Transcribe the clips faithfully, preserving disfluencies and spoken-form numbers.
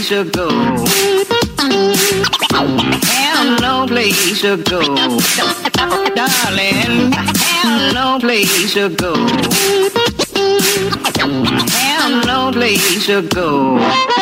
place to go. Have no place to go. Darling, have no place to go. Have no place to go.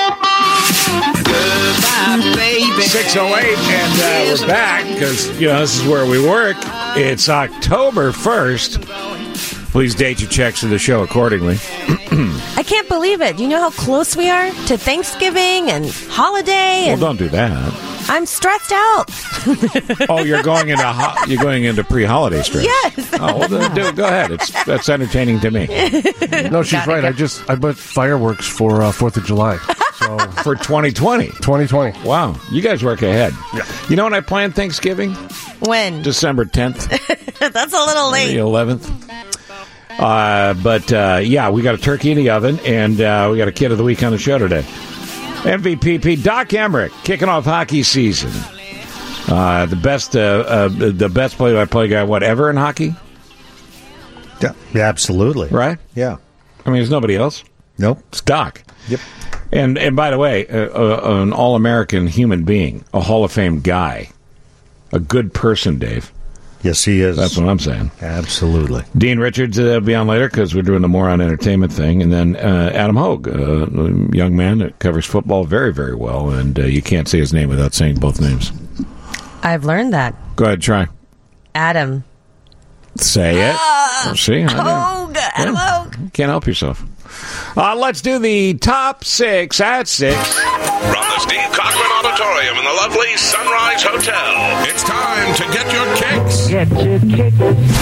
Goodbye, baby. six oh eight, and uh, we're back because, you know, this is where we work. It's October first. Please date your checks to the show accordingly. I can't believe it. Do you know how close we are to Thanksgiving and holiday? And Well, don't do that. I'm stressed out. Oh, you're going into ho- you're going into pre-holiday stress. Yes. Oh, well, then, do, go ahead. It's that's entertaining to me. No, she's right. I just I bought fireworks for uh, Fourth of July. So For twenty twenty. twenty twenty. Wow, you guys work ahead. Yeah. You know when I planned Thanksgiving? When? December tenth, That's a little the late. eleventh. Uh, but uh, yeah, we got a turkey in the oven, and uh, we got a kid of the week on the show today. M V P P Doc Emmerich kicking off hockey season. Uh, the best, uh, uh, the best play-by-play guy, whatever in hockey, Yeah, yeah, absolutely. right? Yeah. I mean, there's nobody else. Nope. It's Doc. Yep. And and by the way, uh, uh, an all-American human being, a Hall of Fame guy, a good person, Dave. Yes, he is. That's what I'm saying. Absolutely. Dean Richards uh, will be on later because we're doing the Moron Entertainment thing. And then uh, Adam Hogue, uh, a young man that covers football very, very well. And uh, you can't say his name without saying both names. I've learned that. Go ahead, try. Adam. Say it. Uh, See? I know. Hogue. Adam Yeah. Hogue. Can't help yourself. Uh, let's do the top six at six. From the Steve Cochran Auditorium in the lovely Sunrise Hotel, it's time to get your kicks. Get your kick.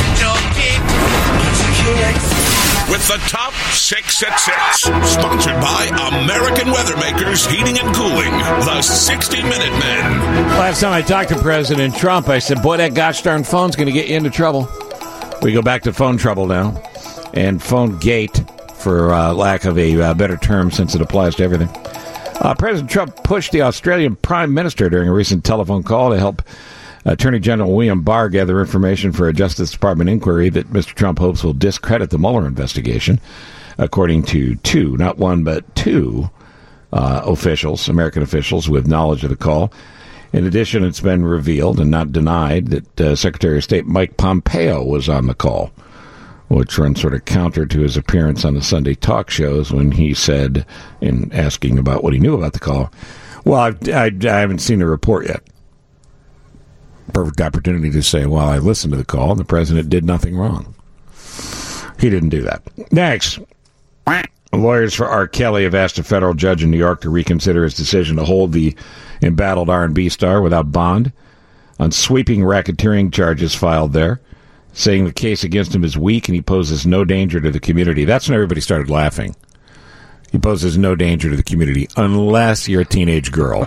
With the top six at six. Sponsored by American Weathermakers Heating and Cooling, the sixty minute Men. Last time I talked to President Trump, I said, boy, that gosh darn phone's going to get you into trouble. We go back to phone trouble now. And phone gate, for uh, lack of a uh, better term since it applies to everything. Uh, President Trump pushed the Australian Prime Minister during a recent telephone call to help Attorney General William Barr gather information for a Justice Department inquiry that Mister Trump hopes will discredit the Mueller investigation, according to two, not one, but two uh, officials, American officials with knowledge of the call. In addition, it's been revealed and not denied that uh, Secretary of State Mike Pompeo was on the call, which runs sort of counter to his appearance on the Sunday talk shows when he said, in asking about what he knew about the call, well, I've, I, I haven't seen the report yet. Perfect opportunity to say, well, I listened to the call, and the president did nothing wrong. He didn't do that. Next, lawyers for R. Kelly have asked a federal judge in New York to reconsider his decision to hold the embattled R and B star without bond on sweeping racketeering charges filed there, saying the case against him is weak and he poses no danger to the community. That's when everybody started laughing. He poses no danger to the community unless you're a teenage girl.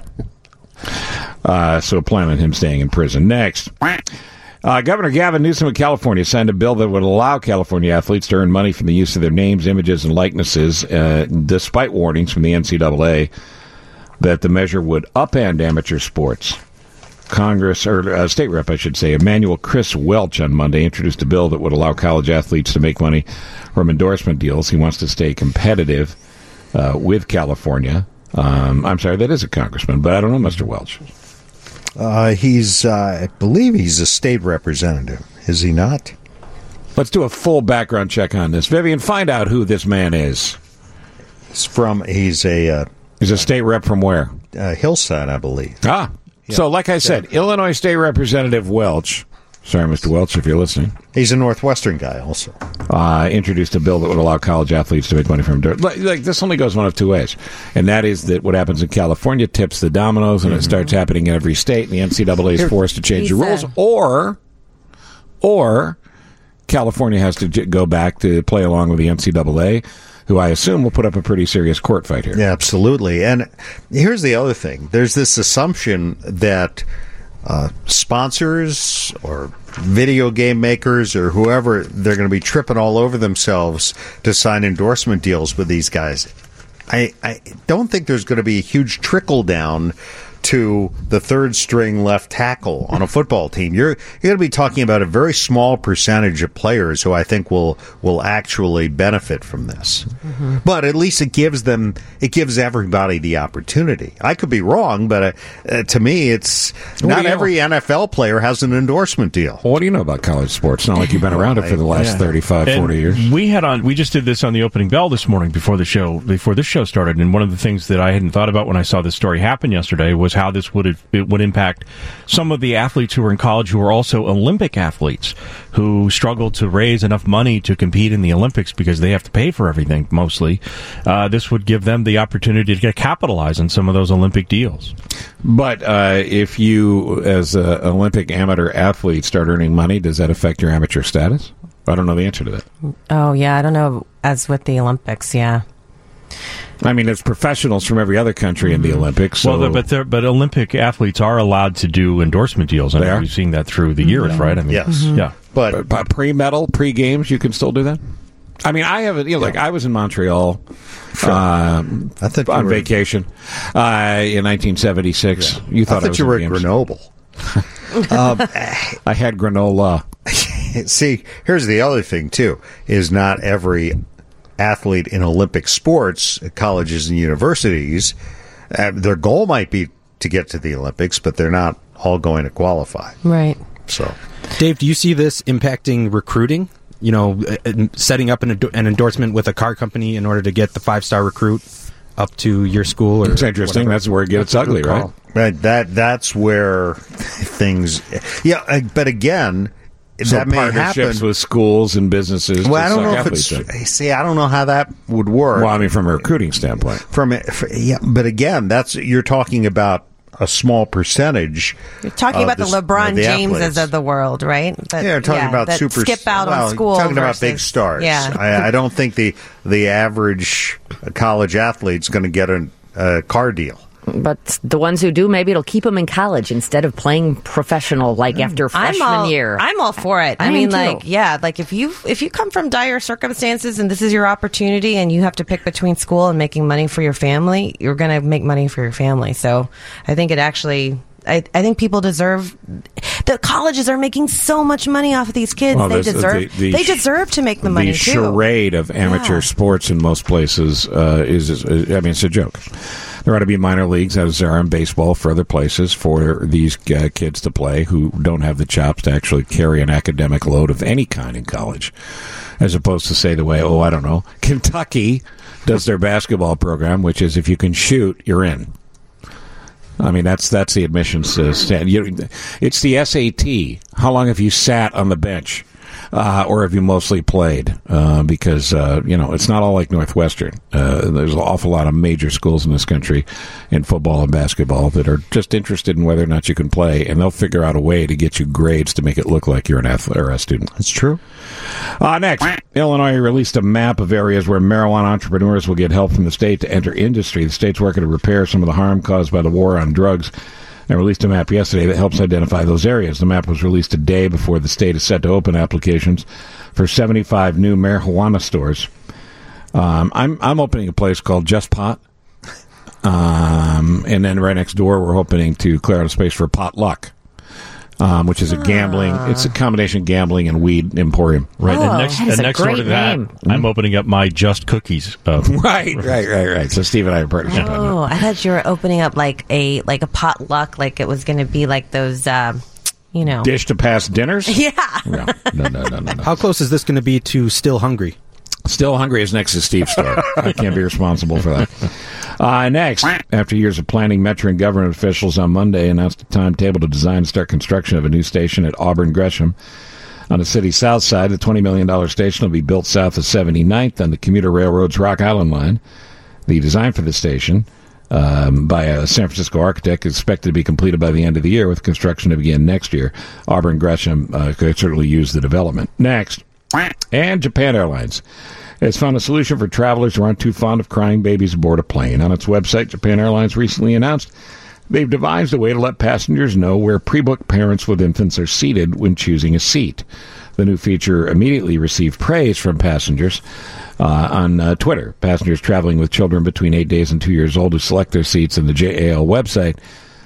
Uh, so plan on him staying in prison. Next, uh, Governor Gavin Newsom of California signed a bill that would allow California athletes to earn money from the use of their names, images, and likenesses, uh, despite warnings from the N C double A that the measure would upend amateur sports. Congress, or uh, state rep, I should say, Emmanuel Chris Welch on Monday introduced a bill that would allow college athletes to make money from endorsement deals. He wants to stay competitive uh, with California. Um, I'm sorry, that is a congressman, but I don't know Mister Welch. Uh, he's, uh, I believe he's a state representative. Is he not? Let's do a full background check on this. Vivian, find out who this man is. He's from, he's a, uh, He's a state rep from where? uh, Hillside, I believe. Ah, Yeah. so like I said, Illinois State Representative Welch, sorry, Mister Welch, if you're listening, He's a Northwestern guy also. uh, introduced a bill that would allow college athletes to make money from dirt. Like, like this only goes one of two ways, and that is that what happens in California tips the dominoes, and Mm-hmm. it starts happening in every state, and the N C double A is forced to change the He rules, said- or, or California has to j- go back to play along with the N C double A, who I assume will put up a pretty serious court fight here. Yeah, absolutely. And here's the other thing. There's this assumption that uh, sponsors or video game makers or whoever, they're going to be tripping all over themselves to sign endorsement deals with these guys. I, I don't think there's going to be a huge trickle down to the third string left tackle on a football team. You're you're going to be talking about a very small percentage of players who I think will will actually benefit from this. Mm-hmm. But at least it gives them it gives everybody the opportunity. I could be wrong, but uh, uh, to me, it's what not every N F L player has an endorsement deal. Well, what do you know about college sports? It's not like you've been around it for the last yeah. thirty-five, and forty years. We had on. We just did this on the opening bell this morning before the show. Before this show started, and one of the things that I hadn't thought about when I saw this story happen yesterday was how this would have, it would impact some of the athletes who are in college who are also Olympic athletes who struggle to raise enough money to compete in the Olympics because they have to pay for everything mostly. Uh, this would give them the opportunity to get capitalize on some of those Olympic deals. But uh, if you, as an Olympic amateur athlete, start earning money, does that affect your amateur status? I don't know the answer to that. Oh, yeah, I don't know. As with the Olympics, yeah. I mean, it's professionals from every other country in the Olympics. So. Well, but but Olympic athletes are allowed to do endorsement deals. I mean, we've seen that through the years, yeah. right? I mean, yes, mm-hmm. yeah. But, but pre-medal, pre-games, you can still do that. I mean, I have, you know, like I was in Montreal sure. um, I thought on were, vacation uh, in nineteen seventy-six. Yeah. You thought I thought I was you were at Grenoble. um, I had granola. See, here's the other thing too: is not every athlete in Olympic sports at colleges and universities, uh, their goal might be to get to the Olympics, but they're not all going to qualify. Right. So, Dave, do you see this impacting recruiting? You know, setting up an, an endorsement with a car company in order to get the five-star recruit up to your school? Or it's interesting. Whatever. That's where it gets ugly, right? Right. That that's where things. Yeah, but again. So that may partnerships happen with schools and businesses. Well, I don't know if it's. In. See, I don't know how that would work. Well, I mean, from a recruiting standpoint. From for, yeah, but again, that's you're talking about a small percentage. You're talking about the, the LeBron the Jameses athletes. Of the world, right? That, yeah, you're talking yeah, about that super. Skip out well, on school. Talking versus, about big stars. Yeah. I, I don't think the the average college athlete's going to get a, a car deal. But the ones who do, maybe it'll keep them in college instead of playing professional, like after freshman I'm all, year. I'm all for it. I, I mean, like, yeah, like if you if you come from dire circumstances and this is your opportunity and you have to pick between school and making money for your family, you're going to make money for your family. So I think it actually... I, I think people deserve. The colleges are making so much money off of these kids. Well, they deserve. The, the, they deserve to make the, the money too. The charade of amateur yeah. sports in most places uh, is, is. I mean, it's a joke. There ought to be minor leagues, as there are in baseball, for other places, for these uh, kids to play who don't have the chops to actually carry an academic load of any kind in college, as opposed to say the way, oh, I don't know, Kentucky does their basketball program, which is if you can shoot, you're in. I mean, that's that's the admissions uh, stand. You, it's the S A T. How long have you sat on the bench? Uh, or have you mostly played? Uh, because, uh, you know, it's not all like Northwestern. Uh, there's an awful lot of major schools in this country in football and basketball that are just interested in whether or not you can play, and they'll figure out a way to get you grades to make it look like you're an athlete or a student. That's true. Uh, next, Illinois released a map of areas where marijuana entrepreneurs will get help from the state to enter industry. The state's working to repair some of the harm caused by the war on drugs. They released a map yesterday that helps identify those areas. The map was released a day before the state is set to open applications for seventy-five new marijuana stores. Um, I'm I'm opening a place called Just Pot, um, and then right next door we're hoping to clear out a space for Potluck, um, which is a gambling. It's a combination of gambling and weed emporium. Right, oh, and next, that is and a next great door to that, name. I'm opening up my Just Cookies. Uh, right, right, right, right. So Steve and I are partnership. Oh, I thought you were opening up like a like a potluck, like it was going to be like those, uh, you know, dish to pass dinners. Yeah. No, no, no, no, no. no. How close is this going to be to Still Hungry? Still Hungry is next to Steve's store. I can't be responsible for that. Uh, next, after years of planning, Metro and government officials on Monday announced a timetable to design and start construction of a new station at Auburn Gresham. On the city's south side, the twenty million dollars station will be built south of seventy-ninth on the commuter railroad's Rock Island line. The design for the station, um, by a San Francisco architect, is expected to be completed by the end of the year, with construction to begin next year. Auburn Gresham uh, could certainly use the development. Next, and Japan Airlines has found a solution for travelers who aren't too fond of crying babies aboard a plane. On its website, Japan Airlines recently announced they've devised a way to let passengers know where pre-booked parents with infants are seated when choosing a seat. The new feature immediately received praise from passengers uh, on uh, Twitter. Passengers traveling with children between eight days and two years old who select their seats in the J A L website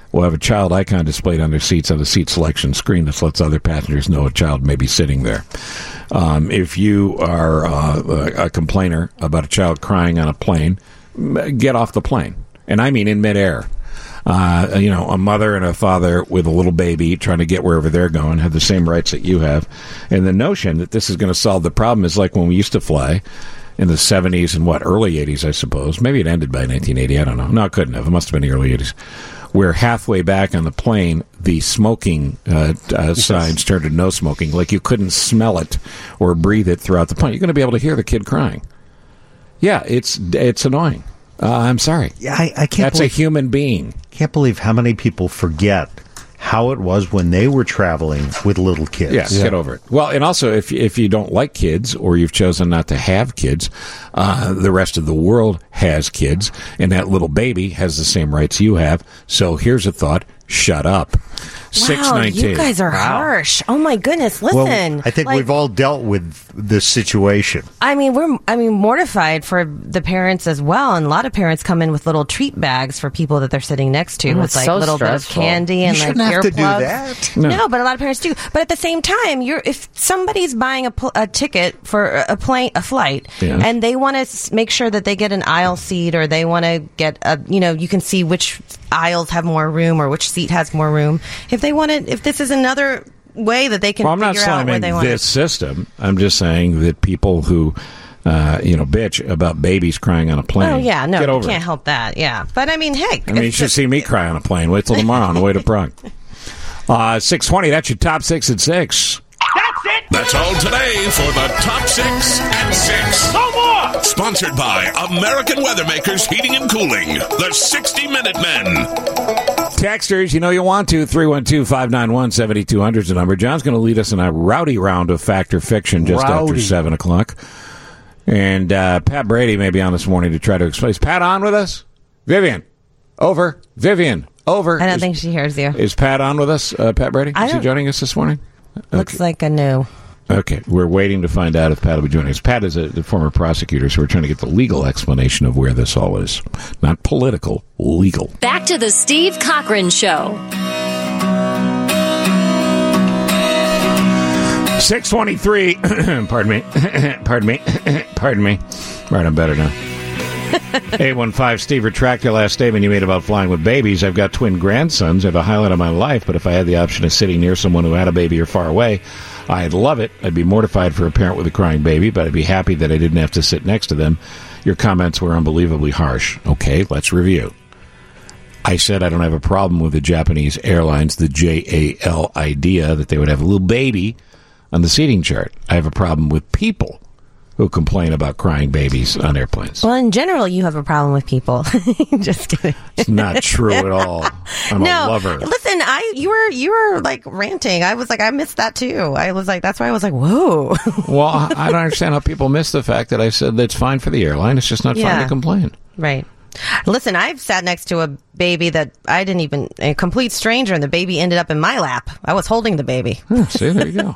will have a child icon displayed on their seats on the seat selection screen that lets other passengers know a child may be sitting there. Um, if you are uh, a complainer about a child crying on a plane, get off the plane. And I mean in midair. Uh, you know, a mother and a father with a little baby trying to get wherever they're going have the same rights that you have. And the notion that this is going to solve the problem is like when we used to fly in the seventies and what, early eighties, I suppose. Maybe it ended by nineteen eighty. I don't know. No, it couldn't have. It must have been the early eighties. Where halfway back on the plane, the smoking uh, uh, signs turned to no smoking. Like you couldn't smell it or breathe it throughout the plane. You're going to be able to hear the kid crying. Yeah, it's it's annoying. Uh, I'm sorry. Yeah, I, I can't. That's believe, a human being. Can't believe how many people forget how it was when they were traveling with little kids. Yes, yeah. Get over it. Well, and also, if if you don't like kids or you've chosen not to have kids, uh, the rest of the world has kids, and that little baby has the same rights you have. So here's a thought: shut up. Wow, you guys are wow. harsh. Oh my goodness! Listen, well, I think like, we've all dealt with this situation. I mean, we're I mean mortified for the parents as well, and a lot of parents come in with little treat bags for people that they're sitting next to, oh, with like so little stressful. bit of candy and you like have earplugs. To do that. No. no, but a lot of parents do. But at the same time, you're if somebody's buying a, pl- a ticket for a plane, a flight, yeah. and they want to s- make sure that they get an aisle seat, or they want to get a, you know, you can see which aisles have more room or which seat has more room. If they want to, if this is another way that they can well, I'm figure not out where they want this system. I'm just saying that people who, uh, you know, bitch about babies crying on a plane. Oh yeah, no, get you over can't it. help that. Yeah, but I mean, hey, I mean, you should just, see me cry on a plane. Wait till tomorrow on the way to Prague. Uh, six twenty. That's your top six at six. That's it. That's all today for the top six at six. No more. Sponsored by American Weathermakers Heating and Cooling, the sixty Minute Men. Texters, you know you want to. three one two, five nine one, seven two zero zero is the number. John's going to lead us in a rowdy round of fact or fiction just rowdy. after seven o'clock. And uh, Pat Brady may be on this morning to try to explain. Is Pat on with us? Vivian, over. Vivian, over. I don't is, think she hears you. Is Pat on with us, uh, Pat Brady? I Is he joining us this morning? Looks Okay. like a no. Okay, we're waiting to find out if Pat will be joining us. Pat is a, the former prosecutor, so we're trying to get the legal explanation of where this all is. Not political, legal. Back to the Steve Cochran Show. six twenty-three, pardon me, pardon me, pardon me. Right, I'm better now. eight one five, Steve, retract your last statement you made about flying with babies. I've got twin grandsons. They're the highlight of my life, but if I had the option of sitting near someone who had a baby or far away, I'd love it. I'd be mortified for a parent with a crying baby, but I'd be happy that I didn't have to sit next to them. Your comments were unbelievably harsh. Okay, let's review. I said I don't have a problem with the Japanese Airlines, the J A L idea that they would have a little baby on the seating chart. I have a problem with people who complain about crying babies on airplanes. Well, in general, you have a problem with people. Just kidding. It's not true at all. I'm no, a lover. Listen, I you were you were like ranting. I was like, I missed that too. I was like, that's why I was like, whoa. Well, I don't understand how people miss the fact that I said that's fine for the airline. It's just not yeah. fine to complain. Right. Listen, I've sat next to a baby that I didn't even, a complete stranger, and the baby ended up in my lap. I was holding the baby. Hmm, see, there you go.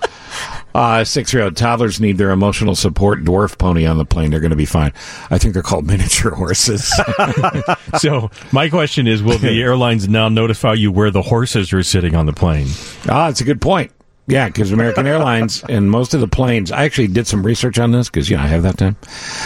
Uh, six-year-old toddlers need their emotional support dwarf pony on the plane. They're going to be fine. I think they're called miniature horses. So my question is, will the airlines now notify you where the horses are sitting on the plane? Ah, it's a good point. Yeah, because American Airlines and most of the planes, I actually did some research on this because, you know, I have that time.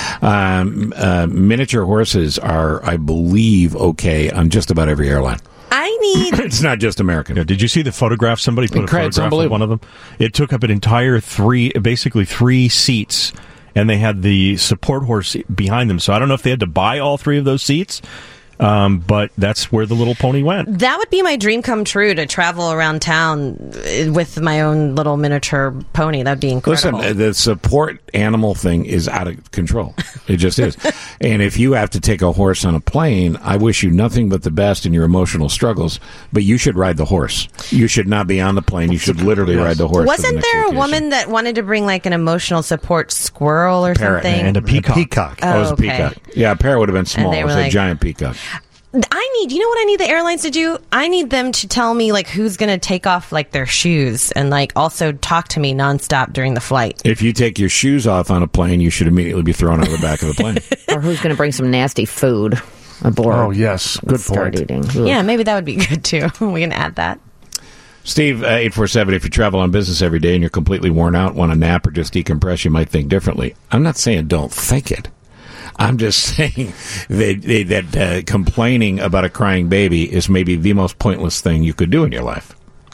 Um, uh, miniature horses are, I believe, okay on just about every airline. I need... It's not just American. Yeah, did you see the photograph? Somebody put Incredible. a photograph of one of them. It took up an entire three, basically three seats, and they had the support horse behind them. So I don't know if they had to buy all three of those seats. Um, but that's where the little pony went. That would be my dream come true, to travel around town with my own little miniature pony. That'd be incredible. Listen, the support animal thing is out of control. It just is. And if you have to take a horse on a plane, I wish you nothing but the best in your emotional struggles, but you should ride the horse. You should not be on the plane. You should literally yes. ride the horse. Wasn't the there a location. woman that wanted to bring like an emotional support squirrel or parrot. something? And a peacock. A peacock. Oh, oh, it was a okay. peacock. Yeah, a parrot would have been small. It was like, a giant peacock. I need, you know what I need the airlines to do? I need them to tell me, like, who's going to take off, like, their shoes and, like, also talk to me nonstop during the flight. If you take your shoes off on a plane, you should immediately be thrown out of the back of the plane. Or who's going to bring some nasty food? aboard. Oh, yes. Good start point. eating. Yeah, maybe that would be good too. We can add that. Steve, uh, eight four seven, if you travel on business every day and you're completely worn out, want a nap or just decompress, you might think differently. I'm not saying don't think it. I'm just saying that, that uh, complaining about a crying baby is maybe the most pointless thing you could do in your life.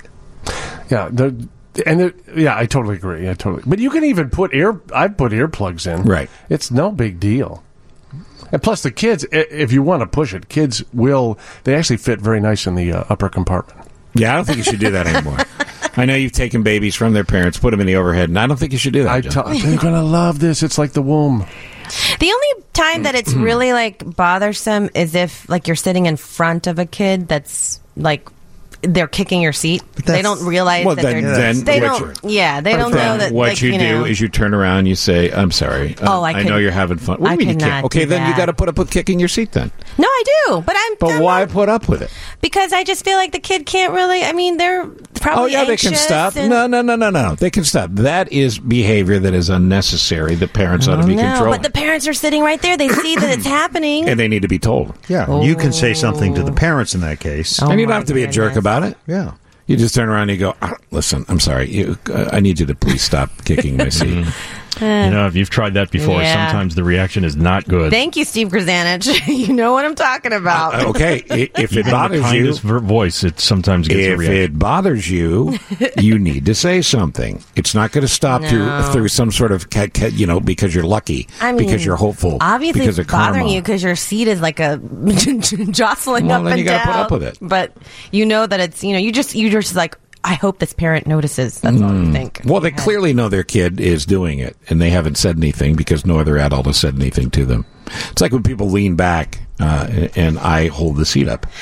Yeah, the, and the, yeah, I totally agree. I totally. But you can even put ear. I put earplugs in. Right. It's no big deal. And plus, the kids, i- if you want to push it, kids will. They actually fit very nice in the uh, upper compartment. Yeah, I don't think you should do that anymore. I know you've taken babies from their parents, put them in the overhead, and I don't think you should do that. I John. t- they're gonna love this. It's like the womb. The only time that it's really like bothersome is if like you're sitting in front of a kid that's like they're kicking your seat. They don't realize well, that then, they're. then They what don't. you- Yeah, they don't Then know that. what like, you, you do know, is you turn around and you say, I'm sorry. Oh, I I could- know you're having fun. What I do you mean could you can't? not Okay, do then you that. got to put up with kicking your seat then. No, I do, but I'm. But I'm why not- put up with it? Because I just feel like the kid can't really. I mean, they're probably. Oh, yeah, they can anxious stop. and- No, no, no, no, no. They can stop. That is behavior that is unnecessary that parents ought to be No, controlling. but the parents are sitting right there. They see that it's happening. And they need to be told. Yeah, you can say something to the parents in that case. Oh, and you don't my have to be a jerk goodness. about it. Yeah. You just turn around and you go, "Ah, listen, I'm sorry. You, uh, I need you to please stop kicking my seat. You know, if you've tried that before, Yeah. sometimes the reaction is not good. Thank you, Steve Grzanich. You know what I'm talking about. Uh, okay, i- if it Even the bothers you, kindest ver- voice, it sometimes gets a if reaction. it bothers you, you need to say something. It's not going to stop No. you through some sort of, ca- ca- you know, because you're lucky, I mean, because you're hopeful, Obviously, because it's of karma. bothering you because your seat is like a jostling Well, up then and you gotta down. put up with it. But you know that it's you know you just you just like I hope this parent notices. That's all you think. Well, they clearly know their kid is doing it, and they haven't said anything because no other adult has said anything to them. It's like when people lean back uh, and I hold the seat up.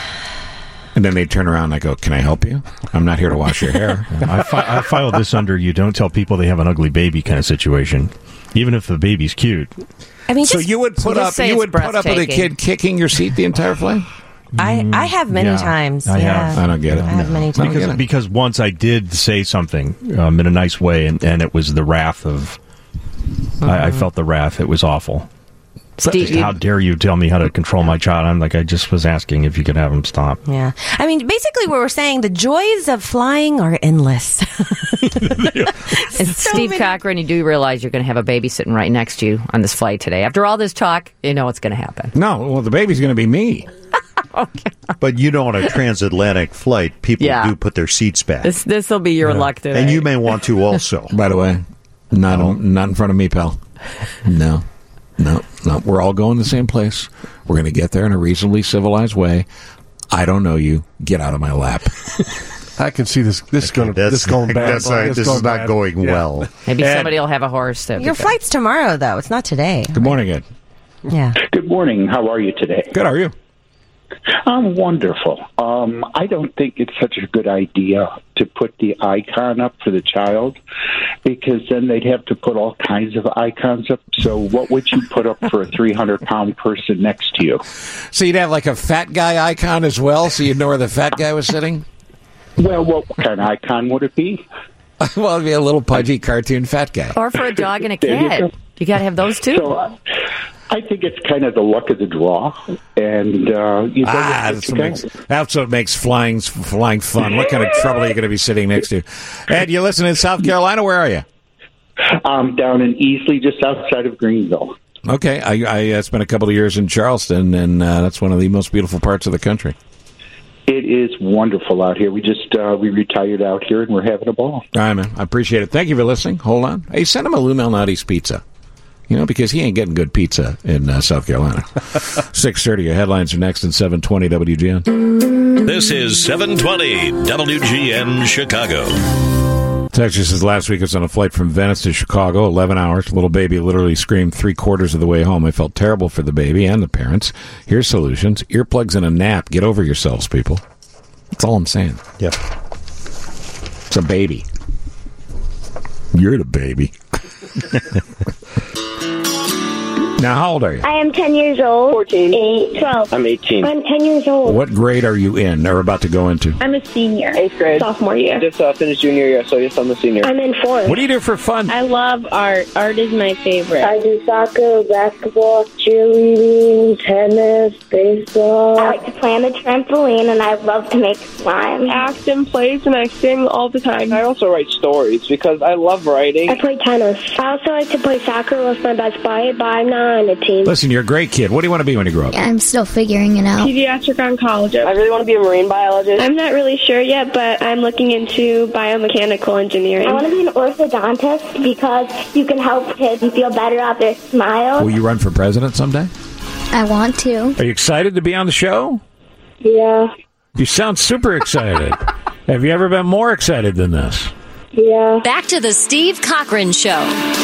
And then they turn around and I go, can I help you? I'm not here to wash your hair. I, fi- I filed this under you don't tell people they have an ugly baby kind of situation, even if the baby's cute. I mean, So just, you would put just up say you it's would put up with a breathtaking. kid kicking your seat the entire flight? I I have many yeah, times. I yeah. have. I don't get it. I have many times. Because, because once I did say something um, in a nice way, and, and it was the wrath of. I, I felt the wrath. It was awful. Steve, you- How dare you tell me how to control my child? I'm like, I just was asking if you could have him stop. Yeah. I mean, basically, what we're saying, the joys of flying are endless. And So Steve many- Cochran, you do realize you're going to have a baby sitting right next to you on this flight today. After all this talk, you know what's going to happen. No, well, the baby's going to be me. But you know, on a transatlantic flight, people Yeah. do put their seats back. This this will be your luck today. And you may want to also. By the way, not not in front of me, pal. No, no, no. We're all going the same place. We're going to get there in a reasonably civilized way. I don't know you. Get out of my lap. I can see this. This is going. That's, This going bad. that's not- This this going is not bad. going Yeah. well. Maybe Ed. somebody will have a horse. To Your flight's tomorrow, though. It's not today. Good morning, Ed. Yeah. Good morning. How are you today? Good. How are you? I'm wonderful. Um, I don't think it's such a good idea to put the icon up for the child because then they'd have to put all kinds of icons up. So what would you put up for a three hundred pound person next to you? So you'd have like a fat guy icon as well, so you'd know where the fat guy was sitting. Well, what kind of icon would it be? Well, it'd be a little pudgy cartoon fat guy. Or for a dog and a There you cat. go. You got to have those too. So uh, I think it's kind of the luck of the draw. And uh, you Ah, that's what, makes, that's what makes flying flying fun. What kind of trouble are you going to be sitting next to? Ed, you listen in South Carolina. Where are you? I'm down in Easley, just outside of Greenville. Okay, I, I uh, spent a couple of years in Charleston, and uh, that's one of the most beautiful parts of the country. It is wonderful out here. We just uh, we retired out here, and we're having a ball. All right, man. I appreciate it. Thank you for listening. Hold on. Hey, send him a Lou Malnati's pizza. You know, because he ain't getting good pizza in uh, South Carolina. six thirty, your headlines are next in seven twenty W G N. This is seven twenty W G N Chicago. Texas says last week I was on a flight from Venice to Chicago, eleven hours. Little baby literally screamed three quarters of the way home. I felt terrible for the baby and the parents. Here's solutions. Earplugs and a nap. Get over yourselves, people. That's all I'm saying. Yep. It's a baby. You're the baby. Now, how old are you? I am ten years old. fourteen. eight. twelve. I'm eighteen. I'm ten years old. What grade are you in or about to go into? I'm a senior. Eighth grade. Sophomore year. Just uh, finished junior year, so yes, I'm a senior. I'm in fourth. What do you do for fun? I love art. Art is my favorite. I do soccer, basketball, cheerleading, tennis, baseball. I like to play on the trampoline, and I love to make slime. I act in plays, and I sing all the time. I also write stories because I love writing. I play tennis. I also like to play soccer with my best buddy, but I'm not on the team. Listen, you're a great kid. What do you want to be when you grow up? I'm still figuring it out. Pediatric oncologist. I really want to be a marine biologist. I'm not really sure yet, but I'm looking into biomechanical engineering. I want to be an orthodontist because you can help kids feel better out their smiles. Will you run for president someday? I want to. Are you excited to be on the show? Yeah. You sound super excited. Have you ever been more excited than this? Yeah. Back to the Steve Cochran Show.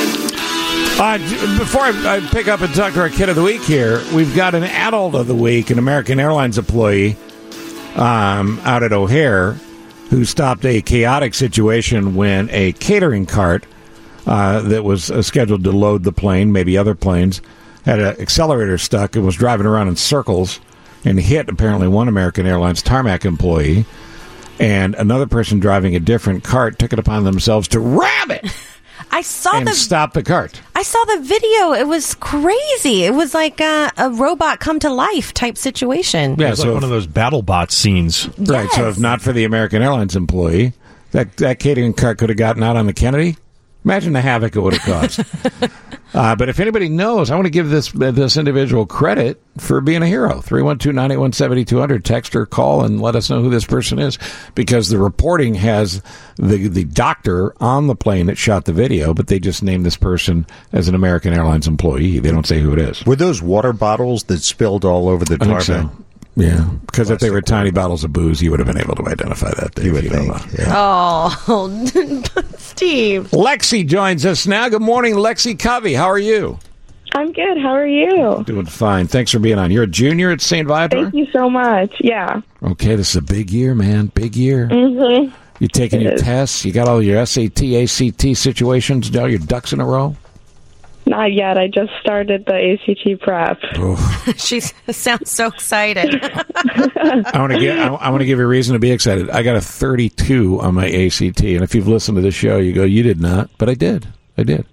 Uh, before I, I pick up and talk to our kid of the week here, we've got an adult of the week, an American Airlines employee um, out at O'Hare who stopped a chaotic situation when a catering cart uh, that was uh, scheduled to load the plane, maybe other planes, had an accelerator stuck and was driving around in circles and hit apparently one American Airlines tarmac employee, and another person driving a different cart took it upon themselves to ram it. I saw and the stop the cart. I saw the video. It was crazy. It was like a, a robot come to life type situation. Yeah, Yeah, it's so like one if- of those BattleBot scenes. Right, so if not for the American Airlines employee, that, that catering cart could have gotten out on the Kennedy. Imagine the havoc it would have caused. uh, but if anybody knows, I want to give this this individual credit for being a hero. three one two, nine eight one, seven two zero zero. Text or call and let us know who this person is, because the reporting has the, the doctor on the plane that shot the video, but they just named this person as an American Airlines employee. They don't say who it is. Were those water bottles that spilled all over the I think tarmac? so. Yeah, because if they were tiny bottles of booze, you would have been able to identify that. Dave, You would you know. think. Yeah. Oh, Steve. Lexi joins us now. Good morning, Lexi Covey. How are you? I'm good. How are you? Doing fine. Thanks for being on. You're a junior at Saint Viator? Thank you so much. Yeah. Okay, this is a big year, man. Big year. Mm-hmm. You taking It your is. tests? You got all your S A T, A C T situations, all your ducks in a row? Not yet. I just started the A C T prep. She sounds so excited. I want to give I, I want to give you a reason to be excited. I got a thirty-two on my A C T, and if you've listened to this show, you go, "You did not," but I did. I did.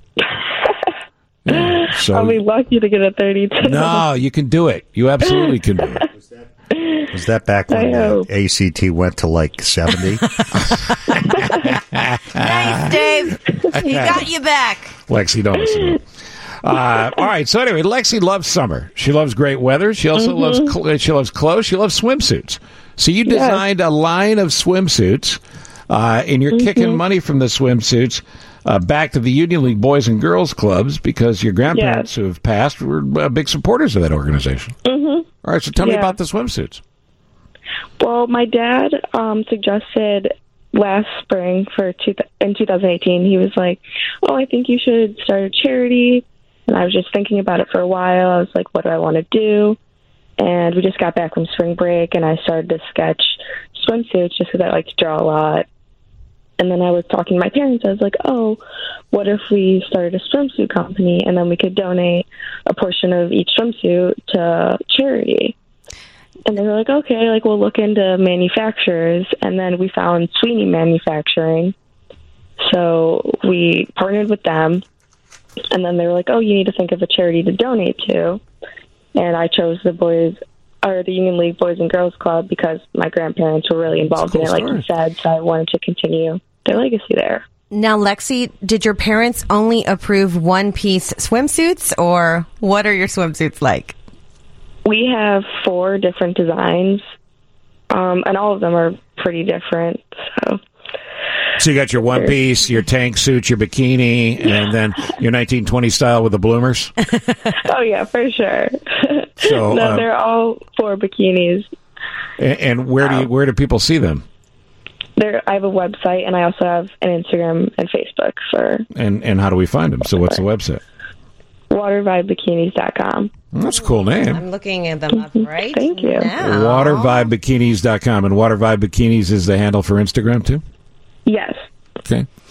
Yeah, so I'll be lucky to get a thirty-two. no, you can do it. You absolutely can do it. Was that back when I the hope. A C T went to like seventy? Nice, Dave. He got you back. Lexi, don't listen to it. Uh, all right. So anyway, Lexi loves summer. She loves great weather. She also Mm-hmm. loves cl- she loves clothes. She loves swimsuits. So you Yes. designed a line of swimsuits, uh, and you're Mm-hmm. kicking money from the swimsuits uh, back to the Union League Boys and Girls Clubs because your grandparents Yes. who have passed were uh, big supporters of that organization. Mm-hmm. All right. So tell me Yeah. about the swimsuits. Well, my dad um, suggested last spring for two, in two thousand eighteen. He was like, "Oh, I think you should start a charity." And I was just thinking about it for a while. I was like, "What do I want to do?" And we just got back from spring break, and I started to sketch swimsuits just because I like to draw a lot. And then I was talking to my parents. I was like, "Oh, what if we started a swimsuit company, and then we could donate a portion of each swimsuit to charity?" And they were like, okay, like we'll look into manufacturers. And then we found Sweeney Manufacturing. So we partnered with them. And then they were like, oh, you need to think of a charity to donate to. And I chose the boys, or the Union League Boys and Girls Club, because my grandparents were really involved cool in it, like story. you said. So I wanted to continue their legacy there. Now, Lexi, did your parents only approve one-piece swimsuits, or what are your swimsuits like? We have four different designs, um, and all of them are pretty different. So So you got your one piece, your tank suit, your bikini, and then your nineteen twenty style with the bloomers. oh yeah, for sure. So, no, um, they're all four bikinis. And, and where do you, where do people see them? There, I have a website, and I also have an Instagram and Facebook for And and how do we find them? So what's the website? water vibe bikinis dot com. Well, that's a cool name. I'm looking at them up right Thank you. now. water vibe bikinis dot com. And Water Vibe Bikinis is the handle for Instagram, too? Yes. Okay.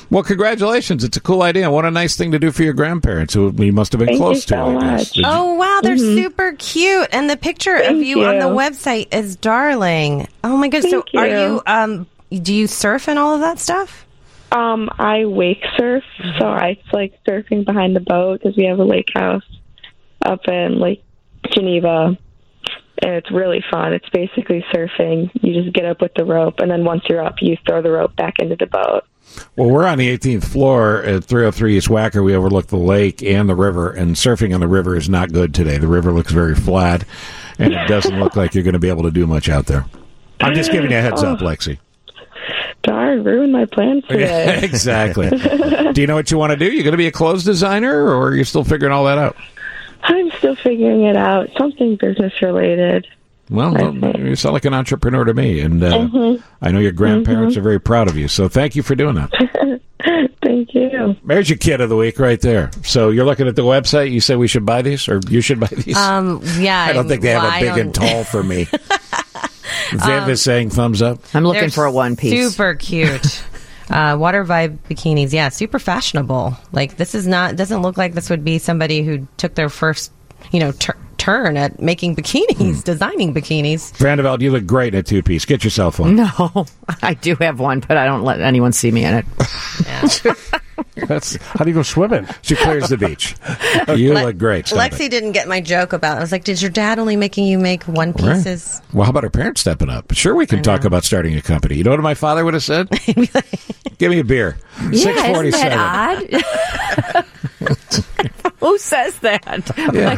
Well, congratulations. It's a cool idea. What a nice thing to do for your grandparents, who you must have been Thank close you to. so I guess. much. Did you- Oh, wow, they're Mhm. super cute. And the picture of Thank you, on the you. website is darling. Oh, my goodness. Thank so are you. you, um, do you surf and all of that stuff? Um, I wake surf, so I like surfing behind the boat because we have a lake house up in Lake Geneva, and it's really fun. It's basically surfing. You just get up with the rope, and then once you're up, you throw the rope back into the boat. Well, we're on the eighteenth floor at three oh three East Wacker. We overlook the lake and the river, and surfing on the river is not good today. The river looks very flat, and it doesn't look like you're going to be able to do much out there. I'm just giving you a heads up, Lexi. Darn, ruined my plans today. Exactly. Do you know what you want to do? You going to be a clothes designer, or are you still figuring all that out? I'm still figuring it out. Something business related. Well, well, you sound like an entrepreneur to me, and uh, Mhm. I know your grandparents Mhm. are very proud of you. So thank you for doing that. Thank you. There's your kid of the week right there. So you're looking at the website. You say we should buy these, or you should buy these. Um, yeah. I don't think they have well, a I big and don't- tall for me. Viv Um, is saying thumbs up. I'm looking They're for a one piece. Super cute. uh, water vibe bikinis. Yeah, super fashionable. Like, this is not, doesn't look like this would be somebody who took their first, you know, tur- turn at making bikinis, designing bikinis. Vanderbilt, you look great in a two piece. Get yourself one. No, I do have one, but I don't let anyone see me in it. That's how do you go swimming? She clears the beach. You Le- look great. Stop Lexi it. didn't get my joke about. I was like, "Did your dad only making you make one Right. pieces?" Well, how about her parents stepping up? Sure, we can talk about starting a company. You know what my father would have said? Give me a beer. Yeah, Six isn't forty-seven. that odd? Who says that?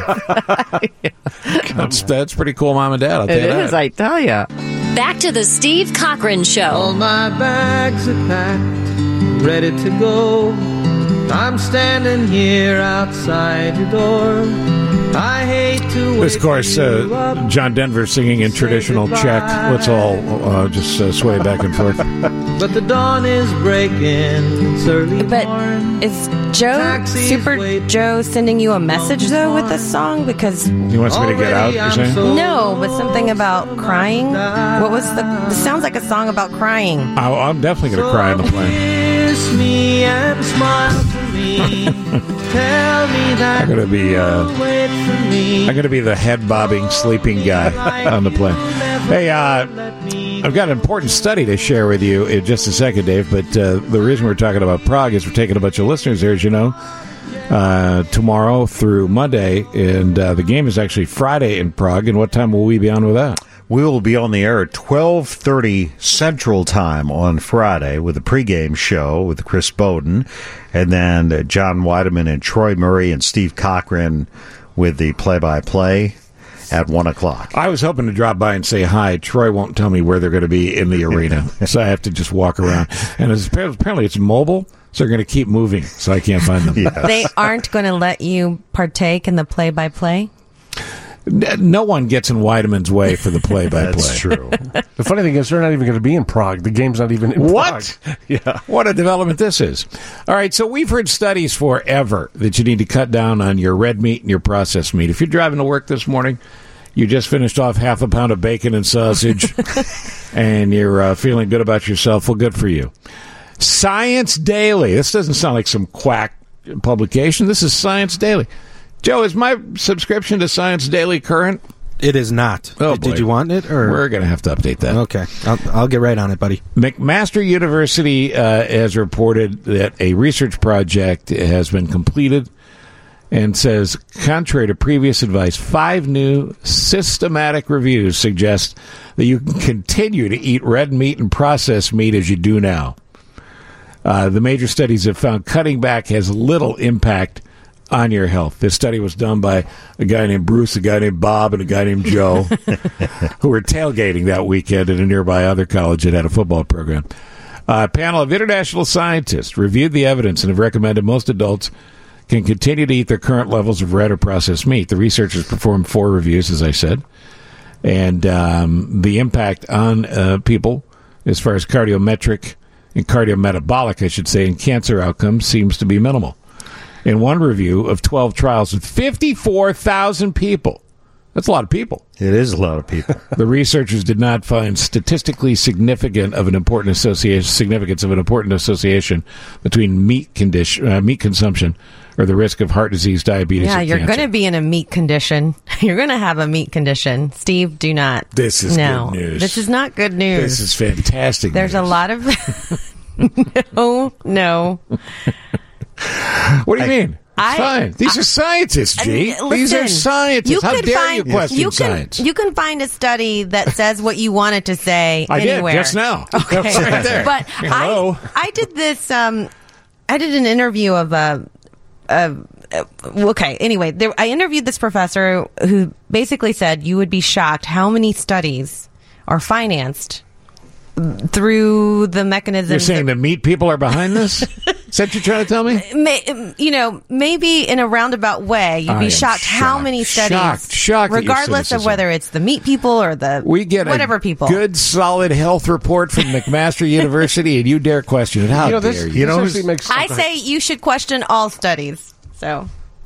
That's, that's pretty cool, Mom and Dad. I'll tell It you that. is, I tell you. Back to the Steve Cochran Show. All my bags are packed, ready to go. I'm standing here outside your door. I hate to This, wake of course, you uh, up. John Denver singing in traditional Czech. Let's all uh, just uh, sway back and forth. But the dawn is breaking. It's early But morn. is Joe, Super Joe, sending you a message though with this song? Because He wants me to get out, you're saying? no, but something about crying. What was the? This sounds like a song about crying. I, I'm definitely going to cry on the plane. Kiss me and smile to me. Tell me that I'm going to be. Uh, you'll wait for me. I'm going to be the head bobbing, sleeping guy on the plane. Hey, uh, I've got an important study to share with you in just a second, Dave. But uh, the reason we're talking about Prague is we're taking a bunch of listeners there, as you know, uh, tomorrow through Monday, and uh, the game is actually Friday in Prague. And what time will we be on with that? We will be on the air at twelve thirty Central Time on Friday with a pregame show with Chris Bowden, and then uh, John Weideman and Troy Murray and Steve Cochran with the play-by-play at one o'clock. I was hoping to drop by and say hi. Troy won't tell me where they're going to be in the arena, so I have to just walk around. And it's, apparently it's mobile, so they're going to keep moving, so I can't find them. Yes. They aren't going to let you partake in the play-by-play. No one gets in Weideman's way for the play-by-play. That's true. The funny thing is, they're not even going to be in Prague. The game's not even in What? Prague. Yeah. What a development this is. All right, so we've heard studies forever that you need to cut down on your red meat and your processed meat. If you're driving to work this morning, you just finished off half a pound of bacon and sausage, and you're uh, feeling good about yourself, well, good for you. Science Daily. This doesn't sound like some quack publication. This is Science Daily. Joe, is my subscription to Science Daily current? It is not. Oh, did, did boy. you want it? Or We're going to have to update that. Okay, I'll, I'll get right on it, buddy. McMaster University uh, has reported that a research project has been completed and says, contrary to previous advice, five new systematic reviews suggest that you can continue to eat red meat and processed meat as you do now. Uh, the major studies have found cutting back has little impact on your health. This study was done by a guy named Bruce, a guy named Bob, and a guy named Joe, who were tailgating that weekend at a nearby other college that had a football program. A panel of international scientists reviewed the evidence and have recommended most adults can continue to eat their current levels of red or processed meat. The researchers performed four reviews, as I said, and um, the impact on uh, people as far as cardiometric and cardiometabolic, I should say, and cancer outcomes seems to be minimal. In one review of twelve trials with fifty-four thousand people, That's a lot of people. It is a lot of people. The researchers did not find statistically significant of an important association significance of an important association between meat condition uh, meat consumption or the risk of heart disease, diabetes. Yeah, or you're cancer. going to be in a meat condition. You're going to have a meat condition. Steve, do not. This is no, good news. This is not good news. This is fantastic. There's news. a lot of no, no. What do you I- mean? It's I- fine. These I- are scientists, G. I mean, These are listen, scientists. you How could dare find- you question you can, science? You can find a study that says what you want it to say I anywhere. did just now. Okay, That's right there. But Hello. I, I did this. Um, I did an interview of a. a uh, okay. Anyway, there, I interviewed this professor who basically said you would be shocked how many studies are financed through the mechanism. You're saying the meat people are behind this? Is that what you're trying to tell me? May, you know, maybe in a roundabout way, you'd I be am shocked, how shocked, many studies, shocked, shocked at your regardless of cynicism. whether it's the meat people or the We get whatever a people. good, solid health report from McMaster University, and you dare question it. How You know, dare this- you? you know this actually makes- I say you should question all studies. So,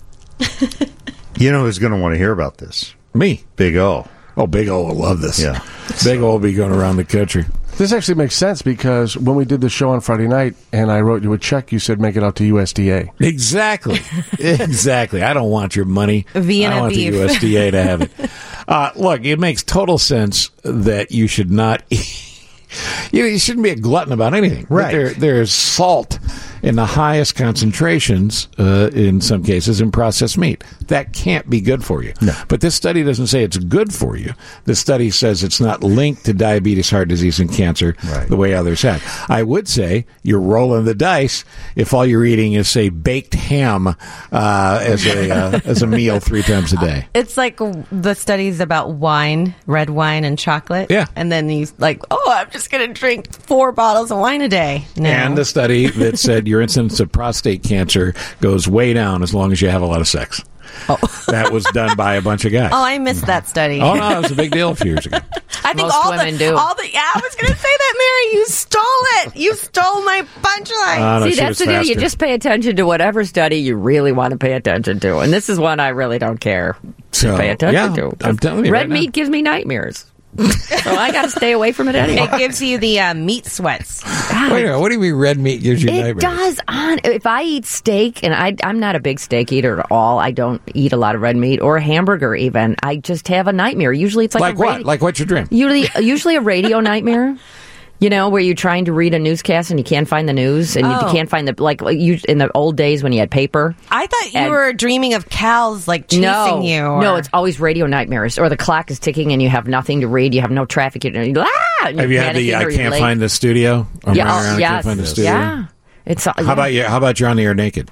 You know who's going to want to hear about this? Me. Big O. Oh, Big O will love this. Yeah. Big O will be going around the country. This actually makes sense because when we did the show on Friday night and I wrote you a check, you said make it out to U S D A. Exactly. exactly. I don't want your money. Vienna I want beef. the U S D A to have it. Uh, look, it makes total sense that you should not eat. You know, you shouldn't be a glutton about anything. Right. There, there's salt in the highest concentrations, uh, in some cases, in processed meat. That can't be good for you. No. But this study doesn't say it's good for you. The study says it's not linked to diabetes, heart disease, and cancer Right. the way others have. I would say you're rolling the dice if all you're eating is, say, baked ham uh, as a uh, as a meal three times a day. it's like the studies about wine, red wine and chocolate. Yeah. And then you like, oh, I'm just going to drink four bottles of wine a day. No. And the study that said your incidence of prostate cancer goes way down as long as you have a lot of sex. Oh. That was done by a bunch of guys. Oh, I missed that study. Oh, no, it was a big deal a few years ago. I think Most all women the, do. all the, yeah, I was going to say that, Mary. You stole it. You stole my punchline. Oh, no, See, she that's was the deal. You faster. just pay attention to whatever study you really want to pay attention to. And this is one I really don't care to So, pay attention yeah, to. I'm telling you Red right now. meat gives me nightmares. So I got to stay away from it anyway. It gives you the uh, meat sweats. God, Wait a minute, what do you mean red meat gives you it nightmares? does. On if I eat steak, and I, I'm not a big steak eater at all. I don't eat a lot of red meat or a hamburger. Even I just have a nightmare. Usually it's like Like a what? radi- Like what's your dream? Usually, usually a radio nightmare. You know, where you're trying to read a newscast and you can't find the news, and Oh. you can't find the like you in the old days when you had paper. I thought you And- were dreaming of cows like chasing no, you. Or... no, it's always radio nightmares, or the clock is ticking and you have nothing to read. You have no traffic. You're, you're, ah, and Have you're you had the panicking I or you're can't late. find the studio? I'm Yeah, running oh, around, I yes, can't find the studio. yeah. It's How about you? How about you're on the air naked?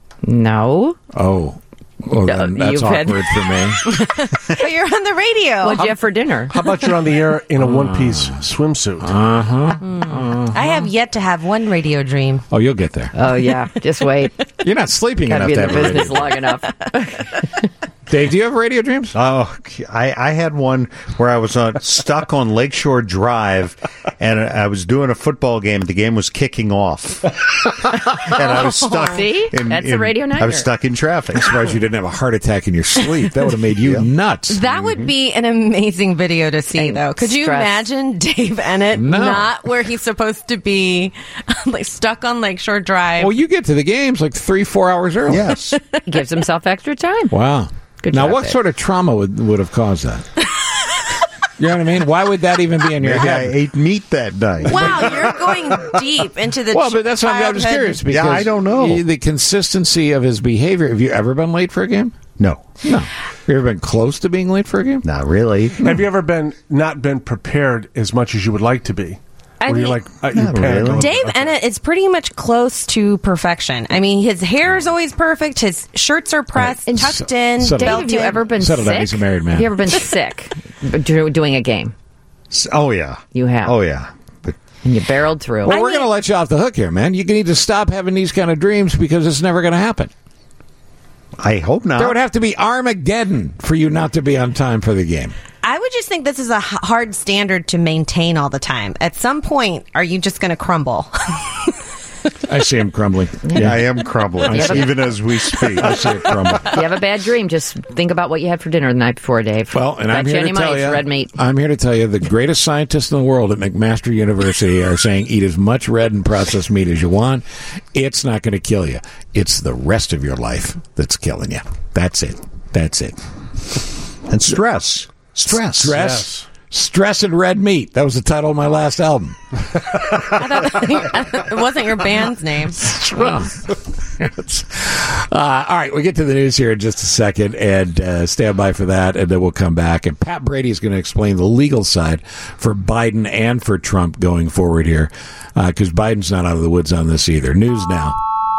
no? Oh, well, then Uh, that's you've had- awkward for me. But you're on the radio. What'd you have for dinner? How about you're on the air in a one-piece swimsuit? Uh huh. I have yet to have one radio dream. Oh, you'll get there. Oh yeah, just wait. You're not sleeping Gotta enough be to in have the a radio. business long enough. Dave, do you have radio dreams? Oh, I, I had one where I was on, stuck on Lakeshore Drive, and I was doing a football game. The game was kicking off, and I was stuck. See? in, That's a in- radio I nightmare. was stuck in traffic. I'm surprised you didn't have a heart attack in your sleep. That would have made you nuts. That would be an amazing video to see, And though. Could you stress. imagine Dave Ennett No. not where he's supposed to be, like stuck on Lakeshore Drive? Well, you get to the games like three, four hours early. Yes. He gives himself extra time. Wow. Good now, job, what Dave. sort of trauma would, would have caused that? You know what I mean? Why would that even be in your Maybe I head? ate meat that night. Wow, you're going deep into the Well, but that's why I'm just childhood- curious. Because Yeah, I don't know. the- The consistency of his behavior. Have you ever been late for a game? No, No. Have you ever been close to being late for a game? not really. Have you ever been not been prepared as much as you would like to be? I Where you're mean- like, uh, you Not panic a really. little bit. Dave Okay. Ennett is pretty much close to perfection. I mean, his hair is always perfect. His shirts are pressed, Right. tucked So- in, settle Dave, down. have you belted. ever been Settle sick? down, he's a married man. Have you ever been sick do- doing a game? S- Oh yeah. You have. Oh yeah. But And you barreled through. Well, I we're mean- going to let you off the hook here, man. You need to stop having these kind of dreams because it's never going to happen. I hope not. There would have to be Armageddon for you not to be on time for the game. I would just think this is a h- hard standard to maintain all the time. At some point, are you just going to crumble? I see him crumbling. Yeah, I am crumbling, Yeah. even as we speak. I see it crumble. If you have a bad dream, just think about what you had for dinner the night before, Dave. Well, and I'm Bet you here any to tell money it's you, red meat. I'm here to tell you, the greatest scientists in the world at McMaster University are saying eat as much red and processed meat as you want. It's not going to kill you. It's the rest of your life that's killing you. That's it. That's it. And stress. Stress. Stress. Yes. Stress and red meat. That was the title of my last album. It wasn't your band's name. It's- uh, all right, we'll get to the news here in just a second, and uh, stand by for that, and then we'll come back. And Pat Brady is going to explain the legal side for Biden and for Trump going forward here, because uh, Biden's not out of the woods on this either. News now.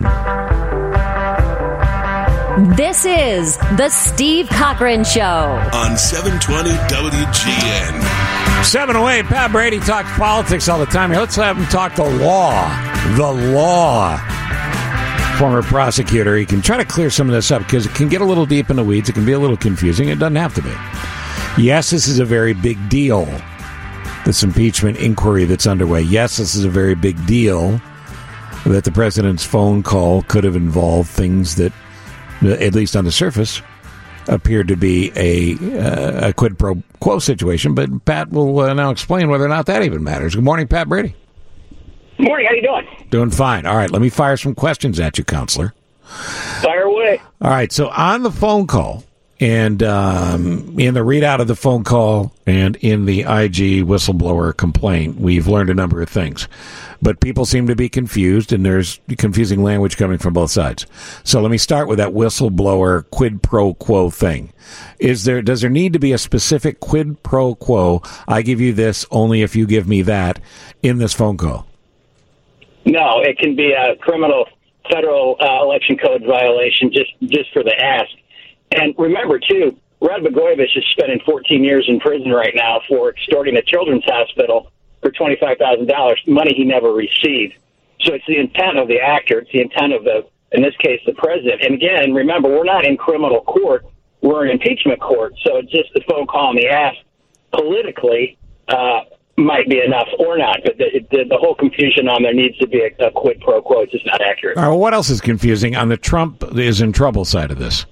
This is the Steve Cochran Show on seven twenty W G N. seven oh eight, Pat Brady talks politics all the time here. Let's have him talk the law. The law. Former prosecutor. He can try to clear some of this up because it can get a little deep in the weeds. It can be a little confusing. It doesn't have to be. Yes, this is a very big deal, this impeachment inquiry that's underway. Yes, this is a very big deal that the president's phone call could have involved things that, at least on the surface, appeared to be a, uh, a quid pro quo situation. But Pat will uh, now explain whether or not that even matters. Good morning, Pat Brady. Good morning. How you doing? Doing fine. All right, let me fire some questions at you, counselor. Fire away. All right, so on the phone call, and um, in the readout of the phone call and in the I G whistleblower complaint, we've learned a number of things. But people seem to be confused, and there's confusing language coming from both sides. So let me start with that whistleblower quid pro quo thing. Is there does there need to be a specific quid pro quo, I give you this only if you give me that, in this phone call? No, it can be a criminal federal uh, election code violation just, just for the ask. And remember, too, Rod Blagojevich is spending fourteen years in prison right now for extorting a children's hospital for twenty-five thousand dollars, money he never received. So it's the intent of the actor. It's the intent of, the, in this case, the president. And again, remember, we're not in criminal court. We're in impeachment court. So it's just the phone call and the ask politically uh, might be enough or not. But the, the, the whole confusion on there needs to be a, a quid pro quo. It's just not accurate. All right, well, what else is confusing on the Trump is in trouble side of this?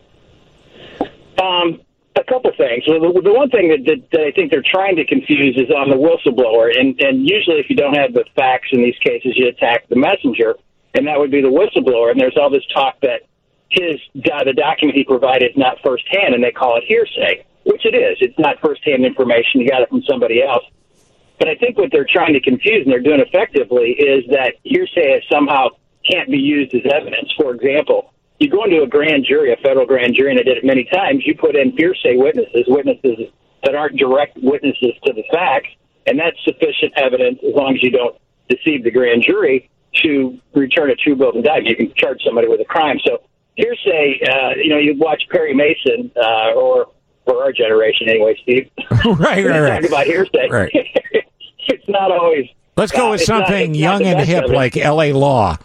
Um, a couple things. Well, the, the one thing that, that, that I think they're trying to confuse is on the whistleblower. And, and usually if you don't have the facts in these cases, you attack the messenger, and that would be the whistleblower. And there's all this talk that his uh, the document he provided is not firsthand, and they call it hearsay, which it is. It's not firsthand information. You got it from somebody else. But I think what they're trying to confuse, and they're doing effectively, is that hearsay somehow can't be used as evidence. For example, you go into a grand jury, a federal grand jury, and I did it many times, you put in hearsay witnesses, witnesses that aren't direct witnesses to the facts, and that's sufficient evidence as long as you don't deceive the grand jury to return a true bill of indictment. You can charge somebody with a crime. So hearsay, uh, you know, you watch Perry Mason, uh, or for our generation anyway, Steve. right, right, right. Talk about hearsay. Right. It's not always. Let's go uh, with it's not- something it's not young the and best hip evidence. like L A Law.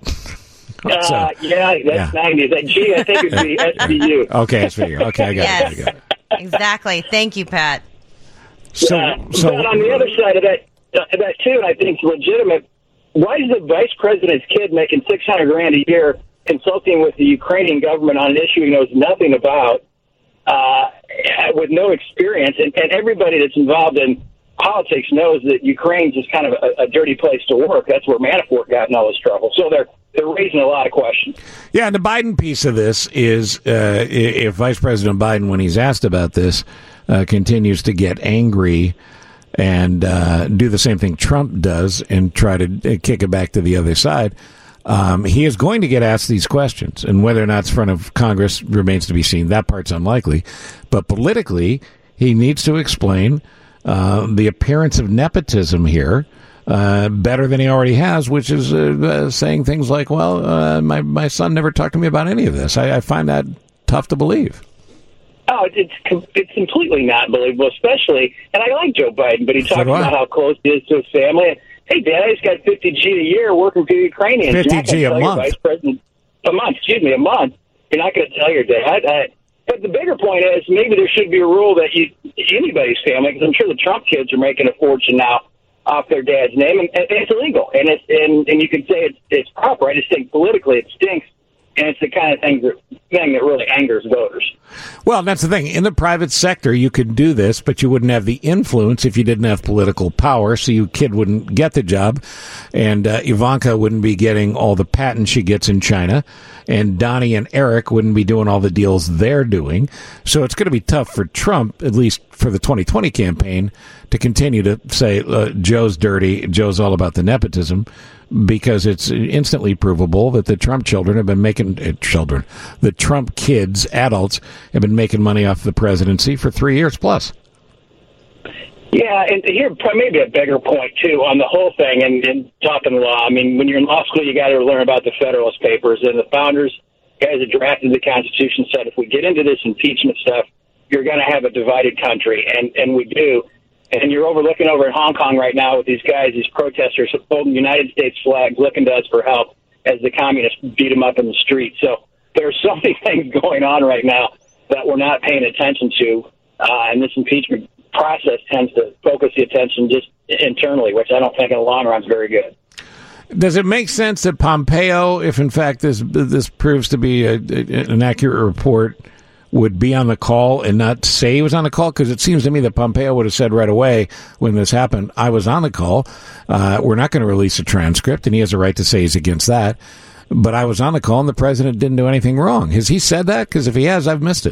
Uh, So, yeah, that's yeah. nineties. That G, I think it'd be S B U. Okay, S V U. Okay, I got Yes. it. I got it. Exactly. Thank you, Pat. So, Uh, so but on the other side of that, uh, that too, and I think legitimate. Why is the vice president's kid making six hundred grand a year consulting with the Ukrainian government on an issue he knows nothing about, uh, with no experience? And, and everybody that's involved in politics knows that Ukraine's just kind of a, a dirty place to work. That's where Manafort got in all his trouble. So they're they're raising a lot of questions. Yeah, and the Biden piece of this is uh, if Vice President Biden, when he's asked about this, uh, continues to get angry and uh, do the same thing Trump does and try to kick it back to the other side, um, he is going to get asked these questions. And whether or not it's in front of Congress remains to be seen. That part's unlikely. But politically, he needs to explain uh, the appearance of nepotism here. Uh, better than he already has, which is uh, uh, saying things like, well, uh, my, my son never talked to me about any of this. I, I find that tough to believe. Oh, it's it's completely not believable, especially, and I like Joe Biden, but he So talks do I. about how close he is to his family. And, hey, Dad, I just got fifty G a year working for the Ukrainians. fifty You're not gonna G a tell your month. Vice President, a month, excuse me, a month. You're not going to tell your dad. I, but the bigger point is maybe there should be a rule that you anybody's family, because I'm sure the Trump kids are making a fortune now, off their dad's name, and, and it's illegal. And it's and, and you can say it's it's proper. I just think politically it stinks, and it's the kind of thing that thing that really angers voters. Well, that's the thing. In the private sector, you could do this, but you wouldn't have the influence if you didn't have political power, so your kid wouldn't get the job, and uh, Ivanka wouldn't be getting all the patents she gets in China, and Donnie and Eric wouldn't be doing all the deals they're doing. So it's going to be tough for Trump, at least for the twenty twenty campaign, to continue to say uh, Joe's dirty, Joe's all about the nepotism, because it's instantly provable that the Trump children have been making uh, children, the Trump kids, adults, have been making money off the presidency for three years plus. Yeah, and here maybe a bigger point too on the whole thing, and, and talking law. I mean, when you're in law school, you got to learn about the Federalist Papers, and the founders, guys that drafted the Constitution, said if we get into this impeachment stuff, you're going to have a divided country, and and we do. And you're overlooking over in Hong Kong right now with these guys, these protesters holding United States flags, looking to us for help as the communists beat them up in the street. So there's so many things going on right now that we're not paying attention to, uh, and this impeachment process tends to focus the attention just internally, which I don't think in the long run is very good. Does it make sense that Pompeo, if in fact this this proves to be a, a, an accurate report, would be on the call and not say he was on the call? Because it seems to me that Pompeo would have said right away when this happened, I was on the call. Uh, we're not going to release a transcript, and he has a right to say he's against that. But I was on the call, and the president didn't do anything wrong. Has he said that? Because if he has, I've missed it.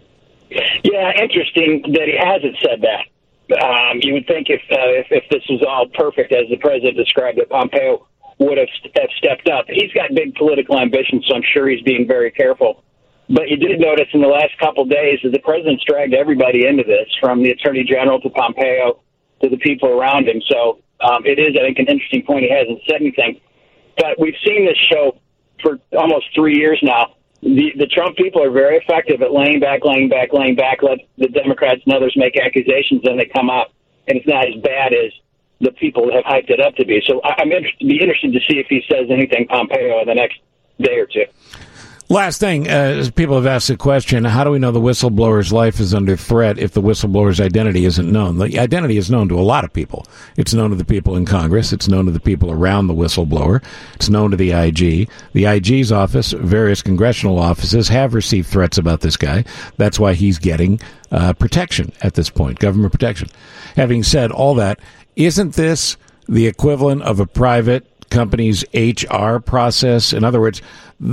Yeah, interesting that he hasn't said that. Um, you would think if, uh, if if this was all perfect, as the president described it, Pompeo would have, have stepped up. He's got big political ambitions, so I'm sure he's being very careful. But you did notice in the last couple of days that the president's dragged everybody into this, from the attorney general to Pompeo to the people around him. So um, it is, I think, an interesting point. He hasn't said anything. But we've seen this show for almost three years now. The, the Trump people are very effective at laying back, laying back, laying back, let the Democrats and others make accusations, and they come out, and it's not as bad as the people have hyped it up to be. So I'm interested, be interested to see if he says anything Pompeo in the next day or two. Last thing, uh, people have asked the question, how do we know the whistleblower's life is under threat if the whistleblower's identity isn't known? The identity is known to a lot of people. It's known to the people in Congress. It's known to the people around the whistleblower. It's known to the I G. The I G's office, various congressional offices have received threats about this guy. That's why he's getting uh, protection at this point, government protection. Having said all that, isn't this the equivalent of a private company's H R process? In other words,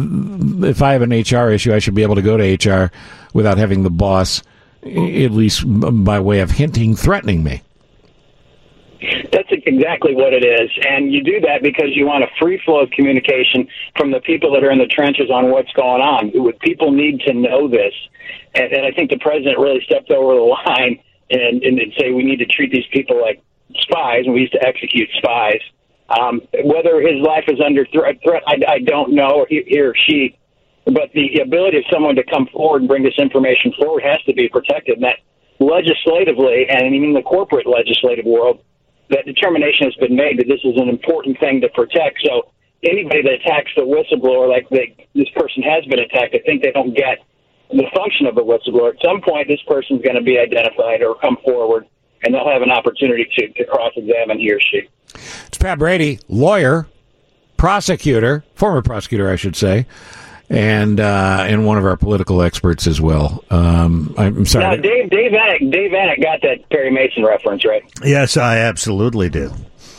if I have an H R issue, I should be able to go to H R without having the boss, at least by way of hinting, threatening me. That's exactly what it is. And you do that because you want a free flow of communication from the people that are in the trenches on what's going on. People need to know this. And, and I think the president really stepped over the line and, and, and say we need to treat these people like spies, and we used to execute spies. Um, whether his life is under threat, threat I, I don't know, or he, he or she, but the ability of someone to come forward and bring this information forward has to be protected. And that legislatively, and even in the corporate legislative world, that determination has been made that this is an important thing to protect. So anybody that attacks the whistleblower like they, this person has been attacked, I think they don't get the function of the whistleblower. At some point, this person's going to be identified or come forward, and they'll have an opportunity to, to cross-examine he or she. It's Pat Brady, lawyer, prosecutor, former prosecutor, I should say, and uh, and one of our political experts as well. Um, I'm sorry. Now, Dave, Dave Vanek, Dave Vanek got that Perry Mason reference, right? Yes, I absolutely do.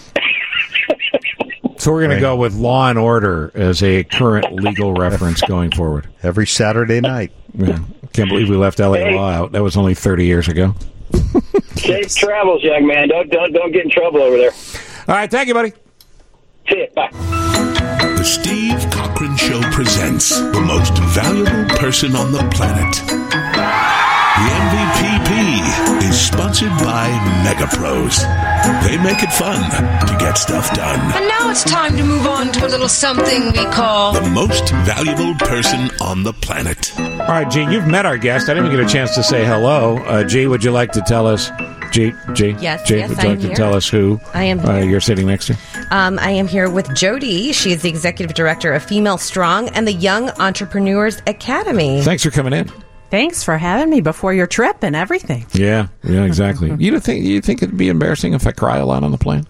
So we're going to go with Law and Order as a current legal reference going forward. Every Saturday night. Yeah. Can't believe we left L A Hey. Law out. That was only thirty years ago. Safe travels, young man. Don't, don't, don't get in trouble over there. All right, thank you, buddy. See you. Bye. The Steve Cochran Show presents the most valuable person on the planet. The M V P P is sponsored by MegaPros. They make it fun to get stuff done. And now it's time to move on to a little something we call The most valuable person on the planet. All right, G, you've met our guest. I didn't even get a chance to say hello. Uh, G, would you like to tell us? G, G, Yes, G, yes, would I you am like to here. tell us who I am uh, here. you're sitting next to? Um, I am here with Jody. She is the executive director of Female Strong and the Young Entrepreneurs Academy. Thanks for coming in. Thanks for having me before your trip and everything. Yeah, yeah, exactly. you don't think you think it'd be embarrassing if I cry a lot on the plane?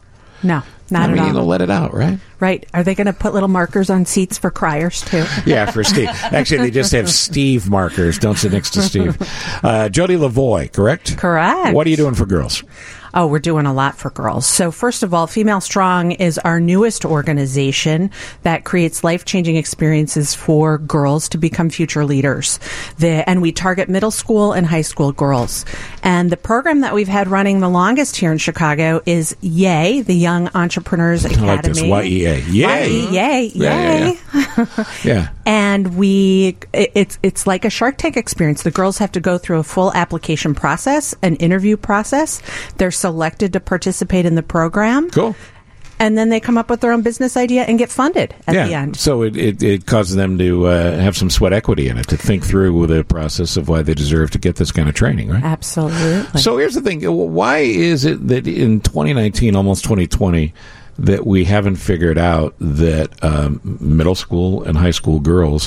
No, not I mean, at all. you know, let it out, right? Right. Are they going to put little markers on seats for criers, too? Yeah, for Steve. Actually, they just have Steve markers. Don't sit next to Steve. Uh, Jody Lavoie, correct? Correct. What are you doing for girls? Oh, we're doing a lot for girls. So first of all, Female Strong is our newest organization that creates life-changing experiences for girls to become future leaders. The, and we target middle school and high school girls. And the program that we've had running the longest here in Chicago is YAY, the Young Entrepreneurs Academy. I like this. Y E A. Yay. Y E A. Yay. Yeah, yeah, yeah. Yeah. And we, it- it's it's like a Shark Tank experience. The girls have to go through a full application process, an interview process. They're selected to participate in the program. Cool. And then they come up with their own business idea and get funded at yeah. the end. So it, it, it causes them to uh, have some sweat equity in it, to think through the process of why they deserve to get this kind of training, right? Absolutely. So here's the thing. Why is it that in twenty nineteen, almost twenty twenty, that we haven't figured out that um, middle school and high school girls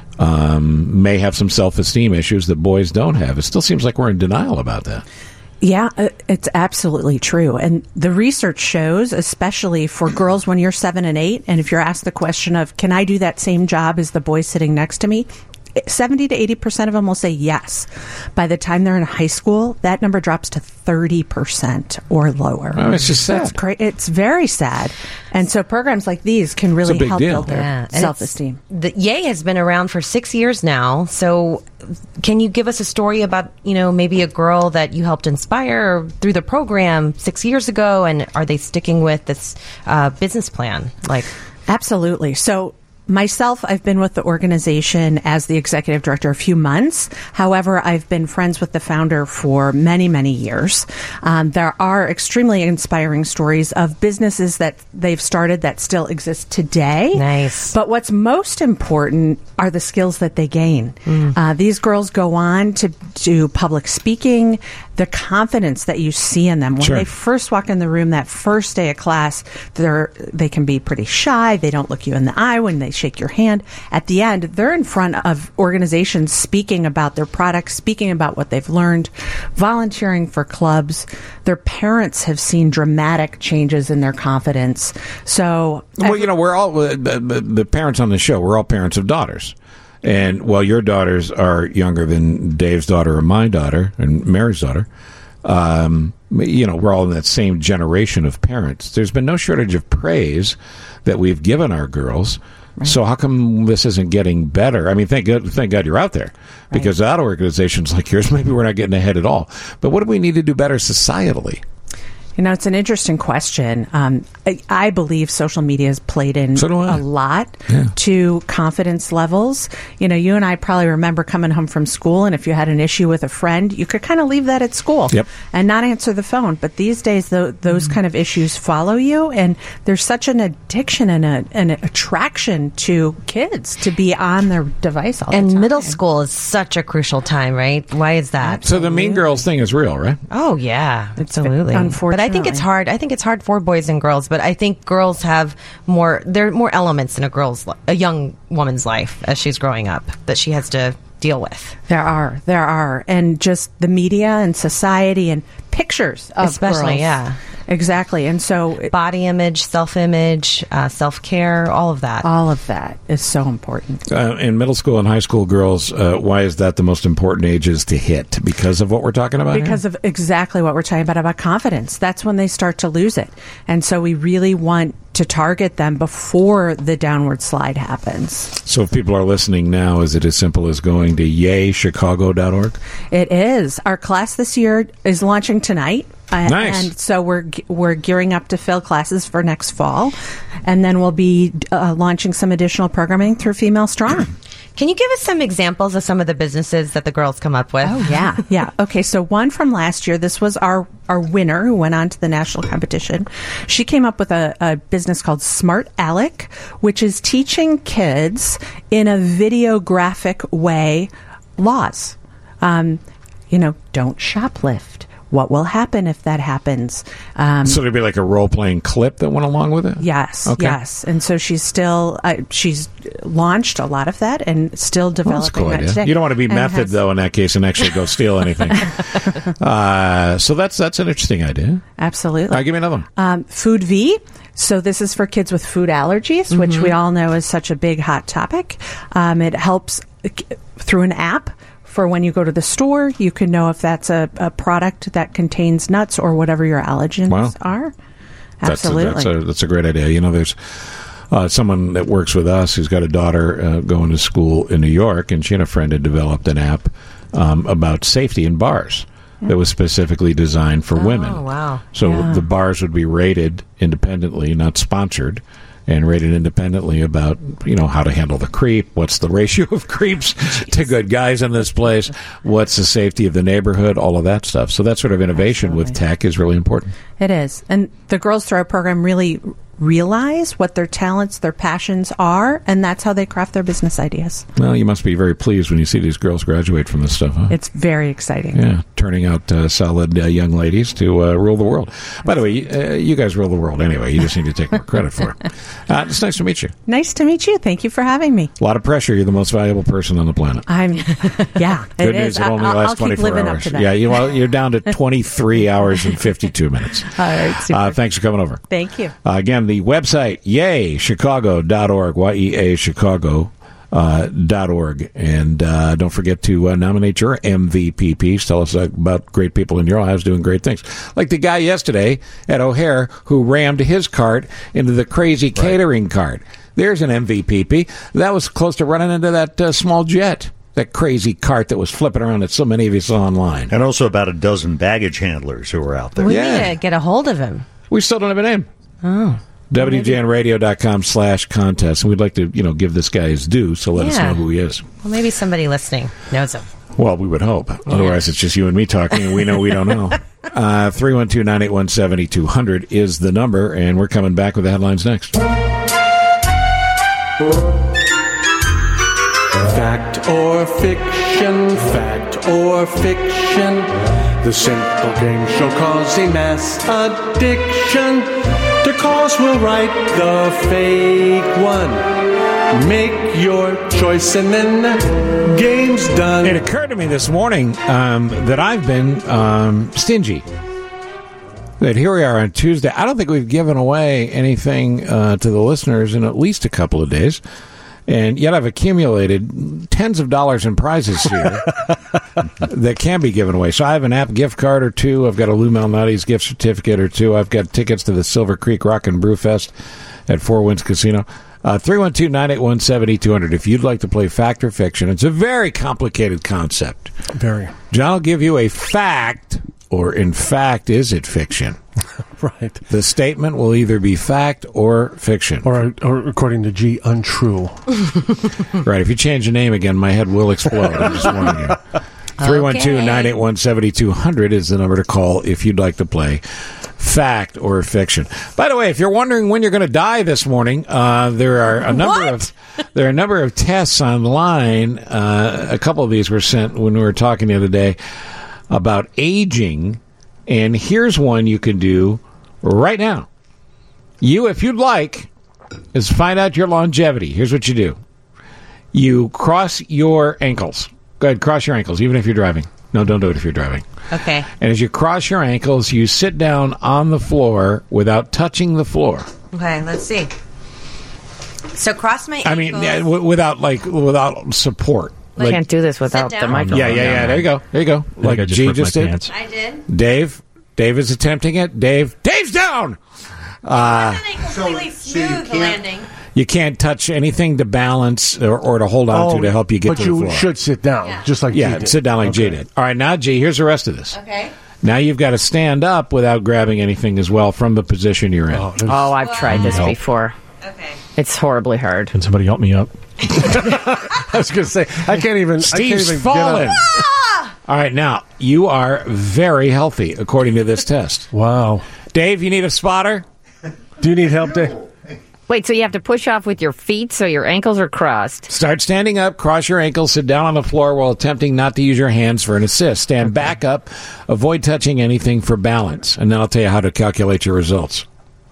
um, may have some self-esteem issues that boys don't have? It still seems like we're in denial about that. Yeah, uh, it's absolutely true. And the research shows, especially for girls when you're seven and eight, and if you're asked the question of, can I do that same job as the boy sitting next to me? seventy to eighty percent of them will say yes. By the time they're in high school, that number drops to thirty percent or lower. Oh, it's just sad. It's, cra- it's very sad. And so programs like these can really big help deal. build their Yeah, and self-esteem. The YAY has been around for six years now. So, can you give us a story about, you know, maybe a girl that you helped inspire through the program six years ago, and are they sticking with this uh, business plan? Like, absolutely. So. Myself, I've been with the organization as the executive director a few months. However, I've been friends with the founder for many, many years. Um, there are extremely inspiring stories of businesses that they've started that still exist today. Nice. But what's most important are the skills that they gain. Mm. Uh, these girls go on to do public speaking, the confidence that you see in them. When Sure. they first walk in the room that first day of class, they're, they can be pretty shy. They don't look you in the eye when they shake your hand. At the end, they're in front of organizations speaking about their products, speaking about what they've learned, volunteering for clubs. Their parents have seen dramatic changes in their confidence. So, Well, you know, we're all, uh, the, the parents on the show, we're all parents of daughters. And while your daughters are younger than Dave's daughter or my daughter and Mary's daughter, um, you know, we're all in that same generation of parents. There's been no shortage of praise that we've given our girls. Right. So how come this isn't getting better? I mean, thank God, thank God you're out there, because right. without organizations like yours, maybe we're not getting ahead at all. But what do we need to do better societally? You know, it's an interesting question. Um, I, I believe social media has played in so a lot yeah. to confidence levels. You know, you and I probably remember coming home from school, and if you had an issue with a friend, you could kind of leave that at school yep. and not answer the phone. But these days, the, those kind of issues follow you, and there's such an addiction and a, an attraction to kids to be on their device all and the time. middle school is such a crucial time, right? Why is that? So the Mean Girls thing is real, right? Oh, yeah, absolutely. Unfortunately. But I think it's hard. I think it's hard for boys and girls, but I think girls have more, there are more elements in a girl's, li- a young woman's life as she's growing up that she has to deal with. There are, there are. And just the media and society and pictures of Especially, girls. yeah. Exactly. And so body image, self-image, uh, self-care, all of that. All of that is so important. Uh, in middle school and high school girls, uh, why is that the most important ages to hit? Because of what we're talking about Because here? of exactly what we're talking about, about confidence. That's when they start to lose it. And so we really want to target them before the downward slide happens. So if people are listening now, is it as simple as going to yay chicago dot org? It is. Our class this year is launching tonight. Uh, Nice. And so we're we're gearing up to fill classes for next fall, and then we'll be uh, launching some additional programming through Female Strong. Can you give us some examples of some of the businesses that the girls come up with? Oh, yeah. Yeah. Okay, so one from last year, this was our, our winner who went on to the national competition. She came up with a, a business called Smart Alec, which is teaching kids in a videographic way laws. Um, you know, don't shoplift. What will happen if that happens? Um, so there'd be like a role-playing clip that went along with it? Yes, Okay. yes. And so she's still, uh, she's launched a lot of that and still Well, that's a developing cool that idea. today. You don't want to be And method has- though in that case and actually go steal anything. uh, so that's that's an interesting idea. Absolutely. All right, give me another one. Um, Food V. So this is for kids with food allergies, which Mhm. we all know is such a big hot topic. Um, it helps uh, through an app for when you go to the store. You can know if that's a, a product that contains nuts or whatever your allergens Wow. are. That's a, Absolutely. that's a that's a great idea. You know, there's uh, someone that works with us who's got a daughter uh, going to school in New York, and she and a friend had developed an app um, about safety in bars that was specifically designed for women. Oh, wow. So Yeah. the bars would be rated independently, not sponsored, and rated independently about, you know, how to handle the creep, what's the ratio of creeps to good guys in this place, what's the safety of the neighborhood, all of that stuff. So that sort of innovation with tech is really important. It is. And the Girls Throw program really realize what their talents, their passions are, and that's how they craft their business ideas. Well, you must be very pleased when you see these girls graduate from this stuff, huh? It's very exciting. Yeah, turning out uh, solid uh, young ladies to uh, rule the world. By the way, uh, you guys rule the world anyway. You just need to take more credit for it. Uh, it's nice to meet you. Nice to meet you. Thank you for having me. A lot of pressure. You're the most valuable person on the planet. I'm, yeah, it Good is. news. It only I'll, lasts I'll keep twenty-four living hours. up to that. Yeah, you, well, you're down to twenty-three hours and fifty-two minutes. All right, super. Uh, thanks for coming over. Thank you. Uh, again, the website, yay chicago dot org, Y E A Chicago. Uh, dot org. And uh, don't forget to uh, nominate your M V P Ps. Tell us uh, about great people in your lives doing great things. Like the guy yesterday at O'Hare who rammed his cart into the crazy catering cart. There's an M V P P. That was close to running into that uh, small jet. That crazy cart that was flipping around that so many of you saw online. And also about a dozen baggage handlers who were out there. We Yeah. need to get a hold of him. We still don't have a name. Oh. W J N radio dot com slash contest. And we'd like to, you know, give this guy his due, so let us Yeah. know who he is. Well, maybe somebody listening knows him. Well, we would hope. Otherwise, it's just you and me talking, and we know we don't know. Uh, three one two, nine eight one, seven two zero zero is the number, and we're coming back with the headlines next. Fact or fiction, fact or fiction. The simple game shall cause a mass addiction. The cause will write the fake one. Make your choice and then the game's done. It occurred to me this morning um, that I've been um, stingy. That here we are on Tuesday. I don't think we've given away anything uh, to the listeners in at least a couple of days. And yet I've accumulated tens of dollars in prizes here that can be given away. So I have an app gift card or two. I've got a Lou Malnati's gift certificate or two. I've got tickets to the Silver Creek Rock and Brew Fest at Four Winds Casino. Uh, three one two, nine eight one, seven two zero zero if you'd like to play fact or fiction. It's a very complicated concept. Very. John will give you a fact, or in fact, is it fiction? Right. The statement will either be fact or fiction. Or, or according to G, untrue. Right. If you change the name again, my head will explode. I'm just warning you. three one two, nine eight one, seven two zero zero is the number to call if you'd like to play fact or fiction. By the way, if you're wondering when you're going to die this morning, uh, there are a number What? of there are a number of tests online. Uh, a couple of these were sent when we were talking the other day about aging, and here's one you can do right now. You, if you'd like, is find out your longevity. Here's what you do. You cross your ankles. Go ahead, cross your ankles, even if you're driving. No, don't do it if you're driving. Okay. And as you cross your ankles, you sit down on the floor without touching the floor. Okay, let's see. So cross my ankles. I mean, yeah, w- without like without support. I can't do this without Sit the down? microphone. Yeah, yeah, yeah. There you go. There you go. I think Like I just G ripped just my did. pants. I did. Dave, Dave is attempting it. Dave, Dave's down. Uh, Completely smooth landing. you can't touch anything to balance or, or to hold on to to help you get but to the you floor. should sit down, Yeah. just like yeah, G did. sit down like G Okay. did. All right, now G, here's the rest of this. Okay. Now you've got to stand up without grabbing anything as well from the position you're in. Oh, Oh, I've tried this Help. before. Okay. It's horribly hard. Can somebody help me up? I was going to say, I can't even. Steve's I can't even fallen. Get up. All right, now you are very healthy according to this test. Wow. Dave, you need a spotter? Do you need help, Dave? Wait, so you have to push off with your feet so your ankles are crossed. Start standing up, cross your ankles, sit down on the floor while attempting not to use your hands for an assist. Stand back up, avoid touching anything for balance, and then I'll tell you how to calculate your results.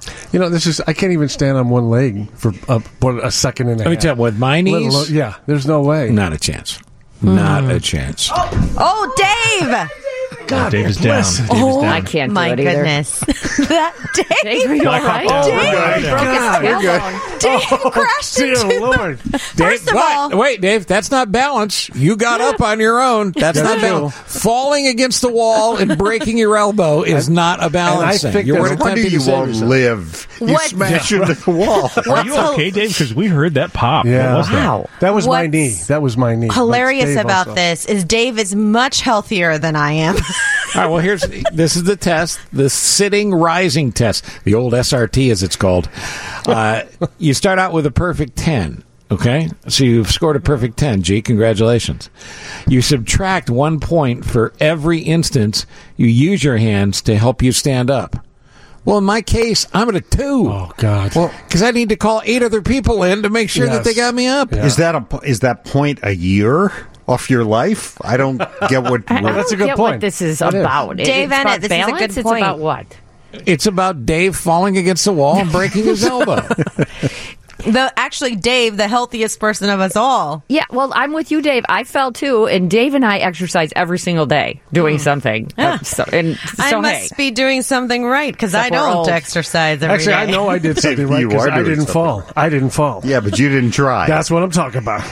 You know, this is, I can't even stand on one leg for a, what, a second and a Let me half. tell you, with my Let knees, alone- yeah, there's no way. not a chance. Not a chance. Oh, Dave! God, Dave is down. bless. Dave Oh, is down. I can't do my it either. goodness. that Dave. Dave, are you all right? Oh, Dave, my He broke his God, you're tailbone. Dave crashed Dear into Lord. the... Dave, First of but- all... wait, Dave, that's not balance. You got up on your own. That's That's not true. balance. Falling against the wall and breaking your elbow is not a balance and I thing. think You that's weren't No wonder attempting you to save won't yourself. live. You What- smash into the wall. Are you okay, Dave? Because we heard that pop. Yeah. What was that? Wow. That was my What's knee. That was my knee. hilarious That's Dave about also. this is Dave is much healthier than I am. All right, well, here's this is the test, the sitting rising test, the old S R T as it's called. Uh, you start out with a perfect ten, okay? So you've scored a perfect ten, G. Congratulations. You subtract one point for every instance you use your hands to help you stand up. Well, in my case, I'm at a two. Oh, God. Well, because I need to call eight other people in to make sure that Yes. they got me up. Yeah. Is that a is that point a year off your life? I don't get what. I don't That's a good get point. what this is It is. about. It- Dave it's about Ennett, this is a balance? good It's point. about what? It's about Dave falling against the wall and breaking his elbow. The actually Dave, the healthiest person of us all. Yeah, well, I'm with you, Dave. I fell too, and Dave and I exercise every single day doing something. Yeah. Uh, so, and I so, must hey, be doing something right because I Except we're don't old. exercise every Actually, I day. know I did something right You because are I doing didn't something fall. I didn't fall. Yeah, but you didn't try. That's what I'm talking about.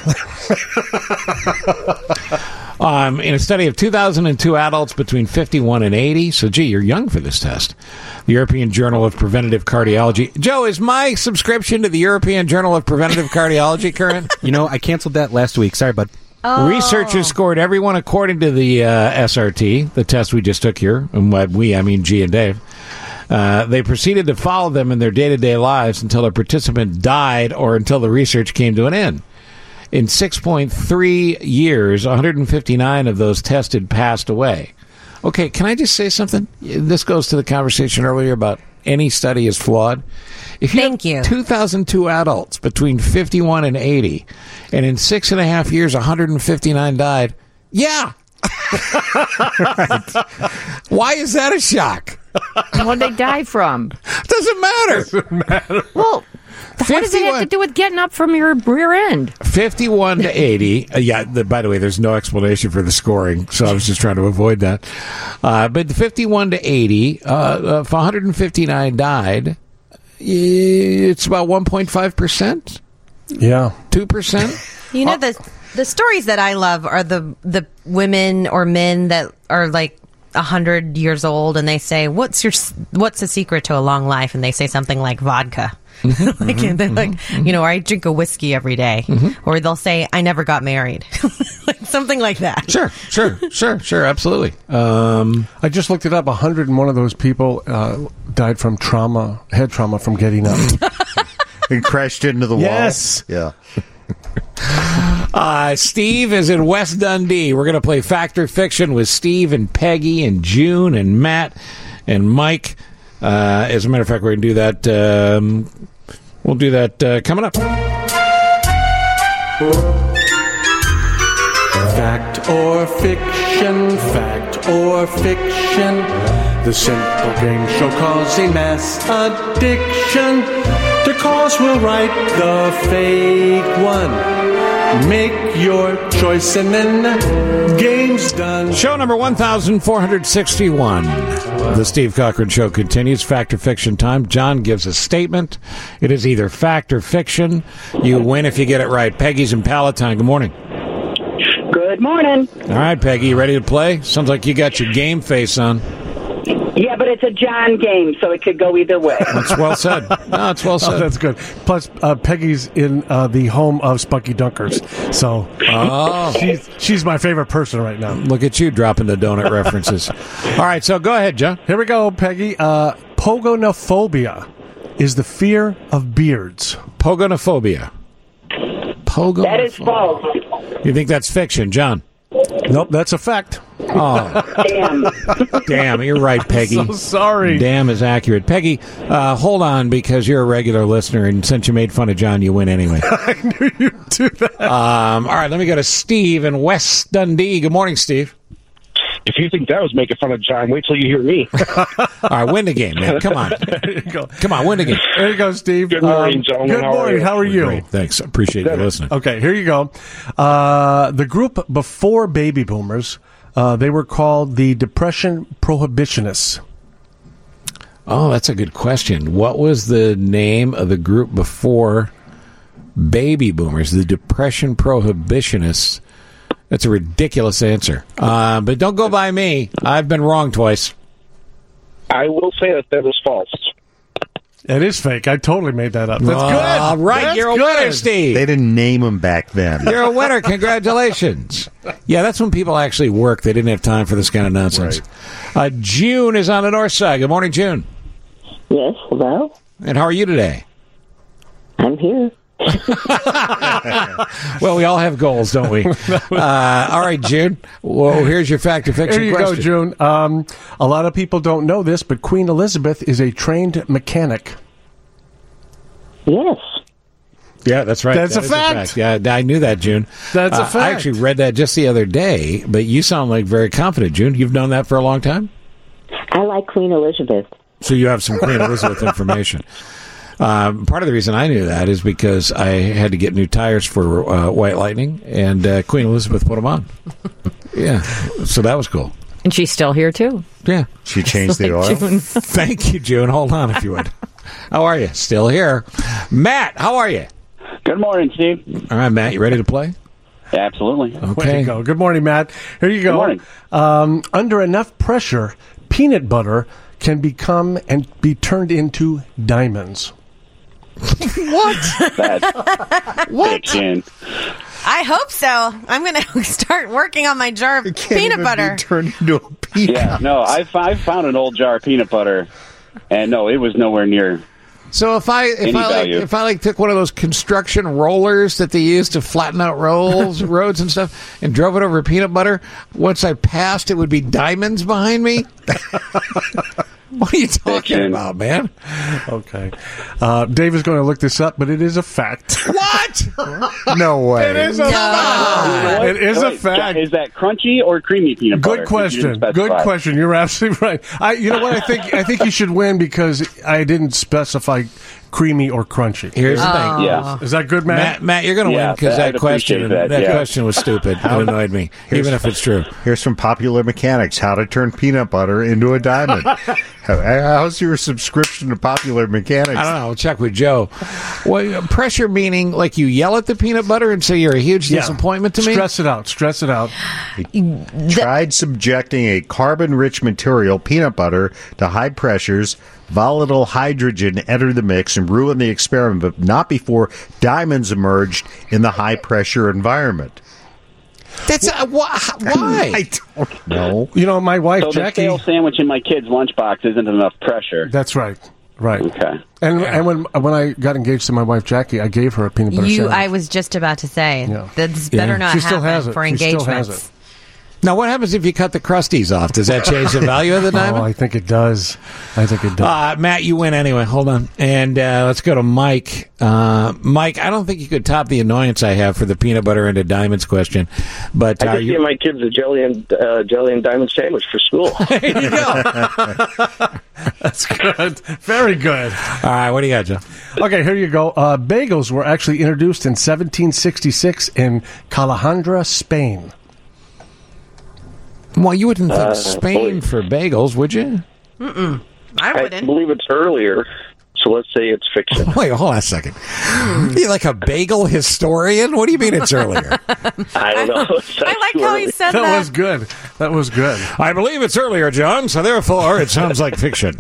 Um, in a study of two thousand two adults between fifty-one and eighty, so gee, you're young for this test. The European Journal of Preventive Cardiology. Joe, is my subscription to the European Journal of Preventive Cardiology current? You know, I canceled that last week. Sorry, bud. Researchers scored everyone according to the uh, S R T, the test we just took here, and by we, I mean G and Dave. Uh, they proceeded to follow them in their day-to-day lives until a participant died or until the research came to an end. In six point three years, one hundred fifty-nine of those tested passed away. Okay, can I just say something? This goes to the conversation earlier about any study is flawed. If you Thank have you. two thousand two adults between fifty-one and eighty, and in six and a half years, one hundred fifty-nine died, yeah. Why is that a shock? what they die from? Doesn't matter. Doesn't matter. Well, what does it have to do with getting up from your rear end? fifty-one to eighty. Uh, yeah, the, by the way, there's no explanation for the scoring, so I was just trying to avoid that. Uh, but the fifty-one to eighty, uh, uh, if one hundred fifty-nine died, it's about one point five percent? Yeah. two percent? You know, the the stories that I love are the the women or men that are like a hundred years old, and they say, "What's your what's the secret to a long life?" And they say something like vodka. like, and they're like, you know, or I drink a whiskey every day. Or they'll say, I never got married. like something like that. Sure, sure, sure, sure, absolutely. Um, I just looked it up. one hundred one of those people uh, died from trauma, head trauma from getting up. And crashed into the Yes. wall. Yeah. Uh, Steve is in West Dundee. We're going to play Fact or Fiction with Steve and Peggy and June and Matt and Mike. Uh, as a matter of fact, we're going to do that. Um, we'll do that uh, coming up. Fact or fiction, fact or fiction. The simple game show causing mass addiction. The cause will write the fake one. Make your choice and then the game's done. Show number one thousand four hundred sixty-one. The Steve Cochran Show continues. Fact or fiction time. John gives a statement. It is either fact or fiction. You win if you get it right. Peggy's in Palatine. Good morning. Good morning. All right, Peggy, you ready to play? Sounds like you got your game face on. Yeah, but it's a John game, so it could go either way. That's well said. No, it's well said. Oh, that's good. Plus, uh, Peggy's in uh, the home of Spunky Dunkers, so Oh. she's she's my favorite person right now. Look at you dropping the donut references. All right, so go ahead, John. Here we go, Peggy. Uh, Pogonophobia is the fear of beards. Pogonophobia. Pogonophobia. That is false. You think that's fiction, John? Nope, that's a fact. Oh, Damn. damn, you're right, Peggy. So sorry. Damn is accurate. Peggy, uh, hold on, because you're a regular listener, and since you made fun of John, you win anyway. I knew you'd do that. Um, all right, let me go to Steve in West Dundee. Good morning, Steve. If you think that was making fun of John, wait till you hear me. All right, win the game, man. Come on. Come on, win the game. There you go, Steve. Good morning, Um, gentlemen. Good How are morning. you? How are you? Great. Thanks. Appreciate you listening. Okay, here you go. Uh, the group before baby boomers, uh, they were called the Depression Prohibitionists. Oh, that's a good question. What was the name of the group before baby boomers? The Depression Prohibitionists. That's a ridiculous answer. Uh, but don't go by me. I've been wrong twice. I will say that that was false. It is fake. I totally made that up. That's Oh, good. all right, That's you're a good. winner, Steve. They didn't name them back then. You're a winner. Congratulations. Yeah, that's when people actually work. They didn't have time for this kind of nonsense. Uh, June is on the north side. Good morning, June. Yes, hello? And how are you today? I'm here. Well, we all have goals, don't we? Uh, all right, June. Well, here's your fact or fiction Here you question. go, June. Um, a lot of people don't know this, but Queen Elizabeth is a trained mechanic. Yes. Yeah, that's right. That's That a is fact. Yeah, I knew that, June. That's a Uh, I fact. actually read that just the other day, but you sound like very confident, June. You've known that for a long time? I like Queen Elizabeth. So you have some Queen Elizabeth information. Um, part of the reason I knew that is because I had to get new tires for uh, White Lightning, and uh, Queen Elizabeth put them on. Yeah, so that was cool. And she's still here, too. Yeah. She changed the oil. Thank you, June. Hold on, if you would. How are you? Still here. Matt, how are you? Good morning, Steve. All right, Matt, you ready to play? Absolutely. Way Okay. to go. Good morning, Matt. Here you go. Good morning. Um, under enough pressure, peanut butter can become and be turned into diamonds. What? That's What? fiction. I hope so. I'm going to start working on my jar of peanut butter. Turned into a peanut. Yeah, no, I, I found an old jar of peanut butter, and no, it was nowhere near. So if I if Any I like, value. if I like took one of those construction rollers that they use to flatten out rolls roads and stuff and drove it over peanut butter, once I passed, it would be diamonds behind me. What are you talking Fiction. about, man? Okay. Uh, Dave is going to look this up, but it is a fact. What? No way. It is a You know fact. what? It is a Wait, fact. Is that crunchy or creamy peanut butter? Good Because you question. didn't Good specify. question. You're absolutely right. I, you know what? I think I think you should win because I didn't specify creamy or crunchy. Here's the thing. Yeah. Is that good, Matt? Matt, Matt, you're going to Yeah, win because I'd that question appreciate that, that, yeah. question was stupid. It annoyed me, even if it's true. Here's some popular mechanics: how to turn peanut butter into a diamond. How- How's your subscription to Popular Mechanics? I don't know. I'll check with Joe. Well, pressure meaning like you yell at the peanut butter and say you're a huge Yeah. disappointment to me. Stress it out. Stress it out. Tried subjecting a carbon-rich material, peanut butter, to high pressures. Volatile hydrogen entered the mix and ruined the experiment, but not before diamonds emerged in the high-pressure environment. That's uh, wh- why. I don't know. You know, my wife So the Jackie. stale sandwich in my kid's lunchbox isn't enough pressure. That's right. Right. Okay. And and when when I got engaged to my wife Jackie, I gave her a peanut butter You, sandwich. I was just about to say Yeah. that's better Yeah. not She still happen has it. for She still has engagements. it. Now, what happens if you cut the crusties off? Does that change the value of the Oh, diamond? I think it does. I think it does. Uh, Matt, you win anyway. Hold on. And uh, let's go to Mike. Uh, Mike, I don't think you could top the annoyance I have for the peanut butter into diamonds question. But I uh, just you, gave my kids a jelly and uh, jelly and diamond sandwich for school. there you go. That's good. Very good. All right, what do you got, Joe? Okay, here you go. Uh, bagels were actually introduced in seventeen sixty-six in Calahandra, Spain. Well, you wouldn't think Uh, Spain for bagels, would you? Mm-mm. I I wouldn't. believe it's earlier, so let's say it's fiction. Wait, hold on a second. You like a bagel historian? What do you mean it's earlier? I don't know. I like how he said That that. was good. That was good. I believe it's earlier, John, so therefore it sounds like fiction.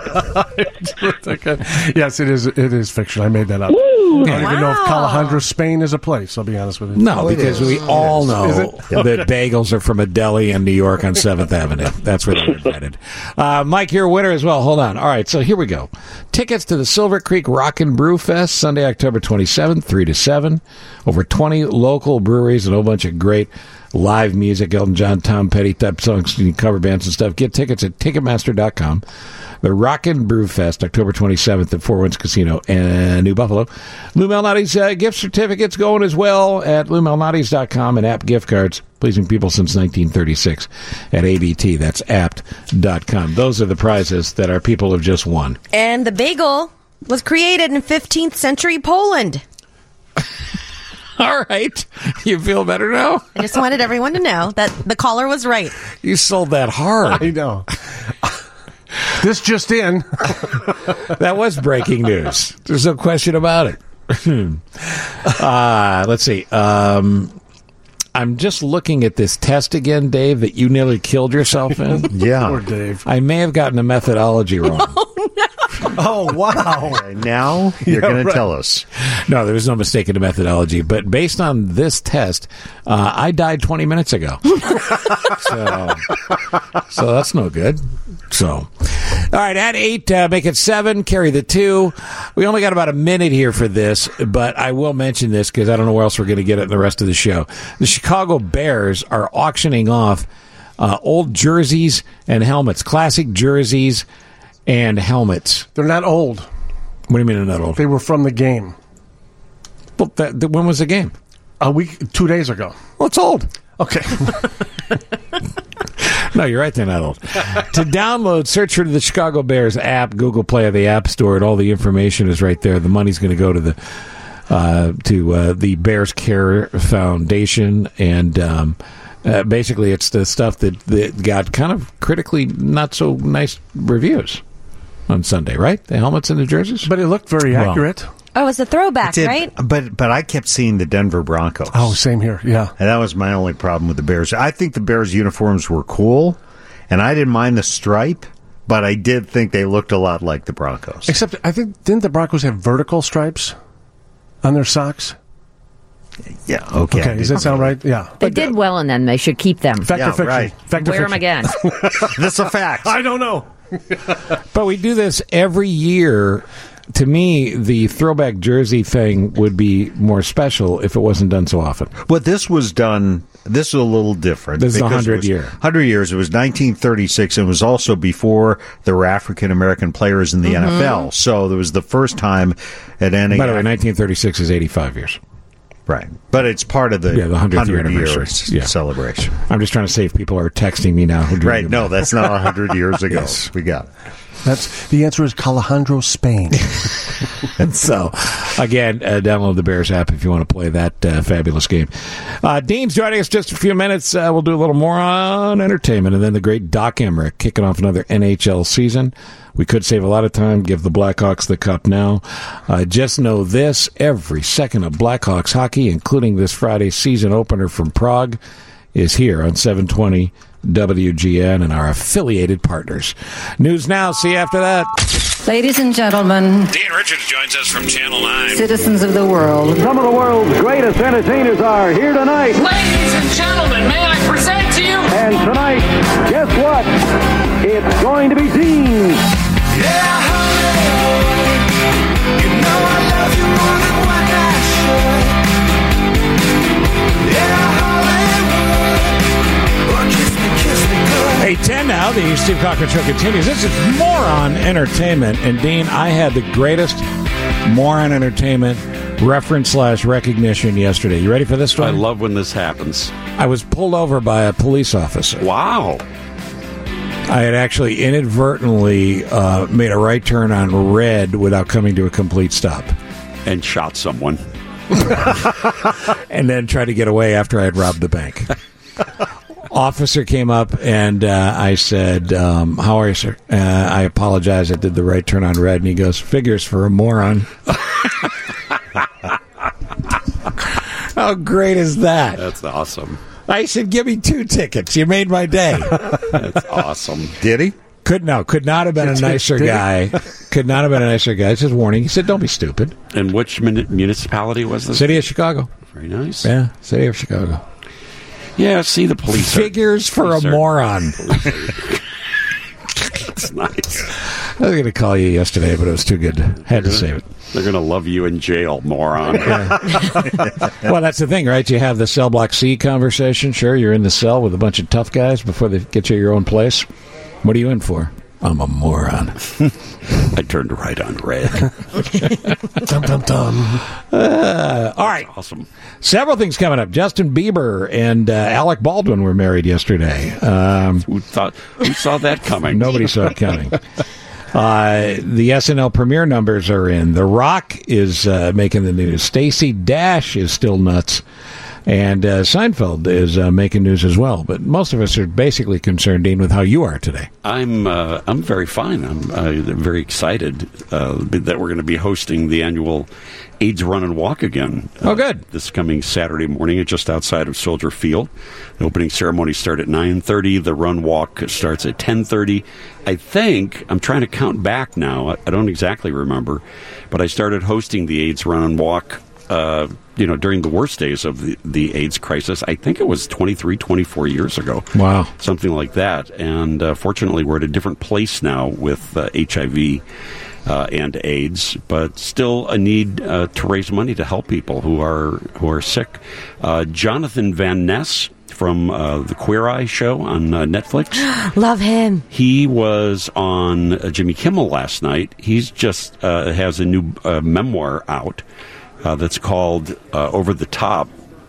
Yes, it is. It is fiction. I made that up. I don't even know if Wow. Calahandra, Spain, is a place. I'll be honest with you. No, it because is. we all It know is. that bagels are from a deli in New York on seventh Avenue. That's where they were invented. Uh, Mike, you're a winner as well. Hold on. All right, so here we go. Tickets to the Silver Creek Rock and Brew Fest, Sunday, October twenty-seventh, three to seven. Over twenty local breweries and a whole bunch of great live music, Elton John, Tom Petty type songs, cover bands and stuff. Get tickets at Ticketmaster dot com. The Rockin' Brew Fest, October twenty-seventh at Four Winds Casino in New Buffalo. Lou Malnati's uh, gift certificates going as well at Lou Malnati's dot com, and app gift cards, pleasing people since nineteen thirty-six at A B T. That's apt dot com. Those are the prizes that our people have just won. And the bagel was created in fifteenth century Poland. All right. You feel better now? I just wanted everyone to know that the caller was right. You sold that hard. I know. This just in. That was breaking news. There's no question about it. uh, let's see. Um, I'm just looking at this test again, Dave, that you nearly killed yourself in. Yeah. Poor Dave. I may have gotten the methodology wrong. Oh, no. Oh, wow. Okay, now you're Yeah, going right. to tell us. No, there was no mistake in the methodology. But based on this test, uh, I died twenty minutes ago. so, so that's no good. So, all right, at eight, uh, make it seven, carry the two. We only got about a minute here for this, but I will mention this because I don't know where else we're going to get it in the rest of the show. The Chicago Bears are auctioning off uh, old jerseys and helmets, classic jerseys and helmets. They're not old. What do you mean they're not old? They were from the game. Well, that, that, when was the game? A week, two days ago. Well, it's old. Okay. No, you're right. They're not old. To download, search for the Chicago Bears app, Google Play, or the App Store, and all the information is right there. The money's going to go to the uh, to uh, the Bears Care Foundation, and um, uh, basically, it's the stuff that, that got kind of critically not so nice reviews on Sunday, right? The helmets and the jerseys, but it looked very Well, accurate. Oh, it's a throwback, Did- right? But but I kept seeing the Denver Broncos. Oh, same here. Yeah. And that was my only problem with the Bears. I think the Bears uniforms were cool, and I didn't mind the stripe, but I did think they looked a lot like the Broncos. Except, I think, didn't the Broncos have vertical stripes on their socks? Yeah, okay. Okay, does that sound right? Yeah. They did well in them. They should keep them. Fact or fiction? right. Fact or Wear them fiction? again. That's a fact. I don't know. but we do this every year. To me, the throwback jersey thing would be more special if it wasn't done so often. Well, this was done. This is a little different. This is a because it hundred was year. Hundred years. It was nineteen thirty-six, and it was also before there were African American players in the Mm-hmm. N F L. So there was the first time at any. By the way, nineteen thirty-six is eighty-five years. Right, but it's part of the Yeah, the hundredth year hundred year anniversary. Yeah. celebration. I'm just trying to say if people are texting me now. Who dreamed Right? of No, that. that's not a hundred years ago. Yes. We got it. That's the answer is Alejandro, Spain. And so, again, uh, download the Bears app if you want to play that uh, fabulous game. Uh, Dean's joining us just a few minutes. Uh, we'll do a little more on entertainment, and then the great Doc Emmerich kicking off another N H L season. We could save a lot of time, give the Blackhawks the cup now. Uh, just know this, every second of Blackhawks hockey, including this Friday's season opener from Prague, is here on seven twenty W G N and our affiliated partners. News now. See you after that. Ladies and gentlemen, Dean Richards joins us from Channel nine. citizens of the world, Some of the world's greatest entertainers are here tonight. Ladies and gentlemen, may I present to you? And tonight, guess what? It's going to be Dean. Yeah, honey, you know I love you more than what I should. Yeah, Hollywood, or kiss me, kiss me good. eight ten now, the Steve Cochran Show continues. This is Moron Entertainment. And, Dean, I had the greatest Moron Entertainment reference slash recognition yesterday. You ready for this one? I love when this happens. I was pulled over by a police officer. Wow. I had actually inadvertently uh, made a right turn on red without coming to a complete stop. And shot someone. And then tried to get away after I had robbed the bank. Officer came up and uh, I said, um, how are you, sir? Uh, I apologize. I did the right turn on red. And he goes, figures for a moron. How great is that? That's awesome. I said, give me two tickets. You made my day. That's awesome. Did he? Could no, could not have been a nicer Did he? guy. Could not have been a nicer guy. It's just warning. He said, don't be stupid. And which mun- municipality was this? City of Chicago. Very nice. Yeah, City of Chicago. Yeah, see, the police are- Figures for a police are- moron. That's nice. I was going to call you yesterday, but it was too good. Had to save it. They're going to love you in jail, moron. Well, that's the thing, right? You have the cell block C conversation. Sure, you're in the cell with a bunch of tough guys before they get you your own place. What are you in for? I'm a moron. I turned right on red. dum, dum, dum. Uh, all right. Awesome. Several things coming up. Justin Bieber and uh, Alec Baldwin were married yesterday. Um, who thought? Who saw that coming? Nobody saw it coming. Uh, the S N L premiere numbers are in. The Rock is uh, making the news. Stacey Dash is still nuts. And uh, Seinfeld is uh, making news as well. But most of us are basically concerned, Dean, with how you are today. I'm uh, I'm very fine. I'm uh, very excited uh, that we're going to be hosting the annual AIDS Run and Walk again. Uh, oh, good. This coming Saturday morning, just outside of Soldier Field. The opening ceremony starts at nine thirty. The run walk starts at ten thirty. I think, I'm trying to count back now. I, I don't exactly remember. But I started hosting the AIDS Run and Walk Uh, you know, during the worst days of the, the AIDS crisis. I think it was twenty-three, twenty-four years ago. Wow. Something like that. And uh, fortunately, we're at a different place now with uh, H I V uh, and AIDS, but still a need uh, to raise money to help people who are who are sick. Uh, Jonathan Van Ness from uh, the Queer Eye show on uh, Netflix. Love him. He was on uh, Jimmy Kimmel last night. He's just uh, has a new uh, memoir out. Uh, that's called uh, Over the Top,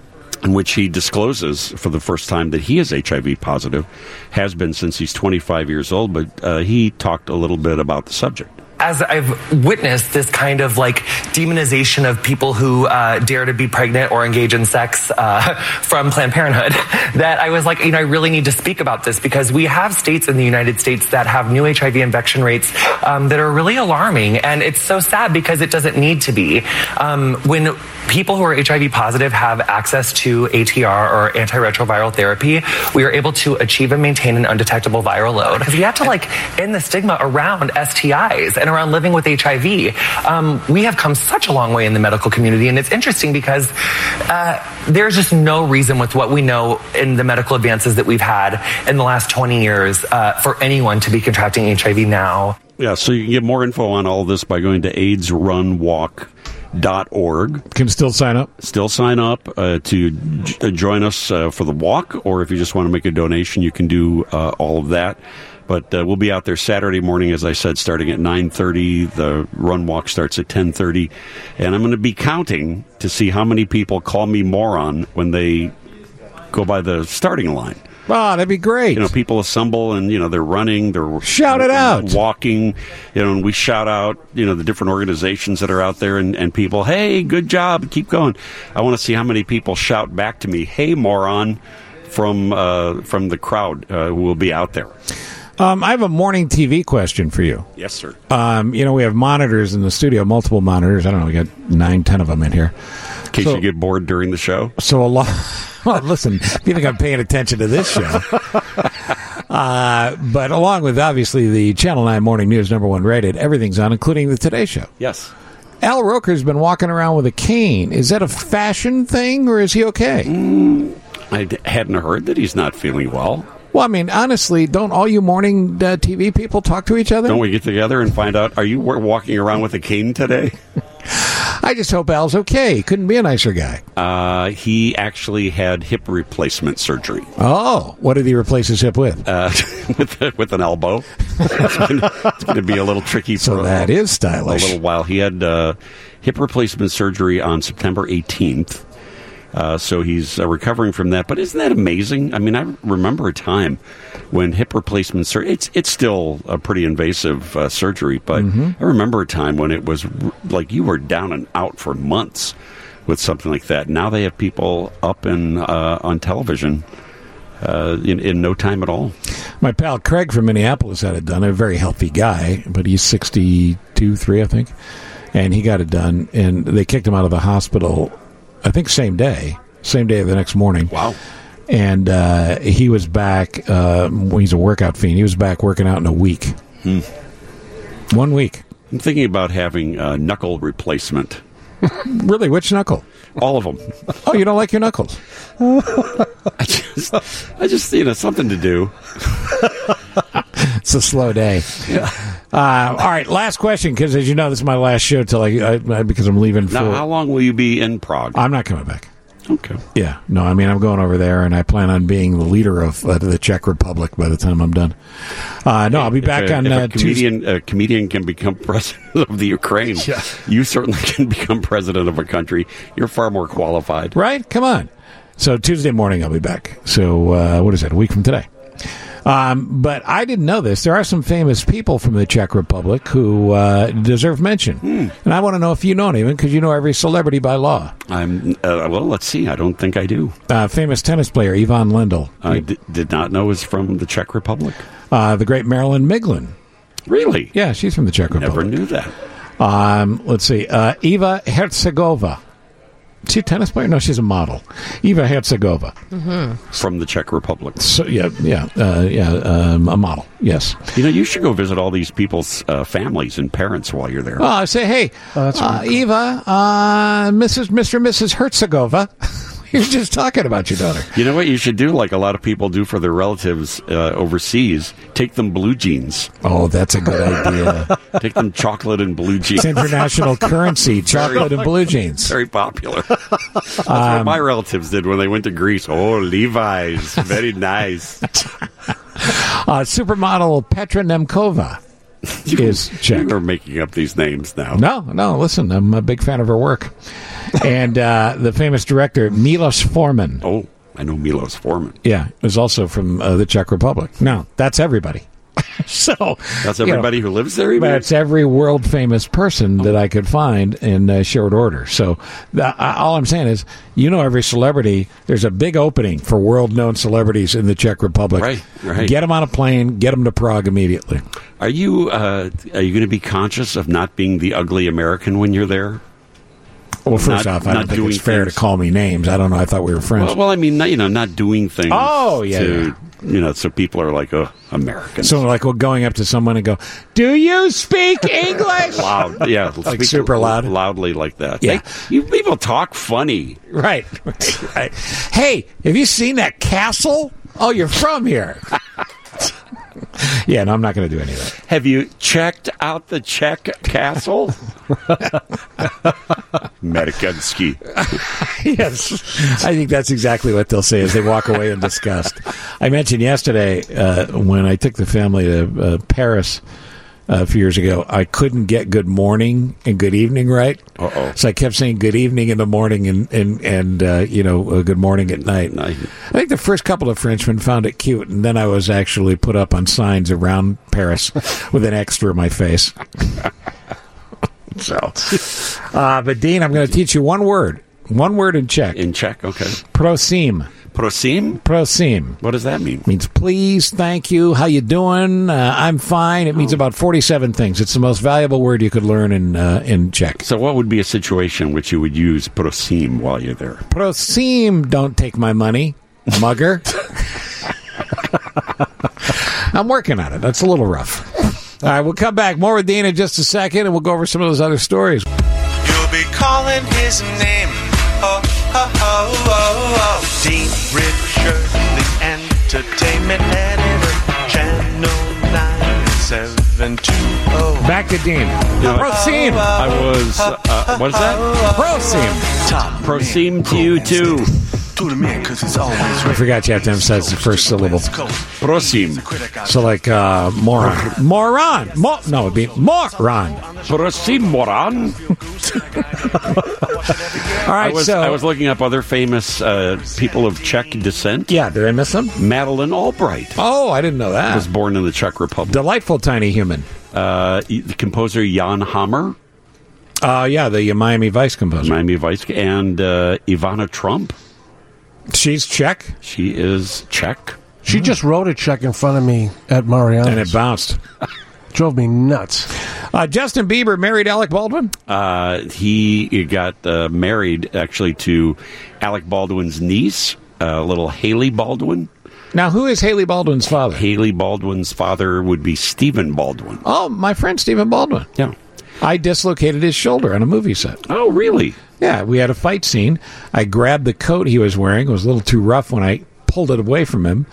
in which he discloses for the first time that he is H I V positive, has been since he's twenty-five years old, but uh, he talked a little bit about the subject. As I've witnessed this kind of like demonization of people who uh, dare to be pregnant or engage in sex uh, from Planned Parenthood, that I was like, you know, I really need to speak about this because we have states in the United States that have new H I V infection rates um, that are really alarming. And it's so sad because it doesn't need to be. Um, when people who are H I V positive have access to A T R or antiretroviral therapy, we are able to achieve and maintain an undetectable viral load. Because we have to like end the stigma around S T Is and around living with H I V. Um, we have come such a long way in the medical community, and it's interesting because uh, there's just no reason with what we know in the medical advances that we've had in the last twenty years uh, for anyone to be contracting H I V now. Yeah, so you can get more info on all this by going to AIDS Run Walk dot org. Can still sign up? Still sign up uh, to j- join us uh, for the walk, or if you just want to make a donation, you can do uh, all of that. But uh, we'll be out there Saturday morning, as I said, starting at nine thirty. The run walk starts at ten thirty. And I'm going to be counting to see how many people call me moron when they go by the starting line. Oh, that'd be great. You know, people assemble and, you know, they're running, they're shout it out, walking, you know, and we shout out, you know, the different organizations that are out there and, and people, hey, good job, keep going. I want to see how many people shout back to me, hey, moron, from uh, from the crowd uh, who will be out there. Um, I have a morning T V question for you. Yes, sir. Um, you know, we have monitors in the studio, multiple monitors. I don't know, we got nine, ten of them in here. In case so, you get bored during the show. So a lot. Well, listen, if you think I'm paying attention to this show. uh, but along with, obviously, the Channel nine Morning News, number one rated, everything's on, including the Today Show. Yes. Al Roker's been walking around with a cane. Is that a fashion thing, or is he okay? Mm, I d- hadn't heard that he's not feeling well. Well, I mean, honestly, don't all you morning uh, T V people talk to each other? Don't we get together and find out, are you walking around with a cane today? I just hope Al's okay. He couldn't be a nicer guy. Uh, he actually had hip replacement surgery. Oh, what did he replace his hip with? Uh, with, with an elbow. It's going to be a little tricky so for that a, is stylish. a little while. He had uh, hip replacement surgery on September eighteenth. Uh, so he's uh, recovering from that. But isn't that amazing? I mean, I remember a time when hip replacement surgery, it's, it's still a pretty invasive uh, surgery, but mm-hmm. I remember a time when it was r- like you were down and out for months with something like that. Now they have people up and uh, on television uh, in, in no time at all. My pal Craig from Minneapolis had it done. A very healthy guy, but he's sixty-two, three, I think. And he got it done, and they kicked him out of the hospital I think same day, same day of the next morning. Wow. And uh, he was back, uh, he's a workout fiend, he was back working out in a week. Hmm. One week. I'm thinking about having a knuckle replacement. Really? Which knuckle? All of them. Oh, you don't like your knuckles? I just, I just, you know, something to do. It's a slow day. Uh, all right, last question, because as you know, this is my last show till I, I because I'm leaving. For, Now, how long will you be in Prague? I'm not coming back. Okay. Yeah, no, I mean, I'm going over there, and I plan on being the leader of uh, the Czech Republic by the time I'm done. Uh, no, I'll be back if a, on if uh, a comedian. Tuesday. A comedian can become president of the Ukraine. Yeah. You certainly can become president of a country. You're far more qualified. Right? Come on. So Tuesday morning, I'll be back. So uh, what is that? A week from today. Um, but I didn't know this. There are some famous people from the Czech Republic who uh, deserve mention. Hmm. And I want to know if you know anyone, because you know every celebrity by law. I'm uh, well. Let's see. I don't think I do. Uh, famous tennis player Ivan Lendl. I d- did not know was from the Czech Republic. Uh, the great Marilyn Miglin. Really? Yeah, she's from the Czech Republic. Never knew that. Um, let's see. Uh, Eva Herzegovina. Is she a tennis player? No, she's a model. Eva Herzegovina. Mm-hmm. From the Czech Republic. So yeah, yeah, uh, yeah, um, a model. Yes. You know, you should go visit all these people's uh, families and parents while you're there. Oh, I say, hey, Oh, that's uh, really Eva, uh, Missus Mister and Missus Herzegovina. We were just talking about your daughter. You know what you should do, like a lot of people do for their relatives uh, overseas? Take them blue jeans. Oh, that's a good idea. Take them chocolate and blue jeans. It's international currency, chocolate and blue jeans. Very popular. That's what my relatives did when they went to Greece. Oh, Levi's. Very nice. Uh, supermodel Petra Nemkova is Czech. You're making up these names now. No, no, listen, I'm a big fan of her work. And uh, the famous director Milos Forman. Oh, I know Milos Forman. Yeah, is also from uh, the Czech Republic. No, that's everybody. So That's you know, everybody who lives there, you mean? That's every world famous person that I could find in uh, short order. So uh, all I'm saying is, you know, every celebrity. There's a big opening for world known celebrities in the Czech Republic. Right, right. Get them on a plane. Get them to Prague immediately. Are you uh, are you going to be conscious of not being the ugly American when you're there? Well, first Not- off, I not don't think doing it's fair things. to call me names. I don't know. I thought we were friends. Well, well, I mean, not, you know, not doing things. Oh, yeah, to, yeah. You know, so people are like, oh, Americans. So, like, well, going up to someone and go, "Do you speak English?" Loud, yeah, Like speak super loud? loudly like that. Yeah. They- you people talk funny. Right. right, right. Hey, have you seen that castle? Oh, you're from here. Yeah, no, I'm not going to do any of that. Have you checked out the Czech castle? Medikansky. Yes, I think that's exactly what they'll say as they walk away in disgust. I mentioned yesterday uh, when I took the family to uh, Paris uh, a few years ago, I couldn't get good morning and good evening right. Uh-oh. So I kept saying good evening in the morning and, and, and uh, you know, uh, good morning at night. Nice. I think the first couple of Frenchmen found it cute, and then I was actually put up on signs around Paris with an X through my face. So, uh, but Dean, I'm going to teach you one word. One word in Czech. In Czech, okay. Prosím. Prosím? Prosím. What does that mean? Means please, thank you, how you doing? Uh, I'm fine. It means about forty-seven things. It's the most valuable word you could learn in uh, in Czech. So what would be a situation in which you would use prosím while you're there? Prosím, don't take my money, mugger. I'm working on it. That's a little rough. All right, we'll come back. More with Dean in just a second, and we'll go over some of those other stories. You'll be calling his name. Oh, oh, oh, oh, oh. Dean Richard, the entertainment editor, channel nine seven two zero. Back to Dean. Prosím. I was, uh, what is that? Prosím. Prosím to you, too. I forgot you have to emphasize the first syllable. Prosím. So like uh, moron. Moron. Mo- no, it'd be moron. Prosím, moron. All right, I was, so I was looking up other famous uh, people of Czech descent. Yeah, did I miss them? Madeleine Albright. Oh, I didn't know that. Was born in the Czech Republic. Delightful tiny human. Uh, the composer Jan Hammer. Uh, yeah, the Miami Vice composer. Miami Vice. And uh, Ivana Trump. She's Czech? She is Czech. She just wrote a check in front of me at Mariano's. And it bounced. Drove me nuts. Uh, Justin Bieber married Alec Baldwin? Uh, he got uh, married, actually, to Alec Baldwin's niece, uh, little Haley Baldwin. Now, who is Haley Baldwin's father? Haley Baldwin's father would be Stephen Baldwin. Oh, my friend Stephen Baldwin. Yeah. I dislocated his shoulder on a movie set. Oh, really? Yeah, we had a fight scene. I grabbed the coat he was wearing. It was a little too rough when I pulled it away from him.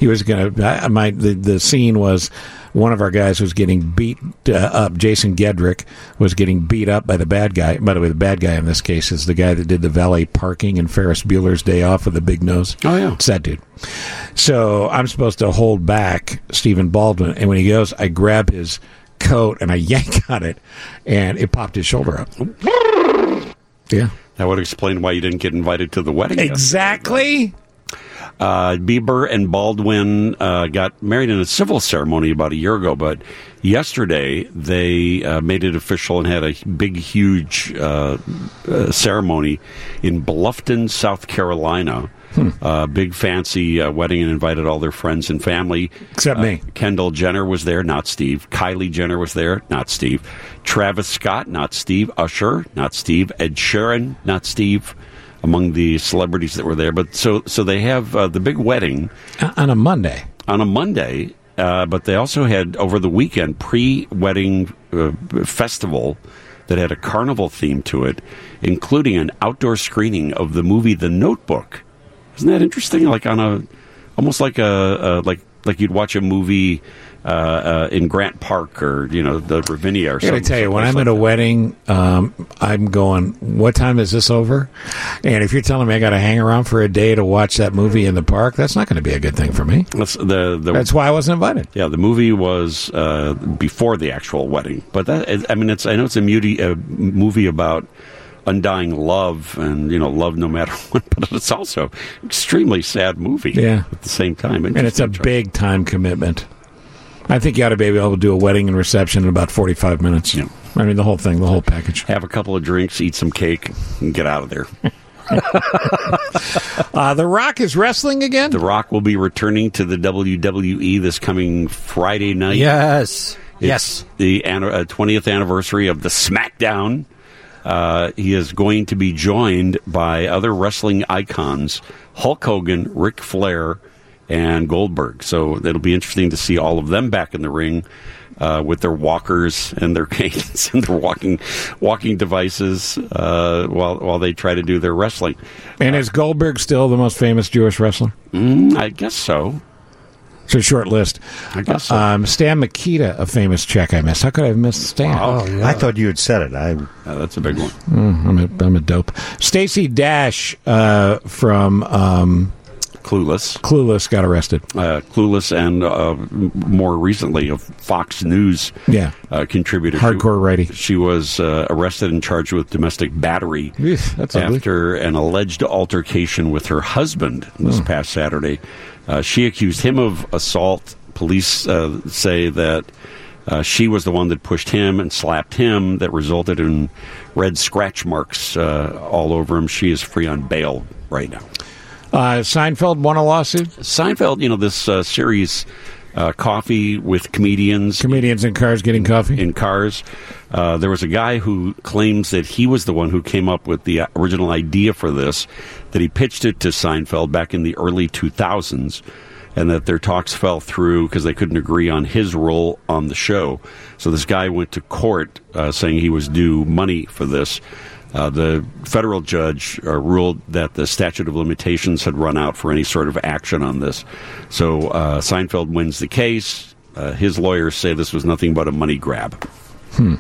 He was going to. My the, the scene was one of our guys was getting beat uh, up. Jason Gedrick was getting beat up by the bad guy. By the way, the bad guy in this case is the guy that did the valet parking in Ferris Bueller's Day Off with the big nose. Oh yeah, it's that dude. So I'm supposed to hold back Stephen Baldwin, and when he goes, I grab his coat and I yank on it, and it popped his shoulder up. Yeah. That would explain why you didn't get invited to the wedding. Exactly. Uh, Bieber and Baldwin uh, got married in a civil ceremony about a year ago, but yesterday they uh, made it official and had a big, huge uh, uh, ceremony in Bluffton, South Carolina. Hmm. Uh, big fancy uh, wedding, and invited all their friends and family. Except uh, me. Kendall Jenner was there, not Steve. Kylie Jenner was there, not Steve. Travis Scott, not Steve. Usher, not Steve. Ed Sheeran, not Steve. Among the celebrities that were there, but so so they have uh, the big wedding on a Monday. On a Monday, uh, but they also had over the weekend pre-wedding uh, festival that had a carnival theme to it, including an outdoor screening of the movie The Notebook. Isn't that interesting? Like on a, almost like a, a like like you'd watch a movie uh, uh, in Grant Park or you know the Ravinia or something. I gotta tell you, when I'm like at a that. wedding, um, I'm going, what time is this over? And if you're telling me I got to hang around for a day to watch that movie in the park, that's not going to be a good thing for me. That's, the, the, that's why I wasn't invited. Yeah, the movie was uh, before the actual wedding, but that I mean, it's I know it's a muti- a movie about undying love and you know love no matter what, but it's also an extremely sad movie. Yeah. At the same time, And it's a big time commitment. I think you ought to be able to do a wedding and reception in about forty-five minutes. Yeah. I mean, the whole thing, the whole package. Have a couple of drinks, eat some cake, and get out of there. uh, the Rock is wrestling again? The Rock will be returning to the W W E this coming Friday night. Yes. It's yes. The an- uh, twentieth anniversary of the SmackDown. Uh, he is going to be joined by other wrestling icons, Hulk Hogan, Ric Flair, and Goldberg. So it'll be interesting to see all of them back in the ring uh, with their walkers and their canes and their walking walking devices uh, while while they try to do their wrestling. And is Goldberg still the most famous Jewish wrestler? Mm, I guess so. It's a short list. I guess so. Um, Stan Mikita, a famous Czech I missed. How could I have missed Stan? Oh, yeah. I thought you had said it. I. Uh, that's a big one. Mm, I'm, a, I'm a dope. Stacey Dash uh, from um, Clueless. Clueless got arrested. Uh, Clueless and uh, more recently a Fox News yeah. uh, contributor. Hardcore she, righty. She was uh, arrested and charged with domestic battery Eesh, that's after ugly. an alleged altercation with her husband this Hmm. past Saturday. Uh, she accused him of assault. Police uh, say that uh, she was the one that pushed him and slapped him that resulted in red scratch marks uh, all over him. She is free on bail right now. Uh, Seinfeld won a lawsuit? Seinfeld, you know, this uh, series, uh, Coffee with Comedians. Comedians in cars getting coffee? In cars. Uh, there was a guy who claims that he was the one who came up with the original idea for this, that he pitched it to Seinfeld back in the early two thousands, and that their talks fell through because they couldn't agree on his role on the show. So this guy went to court uh, saying he was due money for this. Uh, the federal judge uh, ruled that the statute of limitations had run out for any sort of action on this. So uh, Seinfeld wins the case. Uh, his lawyers say this was nothing but a money grab. Hmm.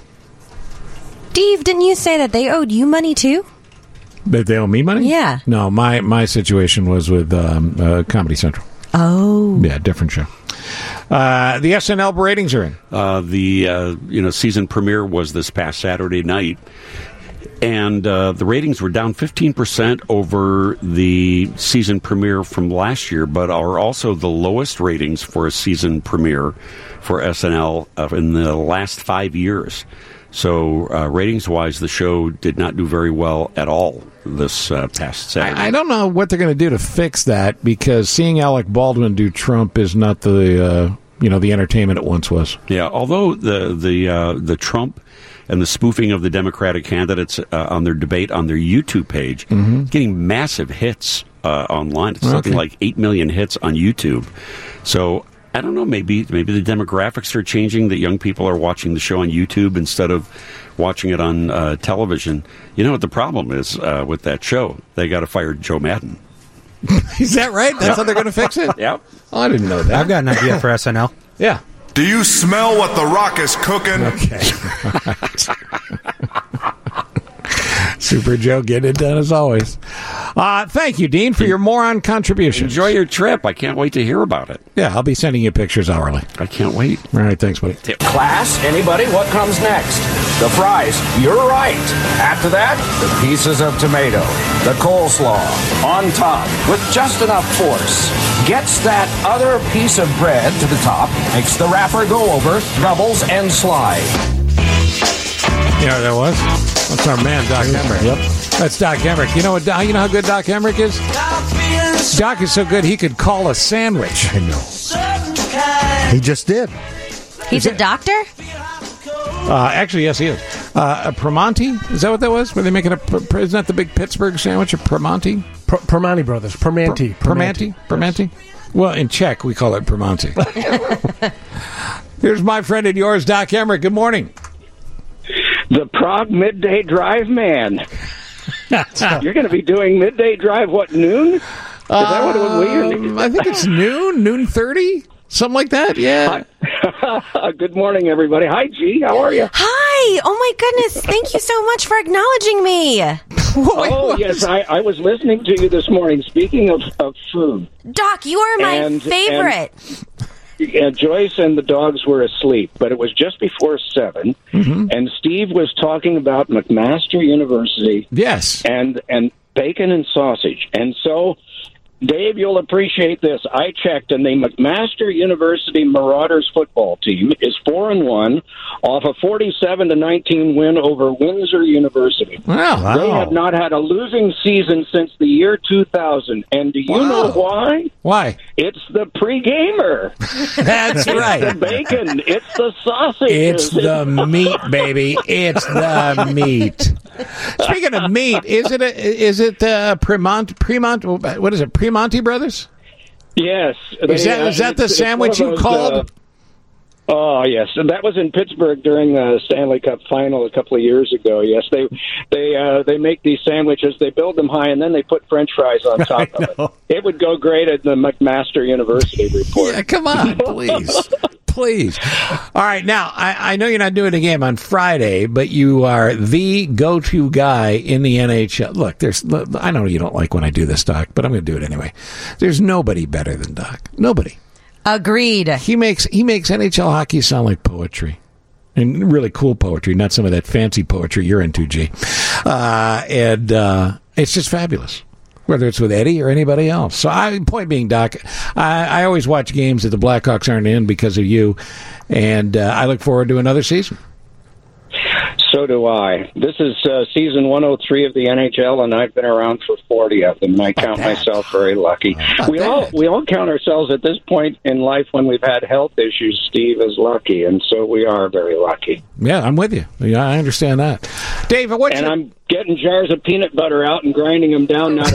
Steve, didn't you say that they owed you money too? That they owe me money? Yeah. No, my, my situation was with um, uh, Comedy Central. Oh. Yeah, different show. Uh, the S N L ratings are in. Uh, the uh, you know season premiere was this past Saturday night, and uh, the ratings were down fifteen percent over the season premiere from last year, but are also the lowest ratings for a season premiere for S N L uh, in the last five years. So uh, ratings-wise, the show did not do very well at all this uh, past Saturday. I, I don't know what they're going to do to fix that, because seeing Alec Baldwin do Trump is not the uh, you know the entertainment it once was. Yeah, although the the uh, the Trump and the spoofing of the Democratic candidates uh, on their debate on their YouTube page, Mhm. getting massive hits uh, online. It's Okay. something like eight million hits on YouTube. So I don't know. Maybe maybe the demographics are changing. That young people are watching the show on YouTube instead of watching it on uh, television. You know what the problem is uh, with that show? They got to fire Joe Madden. Is that right? That's how they're going to fix it? Yep. Oh, I didn't know that. I've got an idea for S N L. Yeah. Do you smell what The Rock is cooking? Okay. Super Joe, getting it done as always. Uh, thank you, Dean, for your moron contribution. Enjoy your trip. I can't wait to hear about it. Yeah, I'll be sending you pictures hourly. I can't wait. All right, thanks, buddy. Class, anybody, what comes next? The fries, you're right. After that, the pieces of tomato. The coleslaw, on top, with just enough force. Gets that other piece of bread to the top, makes the wrapper go over, doubles, and slide. You know what that was? That's our man, Doc Emmerich. Yep. That's Doc Emmerich. You know what? You know how good Doc Emmerich is? Doc is so good he could call a sandwich. I know. He just did. He's a doctor? Uh, actually, yes, he is. Uh, a Primanti? Is that what that was? Were they making a? Isn't that the big Pittsburgh sandwich? A Primanti? Pr- Primanti Brothers. Primanti. Primanti. Primanti. Well, in Czech we call it Primanti. Here's my friend and yours, Doc Emmerich. Good morning. The Prague Midday Drive Man. You're going to be doing Midday Drive, what, noon? Is that what it was? Um, I think it's noon, noon thirty, something like that. Yeah. Good morning, everybody. Hi, G. How are you? Hi. Oh, my goodness. Thank you so much for acknowledging me. Oh, yes. I, I was listening to you this morning. Speaking of, of food. Doc, you are my and, favorite. And, Uh, Joyce and the dogs were asleep, but it was just before seven, mm-hmm. and Steve was talking about McMaster University. Yes, and and bacon and sausage, and so. Dave, you'll appreciate this. I checked, and the McMaster University Marauders football team is four and one off a forty-seven to nineteen win over Windsor University. Wow. They have not had a losing season since the year two thousand. And do you Wow. know why? Why? It's the pre-gamer. That's right. It's the bacon. It's the sausage. It's the meat, baby. It's the meat. Speaking of meat, is it a, is it uh, Premont Premont? What is it? Premonti Brothers? Yes. Is They, that uh, is that the it's- it's sandwich one you of those, called? uh, Oh yes, and that was in Pittsburgh during the Stanley Cup final a couple of years ago. Yes, they they uh, they make these sandwiches. They build them high, and then they put French fries on top of it. It would go great at the McMaster University report. Yeah, come on, please. Please. All right, now, I, I know you're not doing a game on Friday, but you are the go-to guy in the N H L. Look, there's. I know you don't like when I do this, Doc, but I'm going to do it anyway. There's nobody better than Doc. Nobody. Agreed. He makes he makes N H L hockey sound like poetry. And really cool poetry, not some of that fancy poetry you're into, G. Uh, and uh, it's just fabulous. Whether it's with Eddie or anybody else. So, I, point being, Doc, I, I always watch games that the Blackhawks aren't in because of you, and uh, I look forward to another season. So do I. This is uh, season one oh three of the N H L, and I've been around for forty of them. And I count myself very lucky. We all we all count ourselves at this point in life when we've had health issues. Steve is lucky, and so we are very lucky. Yeah, I'm with you. Yeah, I understand that, Dave. What's and your... I'm getting jars of peanut butter out and grinding them down now.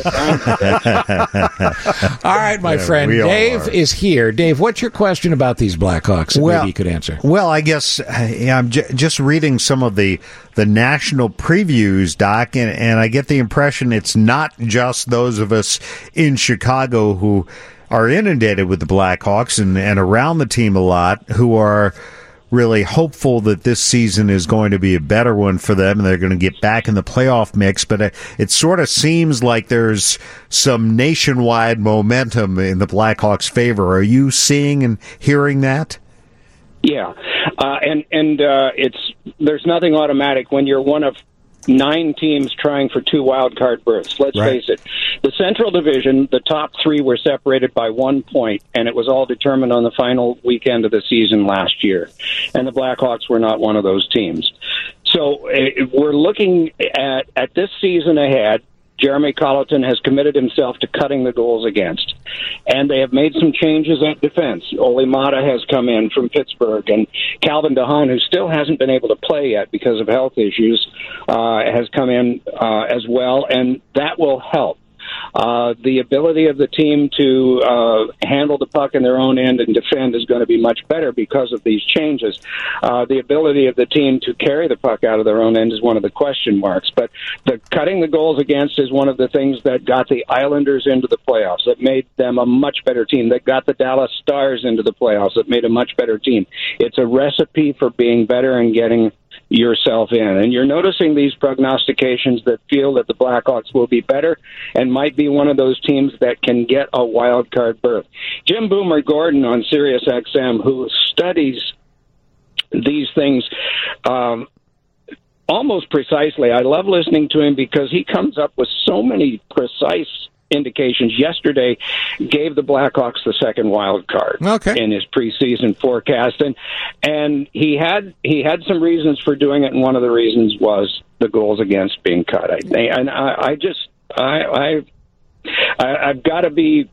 To All right, my Yeah, friend, we all Dave are. is here. Dave, what's your question about these Blackhawks that Well- maybe you could answer? Well, I guess uh, yeah, I'm j- just reading some of the the national previews, Doc, and, and I get the impression it's not just those of us in Chicago who are inundated with the Blackhawks and, and around the team a lot who are really hopeful that this season is going to be a better one for them and they're going to get back in the playoff mix. But it, it sort of seems like there's some nationwide momentum in the Blackhawks' favor. Are you seeing and hearing that? Yeah, uh, and and uh, it's there's nothing automatic when you're one of nine teams trying for two wild card berths. Let's Right. face it, the Central Division, the top three were separated by one point, and it was all determined on the final weekend of the season last year. And the Blackhawks were not one of those teams. So uh, we're looking at at this season ahead. Jeremy Colleton has committed himself to cutting the goals against. And they have made some changes at defense. Ole Mata has come in from Pittsburgh, and Calvin DeHaan, who still hasn't been able to play yet because of health issues, uh, has come in uh, as well, and that will help. Uh, the ability of the team to uh, handle the puck in their own end and defend is going to be much better because of these changes. Uh, the ability of the team to carry the puck out of their own end is one of the question marks. But the cutting the goals against is one of the things that got the Islanders into the playoffs, that made them a much better team, that got the Dallas Stars into the playoffs, that made a much better team. It's a recipe for being better and getting yourself in. And you're noticing these prognostications that feel that the Blackhawks will be better and might be one of those teams that can get a wild card berth. Jim Boomer Gordon on Sirius X M, who studies these things um, almost precisely. I love listening to him because he comes up with so many precise indications. Yesterday gave the Blackhawks the second wild card okay. in his preseason forecast, and and he had he had some reasons for doing it, and one of the reasons was the goals against being cut. I think, and I, I just I, I, I I've got to be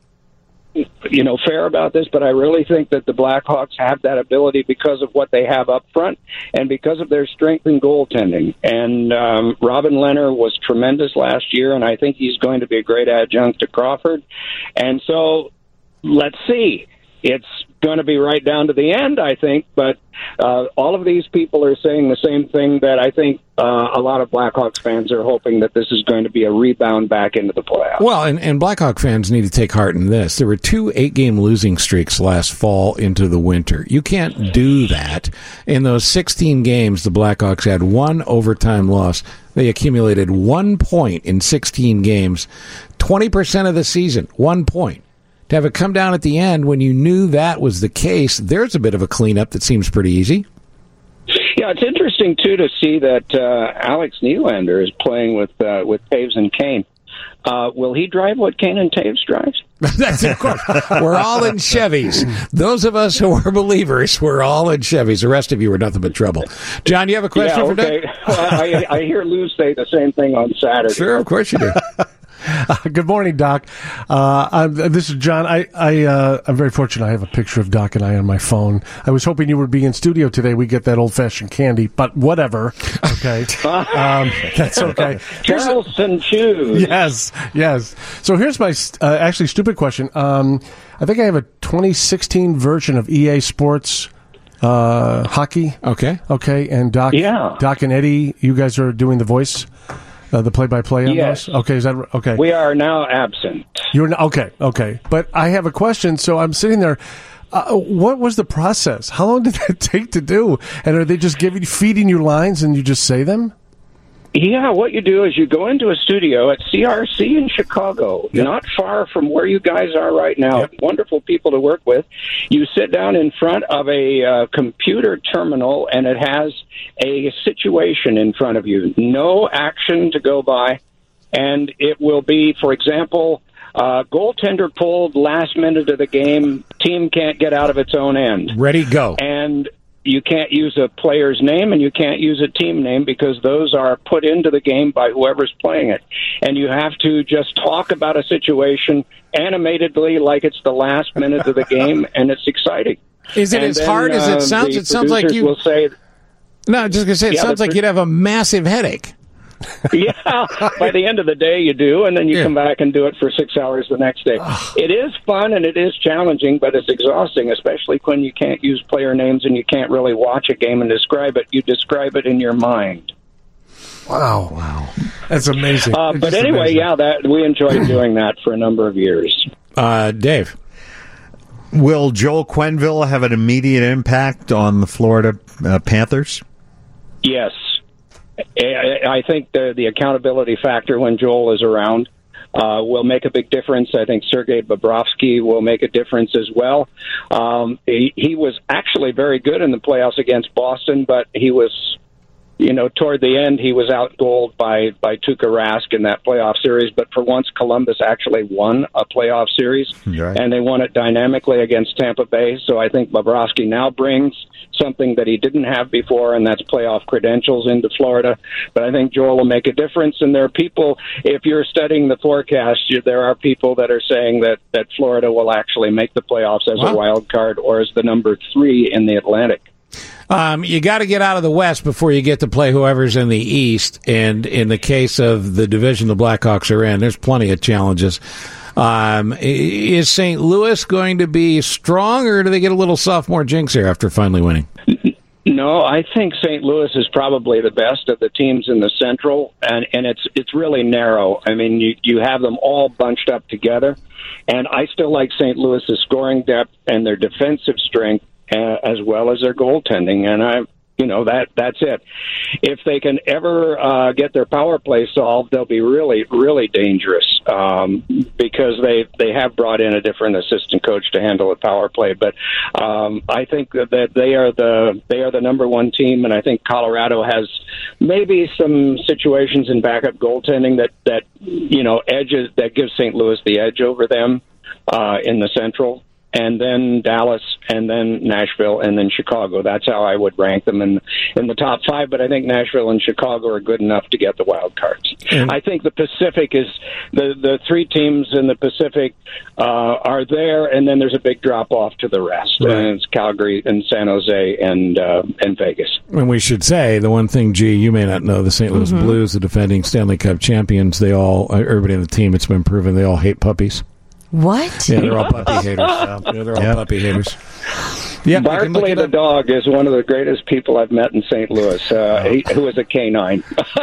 you know fair about this, but I really think that the Blackhawks have that ability because of what they have up front and because of their strength in goaltending. And um, Robin Lehner was tremendous last year, and I think he's going to be a great adjunct to Crawford. And so let's see. It's going to be right down to the end, I think, but uh, all of these people are saying the same thing, that I think uh, a lot of Blackhawks fans are hoping that this is going to be a rebound back into the playoffs. Well, and, and Blackhawk fans need to take heart in this. There were two eight-game losing streaks last fall into the winter. You can't do that. In those sixteen games, the Blackhawks had one overtime loss. They accumulated one point in sixteen games, twenty percent of the season, one point. To have it come down at the end when you knew that was the case, there's a bit of a cleanup that seems pretty easy. Yeah, it's interesting, too, to see that uh, Alex Nylander is playing with uh, with Taves and Kane. Uh, will he drive what Kane and Taves drives? That's of course. We're all in Chevys. Those of us who are believers, we're all in Chevys. The rest of you are nothing but trouble. John, you have a question yeah, for okay. Doug? Well, I, I hear Lou say the same thing on Saturday. Sure, of course you do. Uh, good morning, Doc. Uh, I'm, this is John. I, I, uh, I'm very fortunate. I have a picture of Doc and I on my phone. I was hoping you would be in studio today. We get that old-fashioned candy, but whatever. Okay, um, that's okay. Charleston Chews. Yes, yes. So here's my uh, actually stupid question. Um, I think I have a twenty sixteen version of E A Sports uh, hockey. Okay, okay. And Doc, yeah. Doc and Eddie, you guys are doing the voice. Uh, the play-by-play on yes. those? Okay, is that okay? We are now absent. You're not, okay, okay. But I have a question. So I'm sitting there. Uh, what was the process? How long did that take to do? And are they just giving, feeding you lines, and you just say them? Yeah, what you do is you go into a studio at C R C in Chicago, yep. not far from where you guys are right now. Yep. Wonderful people to work with. You sit down in front of a uh, computer terminal, and it has a situation in front of you. No action to go by, and it will be, for example, uh, goaltender pulled last minute of the game. Team can't get out of its own end. Ready, go. And you can't use a player's name and you can't use a team name because those are put into the game by whoever's playing it. And you have to just talk about a situation animatedly like it's the last minute of the game, and it's exciting. Is it and as then, hard as it uh, sounds? the It sounds like you will say. No, just gonna say it Yeah, sounds the like pro- you'd have a massive headache. Yeah, by the end of the day you do, and then you Yeah. come back and do it for six hours the next day. It is fun and it is challenging, but it's exhausting, especially when you can't use player names and you can't really watch a game and describe it. You describe it in your mind. Wow, wow, that's amazing. Uh, It's but just anyway, amazing. yeah, that we enjoyed doing that for a number of years. Uh, Dave, will Joel Quenneville have an immediate impact on the Florida uh, Panthers? Yes. I think the the accountability factor when Joel is around uh, will make a big difference. I think Sergei Bobrovsky will make a difference as well. Um, he, he was actually very good in the playoffs against Boston, but he was, you know, toward the end, he was outgoaled by, by Tuukka Rask in that playoff series. But for once, Columbus actually won a playoff series, right. and they won it dynamically against Tampa Bay. So I think Bobrovsky now brings something that he didn't have before, and that's playoff credentials into Florida. But I think Joel will make a difference. And there are people, if you're studying the forecast, you, there are people that are saying that, that Florida will actually make the playoffs as wow. a wild card or as the number three in the Atlantic. Um, you got to get out of the West before you get to play whoever's in the East. And in the case of the division the Blackhawks are in, there's plenty of challenges. Um, is Saint Louis going to be strong, or do they get a little sophomore jinx here after finally winning? No, I think Saint Louis is probably the best of the teams in the Central, and, and it's it's really narrow. I mean, you, you have them all bunched up together, and I still like Saint Louis's scoring depth and their defensive strength, uh, as well as their goaltending, and I, you know, that that's it. If they can ever uh, get their power play solved, they'll be really, really dangerous um, because they they have brought in a different assistant coach to handle the power play. But um, I think that they are the they are the number one team, and I think Colorado has maybe some situations in backup goaltending that that you know edges that gives Saint Louis the edge over them uh, in the Central. And then Dallas, and then Nashville, and then Chicago. That's how I would rank them in in the top five. But I think Nashville and Chicago are good enough to get the wild cards. Mm. I think the Pacific is the the three teams in the Pacific uh, are there, and then there's a big drop off to the rest. Right. And it's Calgary and San Jose and uh, and Vegas. And we should say the one thing, G, you may not know: the Saint Louis mm-hmm. Blues, the defending Stanley Cup champions, they all everybody on the team. It's been proven they all hate puppies. What? Yeah, they're all puppy haters. Yeah, they're all yep. puppy haters. Yeah, Barkley the dog is one of the greatest people I've met in Saint Louis, uh, oh. he, who is a canine.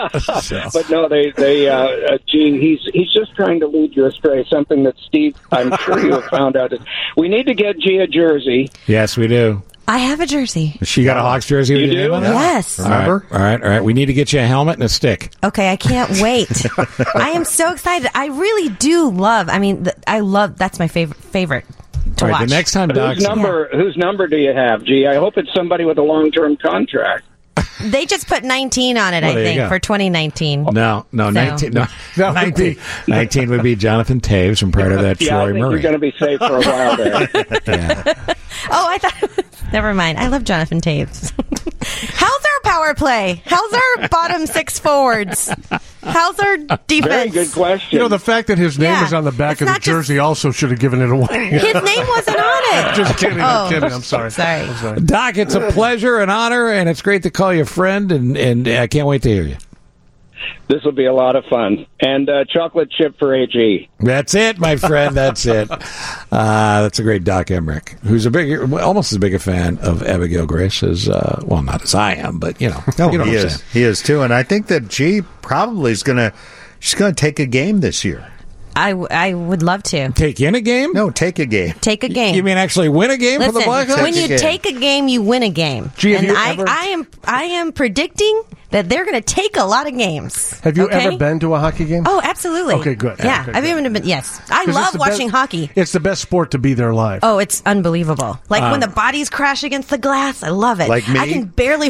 But no, they, they, uh, uh, gee, he's he's just trying to lead you astray. Something that Steve, I'm sure you have found out. Is we need to get G a jersey. Yes, we do. I have a jersey. She got a Hawks jersey with you your do? name on it? Yes. All right, all right, all right. We need to get you a helmet and a stick. Okay, I can't wait. I am so excited. I really do love. I mean, th- I love. That's my favorite favorite to all right, watch. The next time, Doc. Whose number? Yeah. Whose number do you have, G? I hope it's somebody with a long-term contract. They just put nineteen on it, well, I think, for twenty nineteen. No, no, so. nineteen. No, that would nineteen, be nineteen would be Jonathan Taves, and part of that, yeah, Troy I think Murray. You're going to be safe for a while there. Yeah. Oh, I thought. Never mind. I love Jonathan Taves. How's our power play? How's our bottom six forwards? How's our defense? Very good question. You know, the fact that his name yeah, is on the back of the jersey just, also should have given it away. His name wasn't on it. Just kidding. Oh, I'm kidding. I'm sorry. Sorry. I'm sorry. Doc, it's a pleasure and honor, and it's great to call you a friend, and, and I can't wait to hear you. This will be a lot of fun. And uh, chocolate chip for A G. That's it, my friend. That's it. Uh, that's a great Doc Emmerich, who's a bigger, almost as big a fan of Abigail Grace as, uh, well, not as I am, but, you know. No, you know he what I'm is. saying. He is, too. And I think that G probably is going to, she's going to take a game this year. I, w- I would love to. Take in a game? No, take a game. Take a game. You mean actually win a game Listen, for the Blackhawks? When you Take a take a game, you win a game. Gee, have and you I, ever- I am I am predicting that they're going to take a lot of games. Have you okay? ever been to a hockey game? Oh, absolutely. Okay, good. Yeah, Okay, I've good. even been. Yes, I 'Cause love it's the watching best- hockey. It's the best sport to be there live. Oh, it's unbelievable. Like Uh, when the bodies crash against the glass, I love it. Like me? I can barely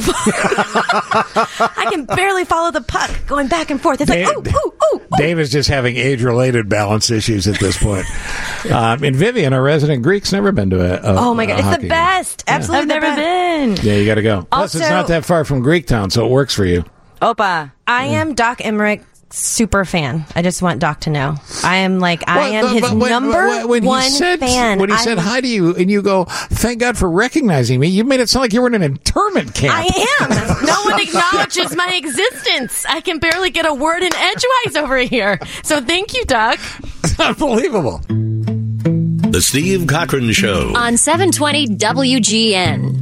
I can barely follow the puck going back and forth. It's Dave, like, ooh, ooh, ooh, ooh. Dave is just having age-related balance issues at this point. um, and Vivian, our resident Greek's never been to a, a Oh my a god, it's hockey the best. game. Absolutely, I've the never best. been. Yeah, you got to go. Plus, it's Also- not that far from Greektown, so it works for you. Opa. I am Doc Emmerich. Super fan. I just want Doc to know. I am like I Well, am but- his but when- number when, when one he said, fan. When he I said am- hi to you, and you go, "Thank God for recognizing me," you made it sound like you were in an internment camp. I am. No one acknowledges my existence. I can barely get a word in edgewise over here. So thank you, Doc. It's unbelievable. The Steve Cochran Show on seven twenty W G N.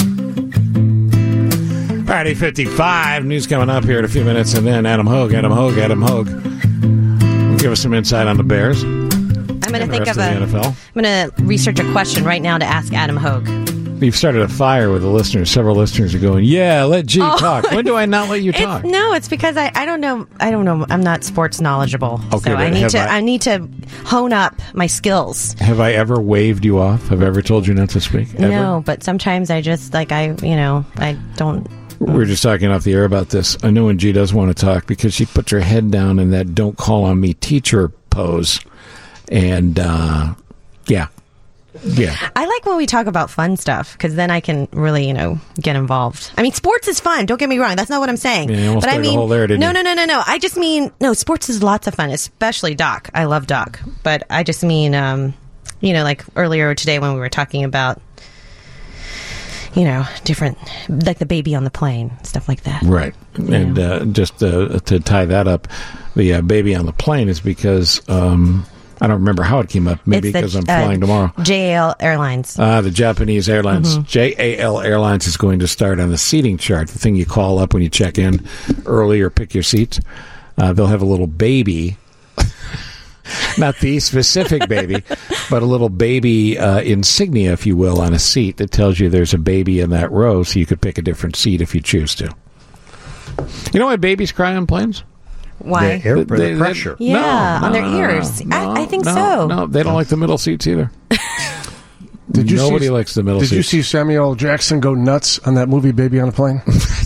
All right, eight fifty-five. News coming up here in a few minutes, and then Adam Hogue, Adam Hogue, Adam Hogue. Will give us some insight on the Bears. I'm going to think rest of of a. the N F L. I'm going to research a question right now to ask Adam Hogue. You've started a fire with the listeners. Several listeners are going, "Yeah, let G Oh. talk." When do I not let you It's- talk? no, it's because I, I don't know. I don't know. I'm not sports knowledgeable, Okay, so I but need have to. I- I, need to hone up my skills. Have I ever waved you off? Have I ever told you not to speak? Ever? No, but sometimes I just like I, you know, I don't. We were just talking off the air about this. I know when G does want to talk because she puts her head down in that "don't call on me" teacher pose, and uh, yeah, yeah. I like when we talk about fun stuff because then I can really, you know, get involved. I mean, sports is fun. Don't get me wrong. That's not what I'm saying. Yeah, you almost but I dug a mean, hole there, didn't no, you? no, no, no, no. I just mean no. Sports is lots of fun, especially Doc. I love Doc, but I just mean, um, you know, like earlier today when we were talking about, you know, different, like the baby on the plane, stuff like that. Right. And uh, just uh, to tie that up, the uh, baby on the plane is because um, I don't remember how it came up. Maybe It's the, because I'm uh, flying tomorrow. J A L Airlines. Uh, the Japanese Airlines, Mhm. J A L Airlines is going to start on the seating chart, the thing you call up when you check in early or pick your seats. Uh, they'll have a little baby, not the specific baby, but a little baby uh, insignia, if you will, on a seat that tells you there's a baby in that row, so you could pick a different seat if you choose to. You know why babies cry on planes? Why? The air They- the they- pressure. they- Yeah, no, on no, their no, no, ears. no, I, I think no, so. No, they don't like the middle seats either. Did you Nobody see, likes the middle Did seats. you see Samuel L. Jackson go nuts on that movie Baby on a Plane?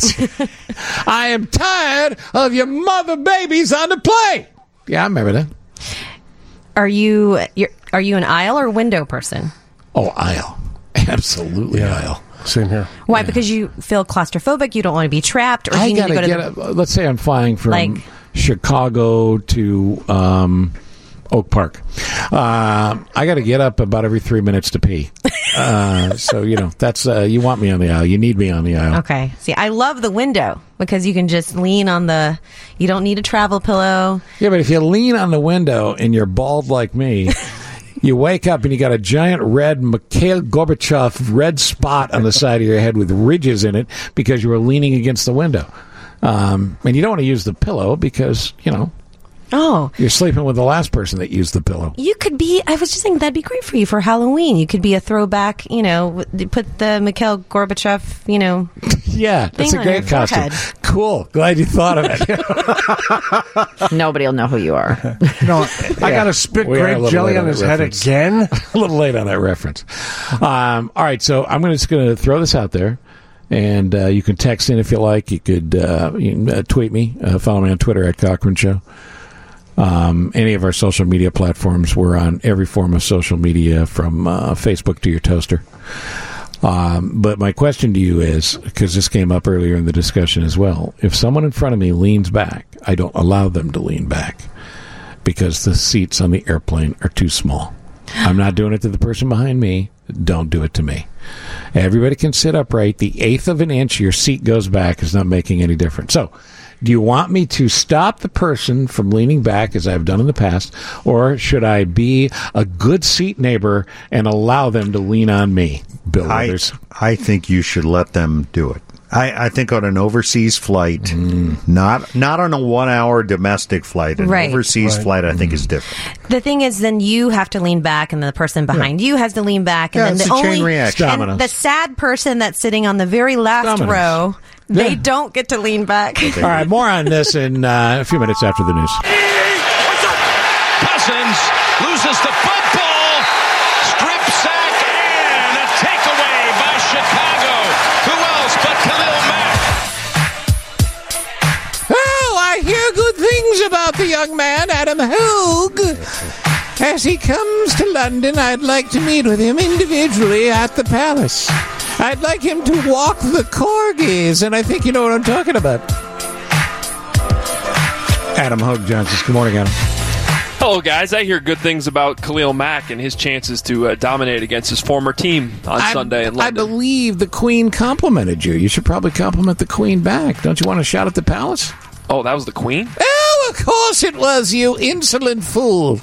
I am tired of your mother babies on the plane. Yeah, I remember that. Are you you're, are you an aisle or window person? Oh, aisle. Absolutely aisle. Same here. Why? Because you feel claustrophobic. You don't want to be trapped, or I you need gotta to go to get the, a, let's say I'm flying from Like- Chicago to um, Oak Park. Uh, I got to get up about every three minutes to pee. Uh, so you know that's uh, you want me on the aisle. You need me on the aisle. Okay. See, I love the window because you can just lean on the. You don't need a travel pillow. Yeah, but if you lean on the window and you're bald like me, you wake up and you got a giant red Mikhail Gorbachev red spot on the side of your head with ridges in it because you were leaning against the window. Um, and you don't want to use the pillow because, you know, Oh, you're sleeping with the last person that used the pillow. you could be. I was just saying that'd be great for you for Halloween. You could be a throwback. You know, w- put the Mikhail Gorbachev. You know. Yeah, that's thing a on your great costume. forehead. Cool. Glad you thought of it. Nobody will know who you are. No, I got to spit We are a grape little jelly late on that his head reference. again. A little late on that reference. Um, all right, so I'm gonna, just going to throw this out there, and uh, you can text in if you like. You could uh, you can, uh, tweet me, uh, follow me on Twitter at Cochran Show. Um, any of our social media platforms. We're on every form of social media, from uh, Facebook to your toaster. Um, but my question to you is, because this came up earlier in the discussion as well, if someone in front of me leans back, I don't allow them to lean back because the seats on the airplane are too small. I'm not doing it to the person behind me. Don't do it to me. Everybody can sit upright. The eighth of an inch your seat goes back is not making any difference. So, do you want me to stop the person from leaning back, as I've done in the past, or should I be a good seat neighbor and allow them to lean on me, Bill I, Withers? I think you should let them do it. I, I think on an overseas flight, not not on a one-hour domestic flight, an Right. overseas Right. flight, I think is different. The thing is, then you have to lean back, and the person behind you has to lean back, and Yeah, then it's the a chain only reaction. and Dominoes. the sad person that's sitting on the very last Dominoes. row, they Yeah. don't get to lean back. All right, more on this in uh, a few minutes after the news. Cousins loses the football. Strip sack and a takeaway by Chicago. Who else but Khalil Mack? Well, I hear good things about the young man, Adam Hogue. As he comes to London, I'd like to meet with him individually at the Palace. I'd like him to walk the corgis, and I think you know what I'm talking about. Adam Hogue Johnson. Good morning, Adam. Hello, guys. I hear good things about Khalil Mack and his chances to uh, dominate against his former team on I, Sunday in I London. believe the Queen complimented you. You should probably compliment the Queen back. Don't you want a shot at the Palace? Oh, that was the Queen? Oh, of course it was, you insolent fool.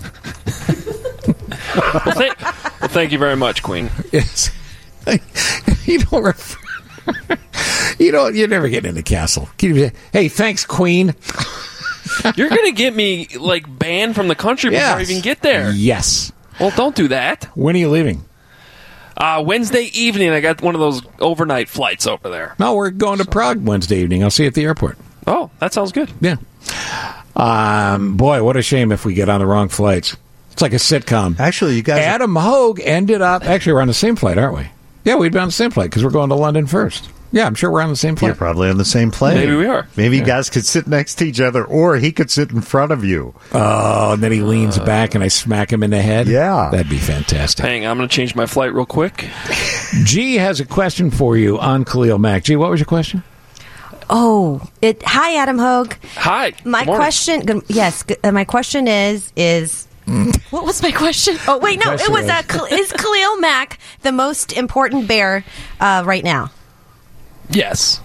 well, th- well, thank you very much, Queen. Yes. You don't refer. You don't. You're never getting in the castle. Hey, thanks, Queen. You're going to get me, like, banned from the country before I Yes. even get there. Yes. Well, don't do that. When are you leaving? Uh, Wednesday evening, I got one of those overnight flights over there. No, we're going to Prague Wednesday evening. I'll see you at the airport. Oh, that sounds good. Yeah. Um, boy, what a shame if we get on the wrong flights. It's like a sitcom. Actually, you guys. Adam Hogue ended up. Actually, we're on the same flight, aren't we? Yeah, we'd be on the same flight because we're going to London first. Yeah, I'm sure we're on the same flight. You're probably on the same plane. Maybe we are. Maybe you Yeah. guys could sit next to each other, or he could sit in front of you. Oh, and then he leans back and I smack him in the head? Yeah. That'd be fantastic. Hang on, I'm going to change my flight real quick. G has a question for you on Khalil Mack. G, what was your question? Oh, it. Hi, Adam Hogue. Hi. My Good morning. question. good- Yes, good- uh, my question is: is What was my question? Oh, wait, no. It was, uh, Khal- is Khalil Mack the most important Bear uh, right now? Yes.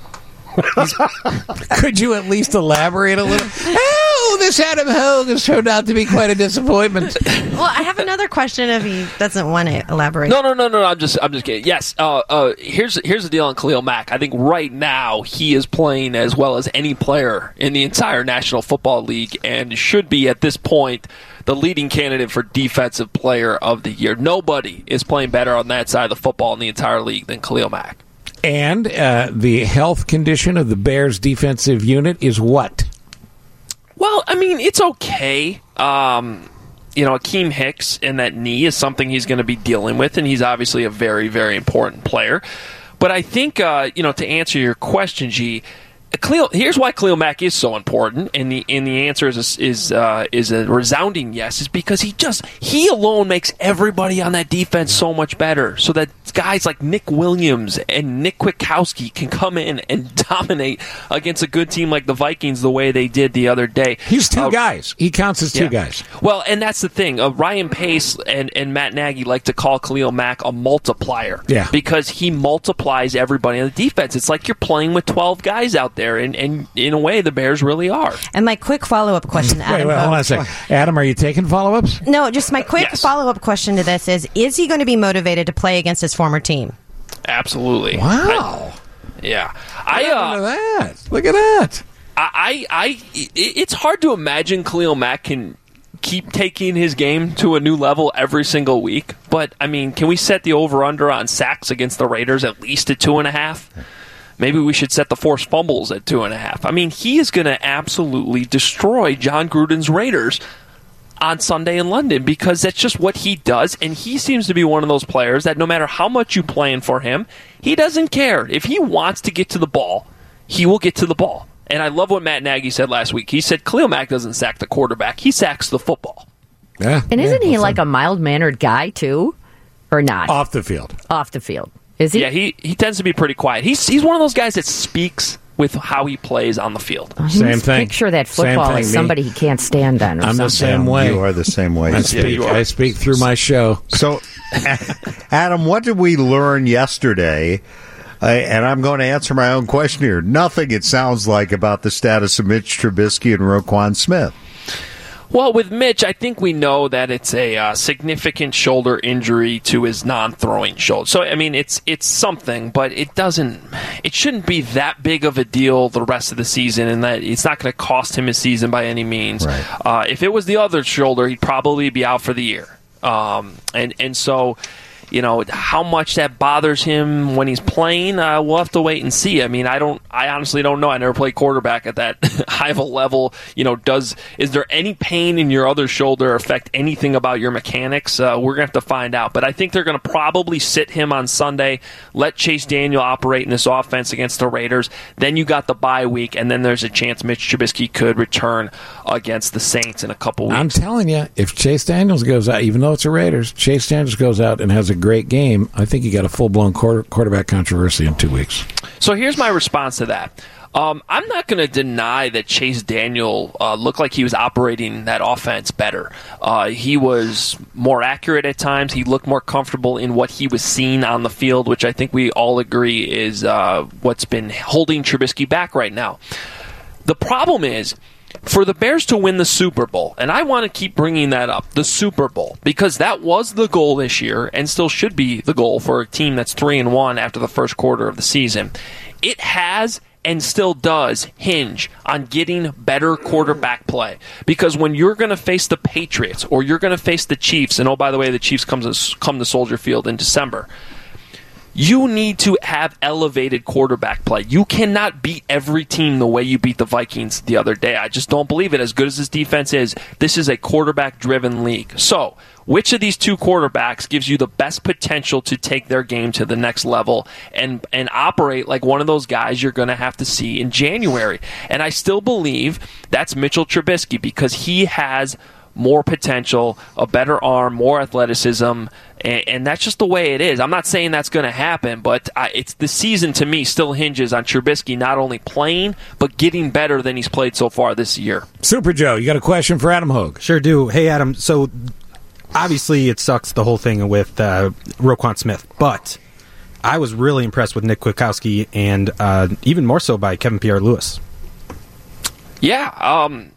Could you at least elaborate a little? Oh, this Adam Hogue has turned out to be quite a disappointment. Well, I have another question if he doesn't want to elaborate. No, no, no, no. I'm just, I'm just kidding. Yes. Uh, uh, here's, here's the deal on Khalil Mack. I think right now he is playing as well as any player in the entire National Football League, and should be at this point the leading candidate for Defensive Player of the Year. Nobody is playing better on that side of the football in the entire league than Khalil Mack. And uh, the health condition of the Bears' defensive unit is what? Well, I mean, it's okay. Um, you know, Akeem Hicks and that knee is something he's going to be dealing with, and he's obviously a very, very important player. But I think, uh, you know, to answer your question, G, Khalil, here's why Khalil Mack is so important, and the and the answer is is uh, is a resounding yes. Is because he just he alone makes everybody on that defense so much better. So that guys like Nick Williams and Nick Kwiatkowski can come in and dominate against a good team like the Vikings the way they did the other day. He's two uh, guys. He counts as two yeah. guys. Well, and that's the thing. Uh, Ryan Pace and, and Matt Nagy like to call Khalil Mack a multiplier. Yeah. Because he multiplies everybody on the defense. It's like you're playing with twelve guys out there, and, and in a way, the Bears really are. And my quick follow-up question, Adam. Wait, wait, hold on a second. Adam, are you taking follow-ups? No, just my quick Yes. follow-up question to this is, is he going to be motivated to play against his former team? Absolutely. Wow. I, yeah. What I happened uh, to that? Look at that. I, I, I, it's hard to imagine Khalil Mack can keep taking his game to a new level every single week. But, I mean, can we set the over-under on sacks against the Raiders at least at two and a half? Maybe we should set the forced fumbles at two and a half. I mean, he is going to absolutely destroy John Gruden's Raiders on Sunday in London because that's just what he does, and he seems to be one of those players that no matter how much you plan for him, he doesn't care. If he wants to get to the ball, he will get to the ball. And I love what Matt Nagy said last week. He said Khalil Mack doesn't sack the quarterback, he sacks the football. Yeah, And isn't yeah, he well, like a mild-mannered guy, too? Or not? Off the field. Off the field. Is he? Yeah, he, he tends to be pretty quiet. He's he's one of those guys that speaks with how he plays on the field. Oh, he Same must thing. Picture that Same football thing, as me. somebody he can't stand on. Or I'm something. the same way. You are the same way. I speak, I speak through my show. So, Adam, what did we learn yesterday? Uh, and I'm going to answer my own question here. Nothing, it sounds like, about the status of Mitch Trubisky and Roquan Smith. Well, with Mitch, I think we know that it's a uh, significant shoulder injury to his non-throwing shoulder. So, I mean, it's it's something, but it doesn't. It shouldn't be that big of a deal the rest of the season, and that it's not going to cost him his season by any means. Right. Uh, if it was the other shoulder, he'd probably be out for the year. Um, and and so. You know, how much that bothers him when he's playing, uh, we'll have to wait and see. I mean, I don't, I honestly don't know. I never played quarterback at that high of a level. You know, does, is there any pain in your other shoulder affect anything about your mechanics? Uh, we're going to have to find out. But I think they're going to probably sit him on Sunday, let Chase Daniel operate in this offense against the Raiders. Then you got the bye week, and then there's a chance Mitch Trubisky could return against the Saints in a couple weeks. I'm telling you, if Chase Daniels goes out, even though it's a Raiders, Chase Daniels goes out and has a great game, I think you got a full-blown quarter, quarterback controversy in two weeks. So here's my response to that. Um, I'm not going to deny that Chase Daniel uh, looked like he was operating that offense better. Uh, he was more accurate at times. He looked more comfortable in what he was seeing on the field, which I think we all agree is uh, what's been holding Trubisky back right now. The problem is, for the Bears to win the Super Bowl, and I want to keep bringing that up, the Super Bowl, because that was the goal this year and still should be the goal for a team that's three and one after the first quarter of the season. It has and still does hinge on getting better quarterback play. Because when you're going to face the Patriots or you're going to face the Chiefs, and oh, by the way, the Chiefs comes come to Soldier Field in December, you need to have elevated quarterback play. You cannot beat every team the way you beat the Vikings the other day. I just don't believe it. As good as this defense is, this is a quarterback-driven league. So, which of these two quarterbacks gives you the best potential to take their game to the next level and, and operate like one of those guys you're going to have to see in January? And I still believe that's Mitchell Trubisky because he has more potential, a better arm, more athleticism And, and that's just the way it is. I'm not saying that's going to happen, but I, it's the season to me still hinges on Trubisky not only playing, but getting better than he's played so far this year. Super Joe, you got a question for Adam Hogue? Sure do. Hey, Adam, so obviously it sucks, the whole thing with uh, Roquan Smith, but I was really impressed with Nick Kwiatkowski and uh, even more so by Kevin Pierre-Louis. Yeah, um...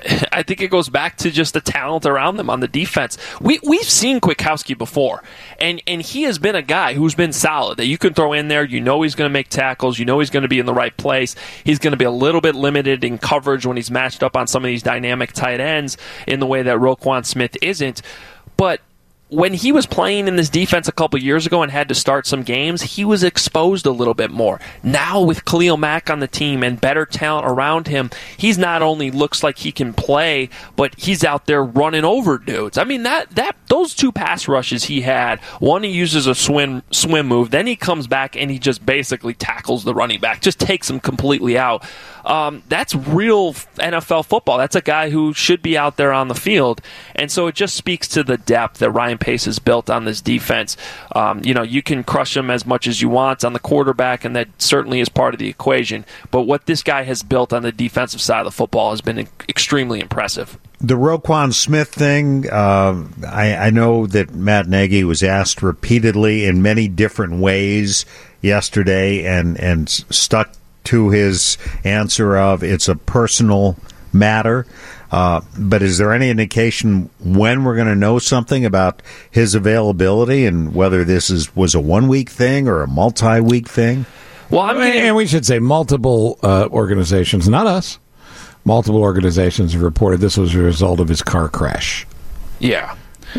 I think it goes back to just the talent around them on the defense. We, we've seen Kwiatkowski before, and, and he has been a guy who's been solid, that you can throw in there. You know he's going to make tackles. You know he's going to be in the right place. He's going to be a little bit limited in coverage when he's matched up on some of these dynamic tight ends in the way that Roquan Smith isn't. But when he was playing in this defense a couple years ago and had to start some games, he was exposed a little bit more. Now with Khalil Mack on the team and better talent around him, he's not only looks like he can play, but he's out there running over dudes. I mean, that that those two pass rushes he had, one he uses a swim swim move, then he comes back and he just basically tackles the running back, just takes him completely out. Um, that's real N F L football. That's a guy who should be out there on the field. And so it just speaks to the depth that Ryan Pace has built on this defense. Um, you know, you can crush him as much as you want on the quarterback, and that certainly is part of the equation. But what this guy has built on the defensive side of the football has been extremely impressive. The Roquan Smith thing, uh, I, I know that Matt Nagy was asked repeatedly in many different ways yesterday and, and stuck to his answer of it's a personal matter. Uh, but is there any indication when we're going to know something about his availability and whether this is was a one-week thing or a multi-week thing? Well, I'm getting- and we should say multiple uh, organizations, not us, multiple organizations have reported this was a result of his car crash. Yeah.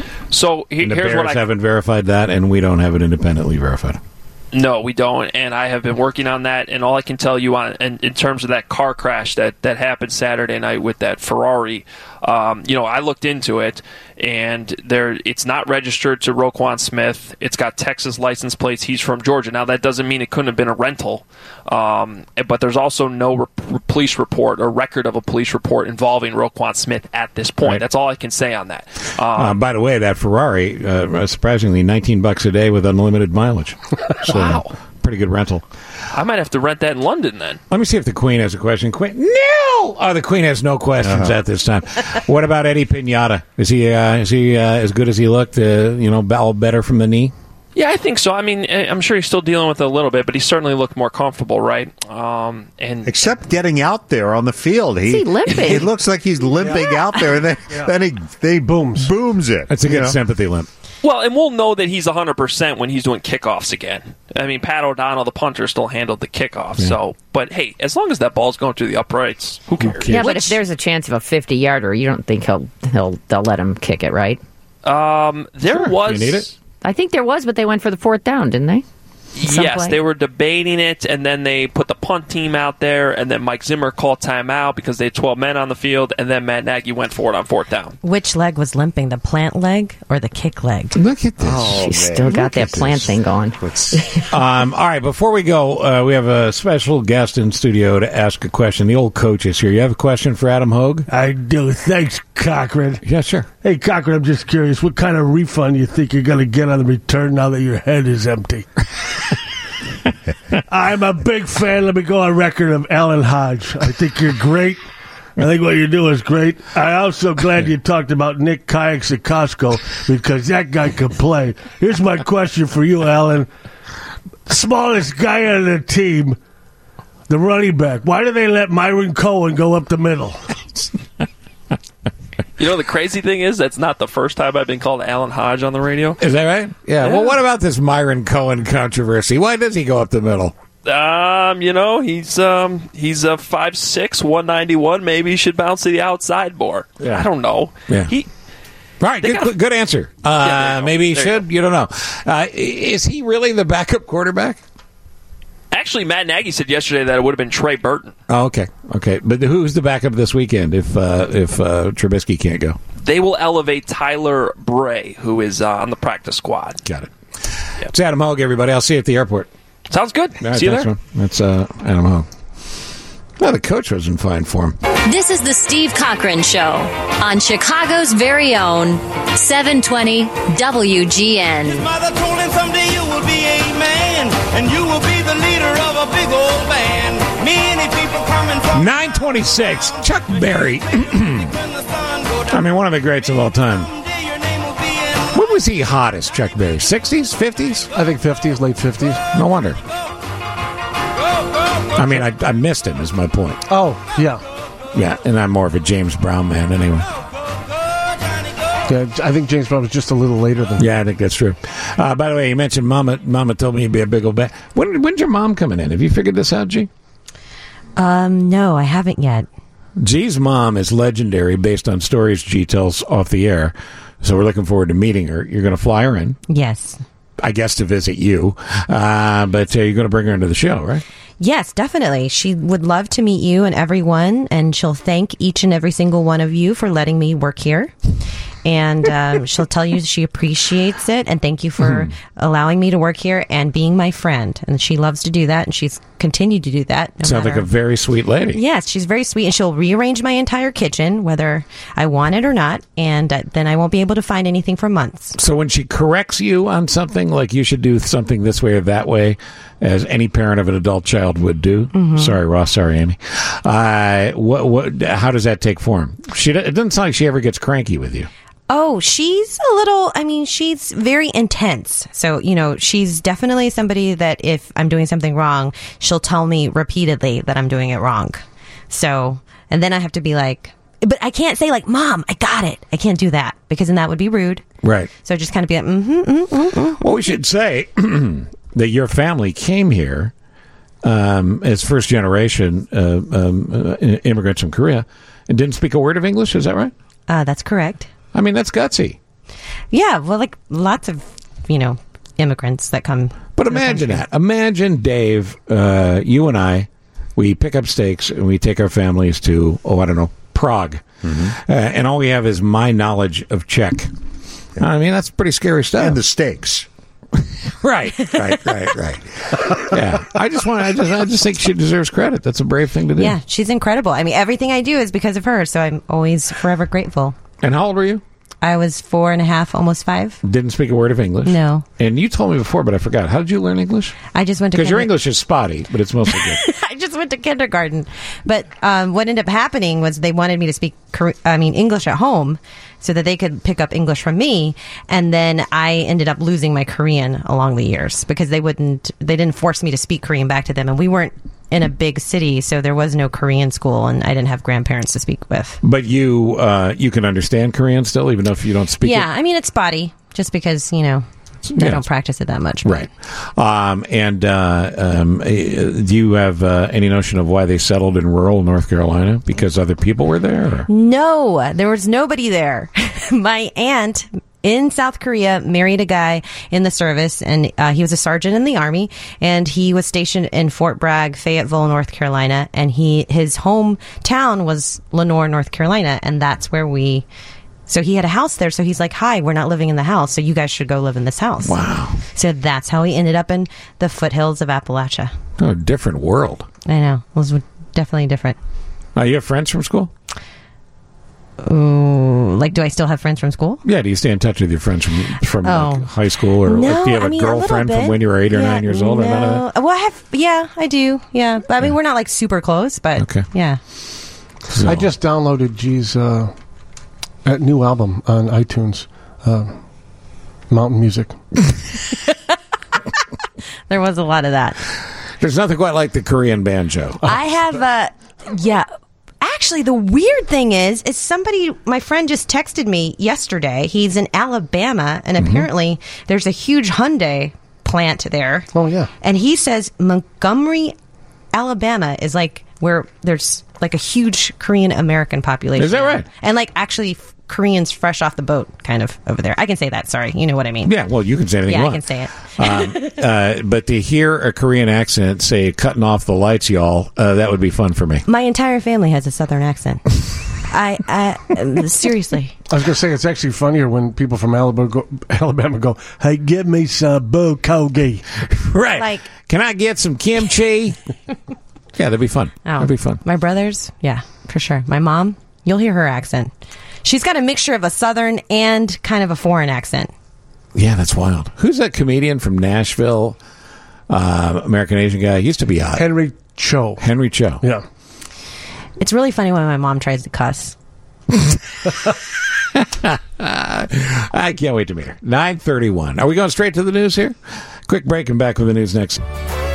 So he, And the here's Bears what I haven't verified that, and we don't have it independently verified. No, we don't, and I have been working on that. And all I can tell you on in, in terms of that car crash that, that happened Saturday night with that Ferrari, um, you know, I looked into it, and there it's not registered to Roquan Smith. It's got Texas license plates. He's from Georgia. Now that doesn't mean it couldn't have been a rental, um, but there's also no re- police report or record of a police report involving Roquan Smith at this point. Right. That's all I can say on that. Um, uh, by the way, that Ferrari, uh, surprisingly, nineteen bucks a day with unlimited mileage. So, wow. Pretty good rental. I might have to rent that in London then. Let me see if the Queen has a question. Queen, no! Oh, the Queen has no questions Uh-huh. at this time. What about Eddie Pinata? Is he uh, is he uh, as good as he looked? Uh, you know, all better from the knee? Yeah, I think so. I mean, I'm sure he's still dealing with it a little bit, but he certainly looked more comfortable, right? Um, and Except getting out there on the field, he, Is he limping? It looks like he's limping Yeah. out there, and then, then he they booms booms it. That's a you good know? sympathy limp. Well, and we'll know that he's one hundred percent when he's doing kickoffs again. I mean, Pat O'Donnell, the punter, still handled the kickoff. Yeah. So, but hey, as long as that ball's going through the uprights, who cares? Yeah, but if there's a chance of a fifty-yarder, you don't think he'll he'll they'll let him kick it, right? Um, there Sure. was. You need it? I think there was, but they went for the fourth down, didn't they? Some Yes, play? they were debating it, and then they put the punt team out there, and then Mike Zimmer called timeout because they had twelve men on the field, and then Matt Nagy went for it on fourth down. Which leg was limping, the plant leg or the kick leg? Look at this. Oh, She's man, still got look that at plant this. thing going. Um, all right, before we go, uh, we have a special guest in studio to ask a question. The old coach is here. You have a question for Adam Hogue? I do. Thanks, Cochran. Yeah, sure. Hey, Cochran, I'm just curious. What kind of refund you think you're going to get on the return now that your head is empty? I'm a big fan, let me go on record, of Alan Hodge. I think you're great. I think what you do is great. I'm also glad you talked about Nick Kayaks at Costco because that guy can play. Here's my question for you, Alan. Smallest guy on the team, the running back. Why do they let Myron Cohen go up the middle? You know, the crazy thing is that's not the first time I've been called Alan Hodge on the radio. Is that right? Yeah. Yeah. Well, what about this Myron Cohen controversy? Why does he go up the middle? Um, you know, he's um he's a five six, one ninety-one. Maybe he should bounce to the outside more. Yeah. I don't know. Yeah. He All right, good, gotta- good answer. Uh, Yeah, there you go. maybe he There you should. You, don't know. Uh, is he really the backup quarterback? Actually, Matt Nagy said yesterday that it would have been Trey Burton. Oh, okay, okay. But who's the backup this weekend if uh, if uh, Trubisky can't go? They will elevate Tyler Bray, who is uh, on the practice squad. Got it. Yep. It's Adam Hogue, everybody. I'll see you at the airport. Sounds good. All right, See you thanks, there. man. That's uh, Adam Hogue. Well, the coach was in fine form. This is the Steve Cochran Show on Chicago's very own seven twenty W G N. His mother told him someday you will be a man, and you will be the leader of a big old band. Many people coming from nine twenty-six, Chuck Berry. I mean, one of the greats of all time. When was he hottest, Chuck Berry? sixties, fifties? I think fifties, late fifties. No wonder. I mean, I, I missed him, is my point. Oh, yeah. Yeah, and I'm more of a James Brown man anyway. Yeah, I think James Brown was just a little later than Yeah, I think that's true. Uh, by the way, you mentioned Mama. Mama told me you'd be a big old bat. When, when's your mom coming in? Have you figured this out, G? Um, no, I haven't yet. G's mom is legendary based on stories G tells off the air. So we're looking forward to meeting her. You're going to fly her in. Yes. I guess to visit you. Uh, but uh, you're going to bring her into the show, right? Yes, definitely. She would love to meet you and everyone, and she'll thank each and every single one of you for letting me work here. And um, she'll tell you she appreciates it, and thank you for mm. allowing me to work here and being my friend. And she loves to do that, and she's continued to do that. No Sounds matter. like a very sweet lady. Yes, she's very sweet, and she'll rearrange my entire kitchen, whether I want it or not, and uh, then I won't be able to find anything for months. So when she corrects you on something, like you should do something this way or that way, as any parent of an adult child would do. Mm-hmm. Sorry, Ross. Sorry, Amy. Uh, what, what, how does that take form? She, it doesn't sound like she ever gets cranky with you. Oh, she's a little, I mean, she's very intense. So, you know, she's definitely somebody that if I'm doing something wrong, she'll tell me repeatedly that I'm doing it wrong. So, and then I have to be like, but I can't say like, Mom, I got it. I can't do that because then that would be rude. Right. So just kind of be like, mm-hmm, mm-hmm, mm-hmm. Well, we should say that your family came here um, as first generation uh, um, uh, immigrants from Korea and didn't speak a word of English. Is that right? Uh, that's correct. I mean, that's gutsy. Yeah, well, like lots of, you know, immigrants that come. But imagine that. Imagine, Dave, uh, you and I, we pick up stakes and we take our families to, oh, I don't know, Prague. Mm-hmm. Uh, and all we have is my knowledge of Czech. Yeah. I mean, that's pretty scary stuff. And the stakes. right, right, right, right. Yeah, I just want. I just. I just think she deserves credit. That's a brave thing to do. Yeah, she's incredible. I mean, everything I do is because of her. So I'm always forever grateful. And how old were you? I was four and a half, almost five. Didn't speak a word of English. No. And you told me before, but I forgot. How did you learn English? I just went to because kinder- your English is spotty, but it's mostly good. I just went to kindergarten. But um, what ended up happening was they wanted me to speak, I mean, English at home, so that they could pick up English from me. And then I ended up losing my Korean along the years because they wouldn't, they didn't force me to speak Korean back to them. And we weren't in a big city, so there was no Korean school, and I didn't have grandparents to speak with. But you uh, you can understand Korean still, even if you don't speak yeah, it? Yeah, I mean, it's spotty, just because, you know, I yeah. don't practice it that much. But. Right. Um, and uh, um, do you have uh, any notion of why they settled in rural North Carolina? Because other people were there? Or? No, there was nobody there. My aunt in South Korea married a guy in the service, and uh, he was a sergeant in the Army, and he was stationed in Fort Bragg, Fayetteville, North Carolina, and he his hometown was Lenoir, North Carolina, and that's where we... So he had a house there, so he's like, hi, we're not living in the house, so you guys should go live in this house. Wow. So that's how he ended up in the foothills of Appalachia. Oh, a different world. I know. It was definitely different. Uh, you have friends from school? Ooh, like, do I still have friends from school? Yeah, do you stay in touch with your friends from from oh. like high school, or no, like, do you have I a mean, girlfriend a from when you were eight or yeah, nine years old? No. Or none of that? Well, I have. Yeah, I do. Yeah, but I mean, we're not like super close, but okay. yeah. So. I just downloaded G's uh, new album on iTunes, uh, Mountain Music. There was a lot of that. There's nothing quite like the Korean banjo. I have. Uh, yeah. Actually, the weird thing is, is somebody, my friend just texted me yesterday. He's in Alabama, and mm-hmm. apparently there's a huge Hyundai plant there. Oh, yeah. And he says Montgomery, Alabama is like where there's like a huge Korean American population. Is that right? And like actually Koreans fresh off the boat kind of over there. I can say that. Sorry. You know what I mean. Yeah. Well, you can say anything yeah, you want. want. I can say it. um, uh, but to hear a Korean accent say cutting off the lights, y'all, uh, that would be fun for me. My entire family has a Southern accent. I, I seriously. I was going to say, it's actually funnier when people from Alabama go, Alabama go, hey, give me some bulgogi. Right. Like, can I get some kimchi? Yeah, that'd be fun. Oh, That'd be fun. My brothers, yeah, for sure. My mom, you'll hear her accent. She's got a mixture of a Southern and kind of a foreign accent. Yeah, that's wild. Who's that comedian from Nashville? Uh, American Asian guy. He used to be hot. Henry Cho. Henry Cho. Yeah. It's really funny when my mom tries to cuss. I can't wait to meet her. nine thirty-one. Are we going straight to the news here? Quick break and back with the news next.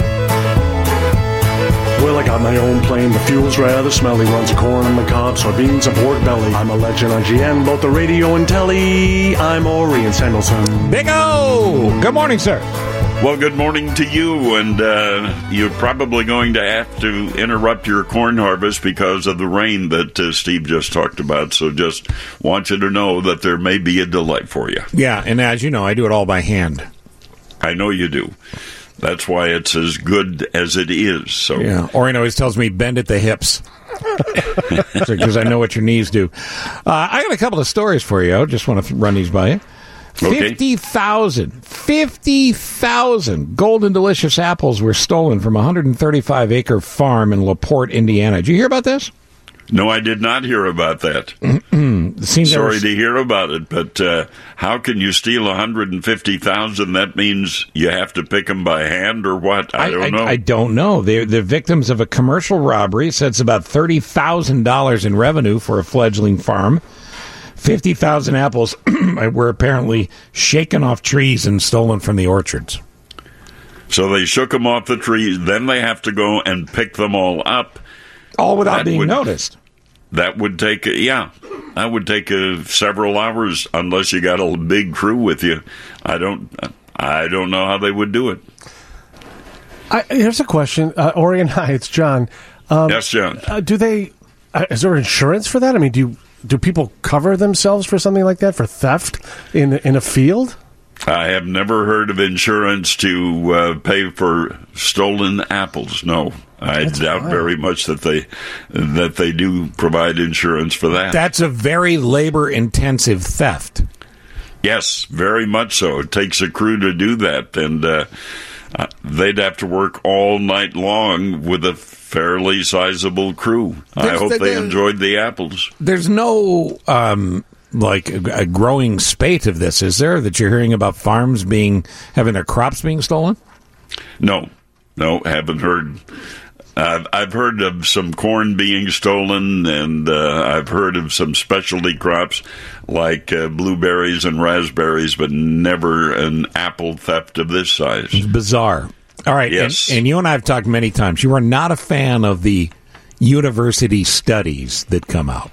Well, I got my own plane, the fuel's rather smelly, runs of corn on the cob, soybeans and pork belly. I'm a legend on G M, both the radio and telly. I'm Orion Sandleson. Big O! Good morning, sir. Well, good morning to you, and uh, you're probably going to have to interrupt your corn harvest because of the rain that uh, Steve just talked about, so just want you to know that there may be a delay for you. Yeah, and as you know, I do it all by hand. I know you do. That's why it's as good as it is. So yeah, Orion always tells me bend at the hips because I know what your knees do. Uh, I got a couple of stories for you. I just want to run these by you. Okay. fifty thousand, fifty thousand Golden Delicious apples were stolen from a one hundred thirty-five acre farm in LaPorte, Indiana. Did you hear about this? No, I did not hear about that. Seems Sorry was... to hear about it, but uh, how can you steal one hundred fifty thousand? That means you have to pick them by hand or what? I, I don't I, know. I don't know. They're the victims of a commercial robbery. So it's about thirty thousand dollars in revenue for a fledgling farm. fifty thousand apples were apparently shaken off trees and stolen from the orchards. So they shook them off the trees. Then they have to go and pick them all up. All without that being would, noticed. That would take, a, yeah, that would take a, several hours unless you got a big crew with you. I don't, I don't know how they would do it. I, here's a question, uh, Orion. Hi, it's John. Um, yes, John. Uh, do they? Uh, is there insurance for that? I mean, do you, do people cover themselves for something like that, for theft in in a field? I have never heard of insurance to uh, pay for stolen apples. No, I That's doubt wild. very much that they that they do provide insurance for that. That's a very labor-intensive theft. Yes, very much so. It takes a crew to do that, and uh, uh, they'd have to work all night long with a fairly sizable crew. I There's hope the- they the- enjoyed the apples. There's no um, like a, a growing spate of this, is there? That you're hearing about farms being having their crops being stolen? No, no, haven't heard. Uh, I've heard of some corn being stolen, and uh, I've heard of some specialty crops like uh, blueberries and raspberries, but never an apple theft of this size. It's bizarre. All right, Yes. and, and you and I have talked many times. You are not a fan of the university studies that come out.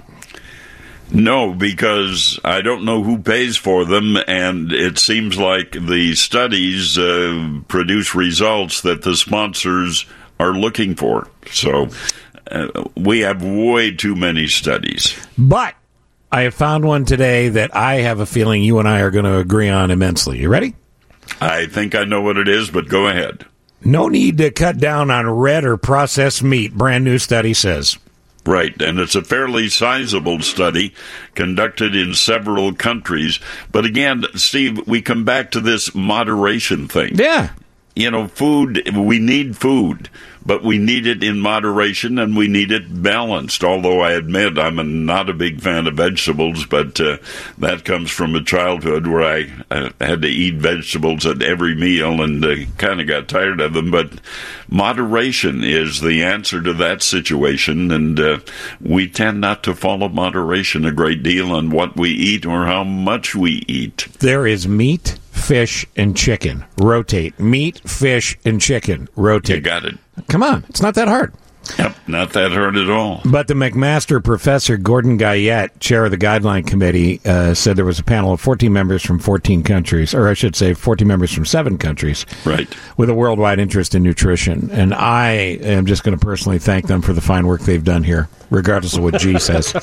No, because I don't know who pays for them, and it seems like the studies uh, produce results that the sponsors are looking for. So uh, we have way too many studies. But I have found one today that I have a feeling you and I are going to agree on immensely. You ready? I think I know what it is, but go ahead. No need to cut down on red or processed meat, brand new study says. Right, and it's a fairly sizable study conducted in several countries. But again, Steve, we come back to this moderation thing. Yeah. You know, food, we need food, but we need it in moderation and we need it balanced. Although I admit I'm a, not a big fan of vegetables, but uh, that comes from a childhood where I uh, had to eat vegetables at every meal and uh, kind of got tired of them. But moderation is the answer to that situation, and uh, we tend not to follow moderation a great deal on what we eat or how much we eat. There is meat, fish, and chicken. Rotate. Meat, fish, and chicken. Rotate. You got it. Come on. It's not that hard. Yep, not that hard at all. But the McMaster professor, Gordon Guyette, chair of the Guideline Committee, uh, said there was a panel of fourteen members from fourteen countries, or I should say fourteen members from seven countries, right, with a worldwide interest in nutrition. And I am just going to personally thank them for the fine work they've done here, regardless of what G says.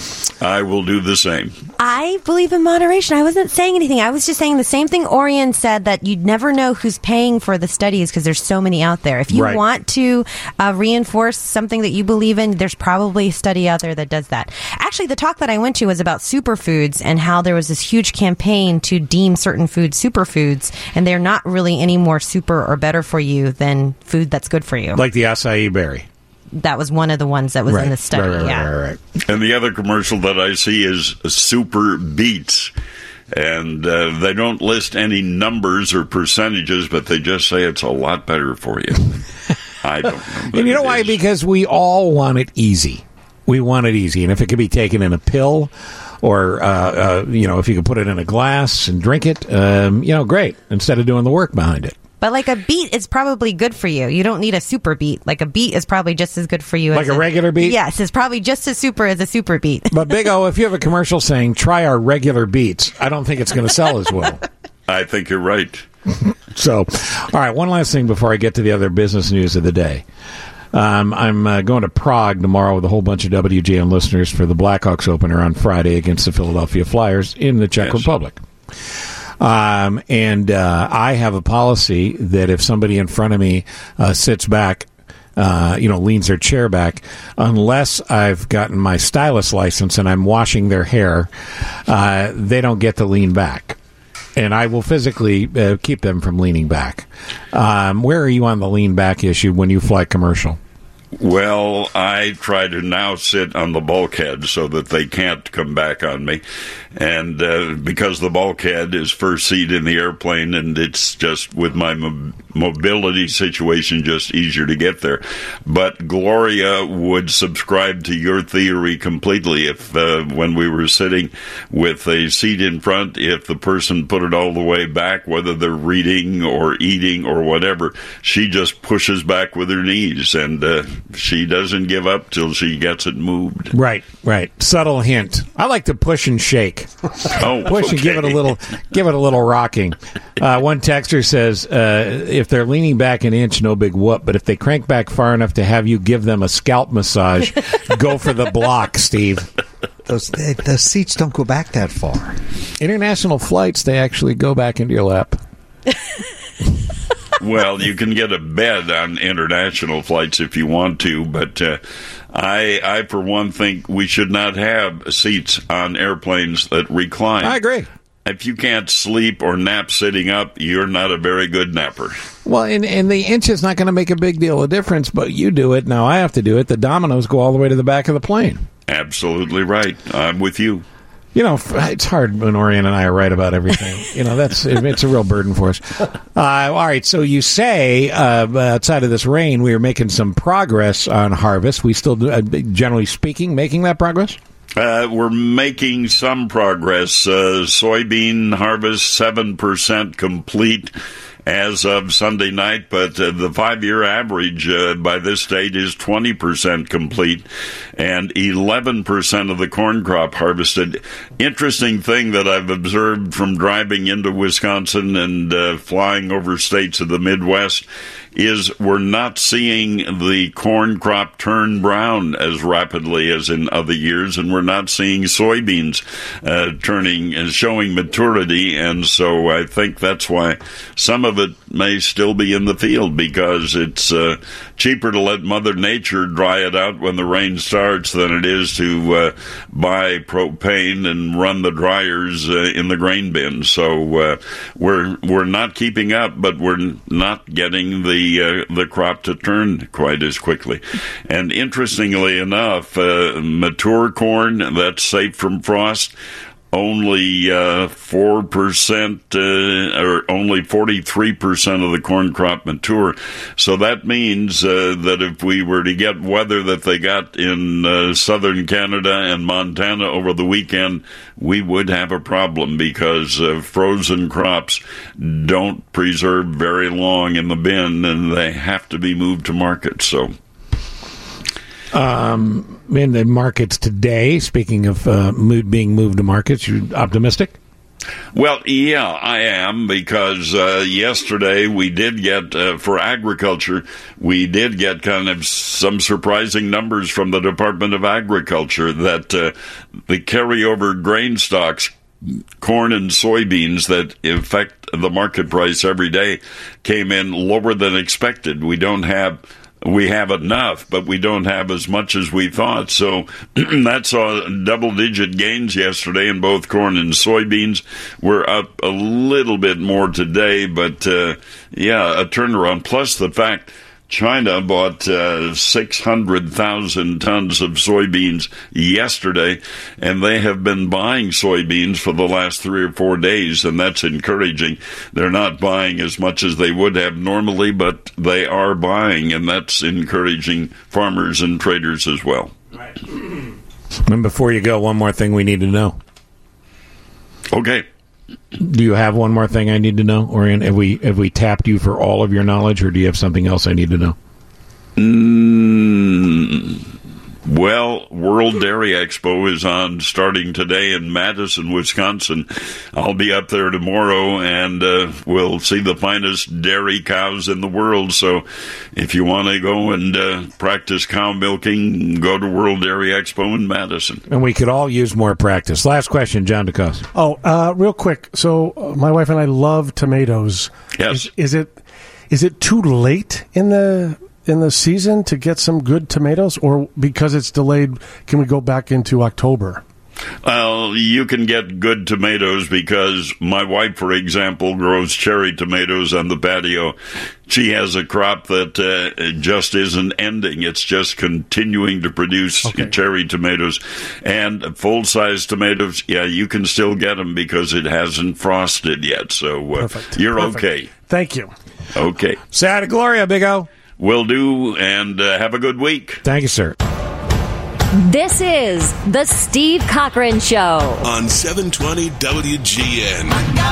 I will do the same. I believe in moderation. I wasn't saying anything. I was just saying the same thing Orion said, that you'd never know who's paying for the studies because there's so many out there. If you Right. want to uh, reinforce something that you believe in, there's probably a study out there that does that. Actually, the talk that I went to was about superfoods and how there was this huge campaign to deem certain foods superfoods, and they're not really any more super or better for you than food that's good for you. Like the acai berry. that was one of the ones that was Right. in the study. Right, right, yeah. right, right. And the other commercial that I see is Super Beets. And uh, they don't list any numbers or percentages, but they just say it's a lot better for you. I don't know. And you know why? Because we all want it easy. We want it easy. And if it could be taken in a pill or, uh, uh, you know, if you could put it in a glass and drink it, um, you know, great. Instead of doing the work behind it. But like a beet is probably good for you. You don't need a super beet. Like a beet is probably just as good for you Like as a regular beet? Yes, it's probably just as super as a super beet. But Big O, if you have a commercial saying, try our regular beets, I don't think it's going to sell as well. I think you're right. So, all right, one last thing before I get to the other business news of the day. Um, I'm uh, going to Prague tomorrow with a whole bunch of W G N listeners for the Blackhawks opener on Friday against the Philadelphia Flyers in the Czech Yes. Republic. Um, and uh, I have a policy that if somebody in front of me uh, sits back, uh, you know, leans their chair back, unless I've gotten my stylist license and I'm washing their hair, uh, they don't get to lean back. And I will physically uh, keep them from leaning back. Um, where are you on the lean back issue when you fly commercial? Well, I try to now sit on the bulkhead so that they can't come back on me. And uh, because the bulkhead is first seat in the airplane, and it's just with my mo- mobility situation just easier to get there. But Gloria would subscribe to your theory completely. If uh, when we were sitting with a seat in front, if the person put it all the way back, whether they're reading or eating or whatever, she just pushes back with her knees, and uh, she doesn't give up till she gets it moved. Right, right. Subtle hint. I like to push and shake. Oh, push and give it a little, give it a little rocking. Uh, one texter says, uh, if they're leaning back an inch, no big whoop. But if they crank back far enough to have you give them a scalp massage, go for the block, Steve. Those the seats don't go back that far. International flights, they actually go back into your lap. Well, you can get a bed on international flights if you want to, but uh, I, I, for one, think we should not have seats on airplanes that recline. I agree. If you can't sleep or nap sitting up, you're not a very good napper. Well, and, and the inch is not going to make a big deal of difference, but you do it. Now I have to do it. The dominoes go all the way to the back of the plane. Absolutely right. I'm with you. You know, it's hard when Orion and I are right about everything. You know, that's it's a real burden for us. Uh, all right, so you say uh, outside of this rain, we are making some progress on harvest. We still, do, uh, generally speaking, making that progress? Uh, we're making some progress. Uh, soybean harvest, seven percent complete as of Sunday night, but uh, the five-year average uh, by this date is twenty percent complete, and eleven percent of the corn crop harvested. Interesting thing that I've observed from driving into Wisconsin and uh, flying over states of the Midwest is we're not seeing the corn crop turn brown as rapidly as in other years, and we're not seeing soybeans uh, turning and showing maturity, and so I think that's why some of it may still be in the field, because it's uh, cheaper to let Mother Nature dry it out when the rain starts than it is to uh, buy propane and run the dryers uh, in the grain bin. So uh, we're we're not keeping up, but we're not getting the uh, the crop to turn quite as quickly. And interestingly enough, uh, mature corn that's safe from frost, only uh, four percent uh, or only forty-three percent of the corn crop mature. So that means uh, that if we were to get weather that they got in uh, southern Canada and Montana over the weekend, we would have a problem, because uh, frozen crops don't preserve very long in the bin, and they have to be moved to market. So Um, in the markets today, speaking of uh, mood being moved to markets, you optimistic? Well, yeah, I am, because uh, yesterday we did get, uh, for agriculture, we did get kind of some surprising numbers from the Department of Agriculture that uh, the carryover grain stocks, corn and soybeans that affect the market price every day, came in lower than expected. We don't have We have enough, but we don't have as much as we thought. So that saw double-digit gains yesterday in both corn and soybeans. We're up a little bit more today, but, uh, yeah, a turnaround. Plus the fact China bought uh, six hundred thousand tons of soybeans yesterday, and they have been buying soybeans for the last three or four days, and that's encouraging. They're not buying as much as they would have normally, but they are buying, and that's encouraging farmers and traders as well. Right. And before you go, one more thing we need to know. Okay. Do you have one more thing I need to know, Orion? Have we have we tapped you for all of your knowledge, or do you have something else I need to know? Mm, well, World Dairy Expo is on starting today in Madison, Wisconsin. I'll be up there tomorrow, and uh, we'll see the finest dairy cows in the world. So if you want to go and uh, practice cow milking, go to World Dairy Expo in Madison. And we could all use more practice. Last question, John DeCosta. Oh, uh, real quick. So uh, my wife and I love tomatoes. Yes. Is, is it is it too late in the in the season to get some good tomatoes, or because it's delayed, can we go back into October? Well, you can get good tomatoes because my wife, for example, grows cherry tomatoes on the patio. She has a crop that uh, just isn't ending. It's just continuing to produce okay. cherry tomatoes. And full-size tomatoes, yeah, you can still get them because it hasn't frosted yet. So uh, you're Perfect. okay. Thank you. Okay. Santa Gloria, Big O. Will do, and uh, have a good week. Thank you, sir. This is the Steve Cochran Show on seven twenty W G N.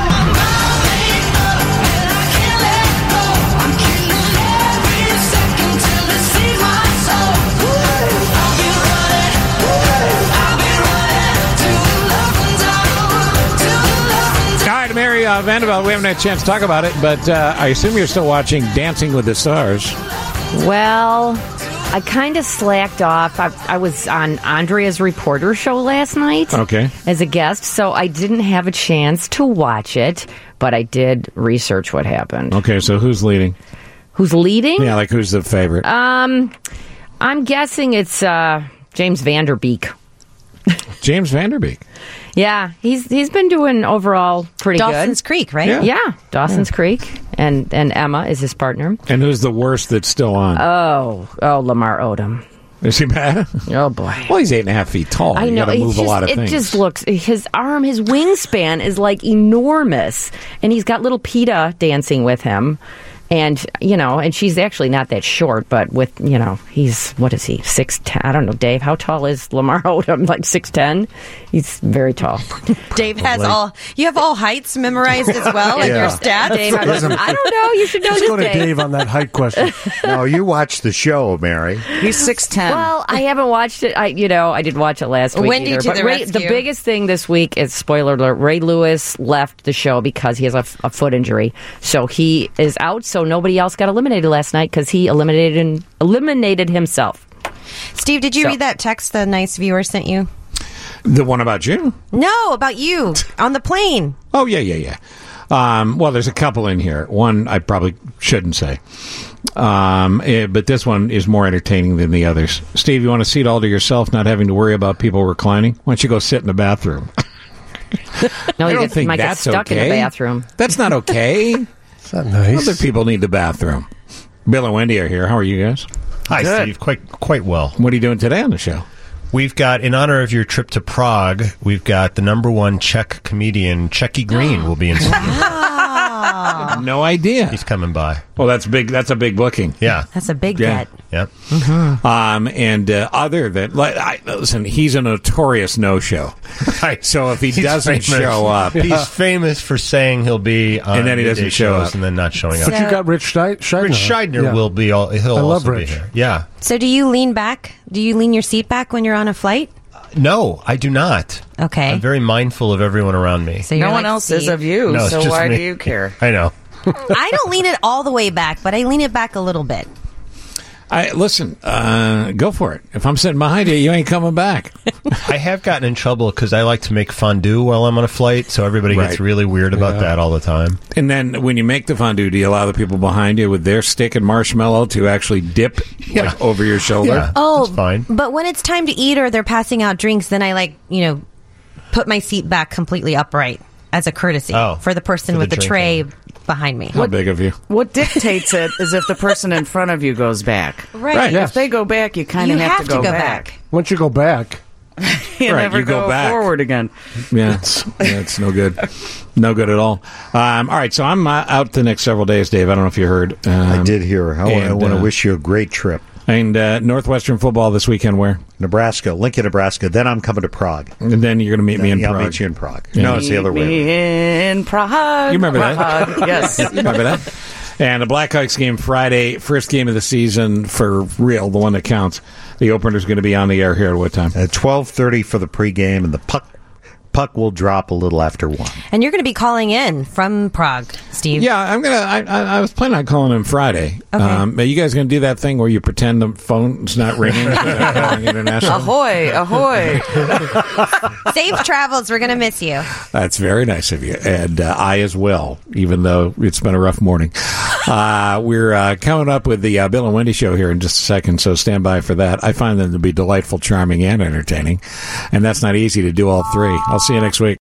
Mary uh, Vanderbilt, we haven't had a chance to talk about it, but uh, I assume you're still watching Dancing with the Stars. Well, I kind of slacked off. I, I was on Andrea's reporter show last night okay. as a guest, so I didn't have a chance to watch it, but I did research what happened. Okay, so who's leading? Who's leading? Yeah, like who's the favorite? Um, I'm guessing it's uh, James Van Der Beek. James Van Der Beek. Yeah, he's he's been doing overall pretty Dawson's good. Dawson's Creek, right? Yeah, yeah Dawson's yeah. Creek, and and Emma is his partner. And who's the worst that's still on? Oh, oh, Lamar Odom. Is he bad? Oh boy. Well, he's eight and a half feet tall. I you know. got to move just, a lot of it things. It just looks his arm, his wingspan is like enormous, and he's got little PETA dancing with him. And, you know, and she's actually not that short, but with, you know, he's, what is he, six ten? I don't know, Dave, how tall is Lamar Odom? Like six ten? He's very tall. Dave has all, you have all heights memorized as well in Yeah. your stats? Dave, I, I don't know, you should know Let's this, go to Dave. Dave on that height question. No, you watch the show, Mary. He's six ten. Well, I haven't watched it. I, you know, I didn't watch it last week Wendy either. to But the Ray, rescue. the biggest thing this week is, spoiler alert, Ray Lewis left the show because he has a, f- a foot injury. So he is out, so nobody else got eliminated last night because he eliminated eliminated himself. Steve, did you So- read that text the nice viewer sent you? The one about you? No, about you on the plane. Oh, yeah, yeah, yeah. Um, well, there's a couple in here. One I probably shouldn't say. Um, eh, but this one is more entertaining than the others. Steve, you want to seat all to yourself, not having to worry about people reclining? Why don't you go sit in the bathroom? No, I you don't get, think might get that's stuck okay. in the bathroom. That's not okay. Is that nice? Other people need the bathroom. Bill and Wendy are here. How are you guys? Hi, Good. Steve. Quite quite well. What are you doing today on the show? We've got, in honor of your trip to Prague, we've got the number one Czech comedian, Checky Green, will be in studio. No idea. He's coming by. Well, that's big. That's a big booking. Yeah. That's a big Yeah. bet. Yep. Um, and uh, other than, like, I, listen, he's a notorious no-show. So if he He's doesn't famous. show up, He's famous for saying he'll be on And then he doesn't midday show shows up. and then not showing up. But you got Rich Steid- Scheidner. Rich Scheidner Yeah. will be. All, he'll I love also Rich. be here. Yeah. So do you lean back? Do you lean your seat back when you're on a flight? No, I do not. Okay. I'm very mindful of everyone around me. So you're no one like else is Steve. of you, No, it's so just why me. do you care? I know. I don't lean it all the way back, but I lean it back a little bit. I listen. Uh, go for it. If I'm sitting behind you, you ain't coming back. I have gotten in trouble because I like to make fondue while I'm on a flight, so everybody gets Right. really weird about Yeah. that all the time. And then when you make the fondue, do you allow the people behind you with their stick and marshmallow to actually dip like over your shoulder? Yeah. Oh, That's fine. But when it's time to eat or they're passing out drinks, then I like, you know, put my seat back completely upright as a courtesy Oh, for the person for with the the, tray behind me. How big of you? What dictates it is if the person in front of you goes back. Right. Right, yes. If they go back, you kind You of have, have to go, to go back. back. Once you go back, You Right, never you go go, back. forward again. Yeah, it's, yeah, it's no good. No good at all. Um, all right, so I'm uh, out the next several days, Dave. I don't know if you heard. Um, I did hear. I, and, I want to uh, wish you a great trip. And uh, Northwestern football this weekend where? Nebraska, Lincoln, Nebraska. Then I'm coming to Prague. And then you're going to meet me in yeah, Prague. I'll meet you in Prague. Yeah. No, it's the other way. Me in Prague. You remember that? Prague, yes. You remember that? And the Blackhawks game Friday, first game of the season for real, the one that counts. The opener is going to be on the air here at what time? At twelve thirty for the pregame, and the puck puck will drop a little after one. And you're going to be calling in from Prague, Steve. Yeah, I'm gonna. I, I, I was planning on calling him Friday. Okay. Um, are you guys going to do that thing where you pretend the phone's not ringing? Calling international. Ahoy, ahoy. Safe travels. We're going to miss you. That's very nice of you, and uh, I as well. Even though it's been a rough morning, uh, we're uh, coming up with the uh, Bill and Wendy show here in just a second. So stand by for that. I find them to be delightful, charming, and entertaining, and that's not easy to do all three. I'll see you next week.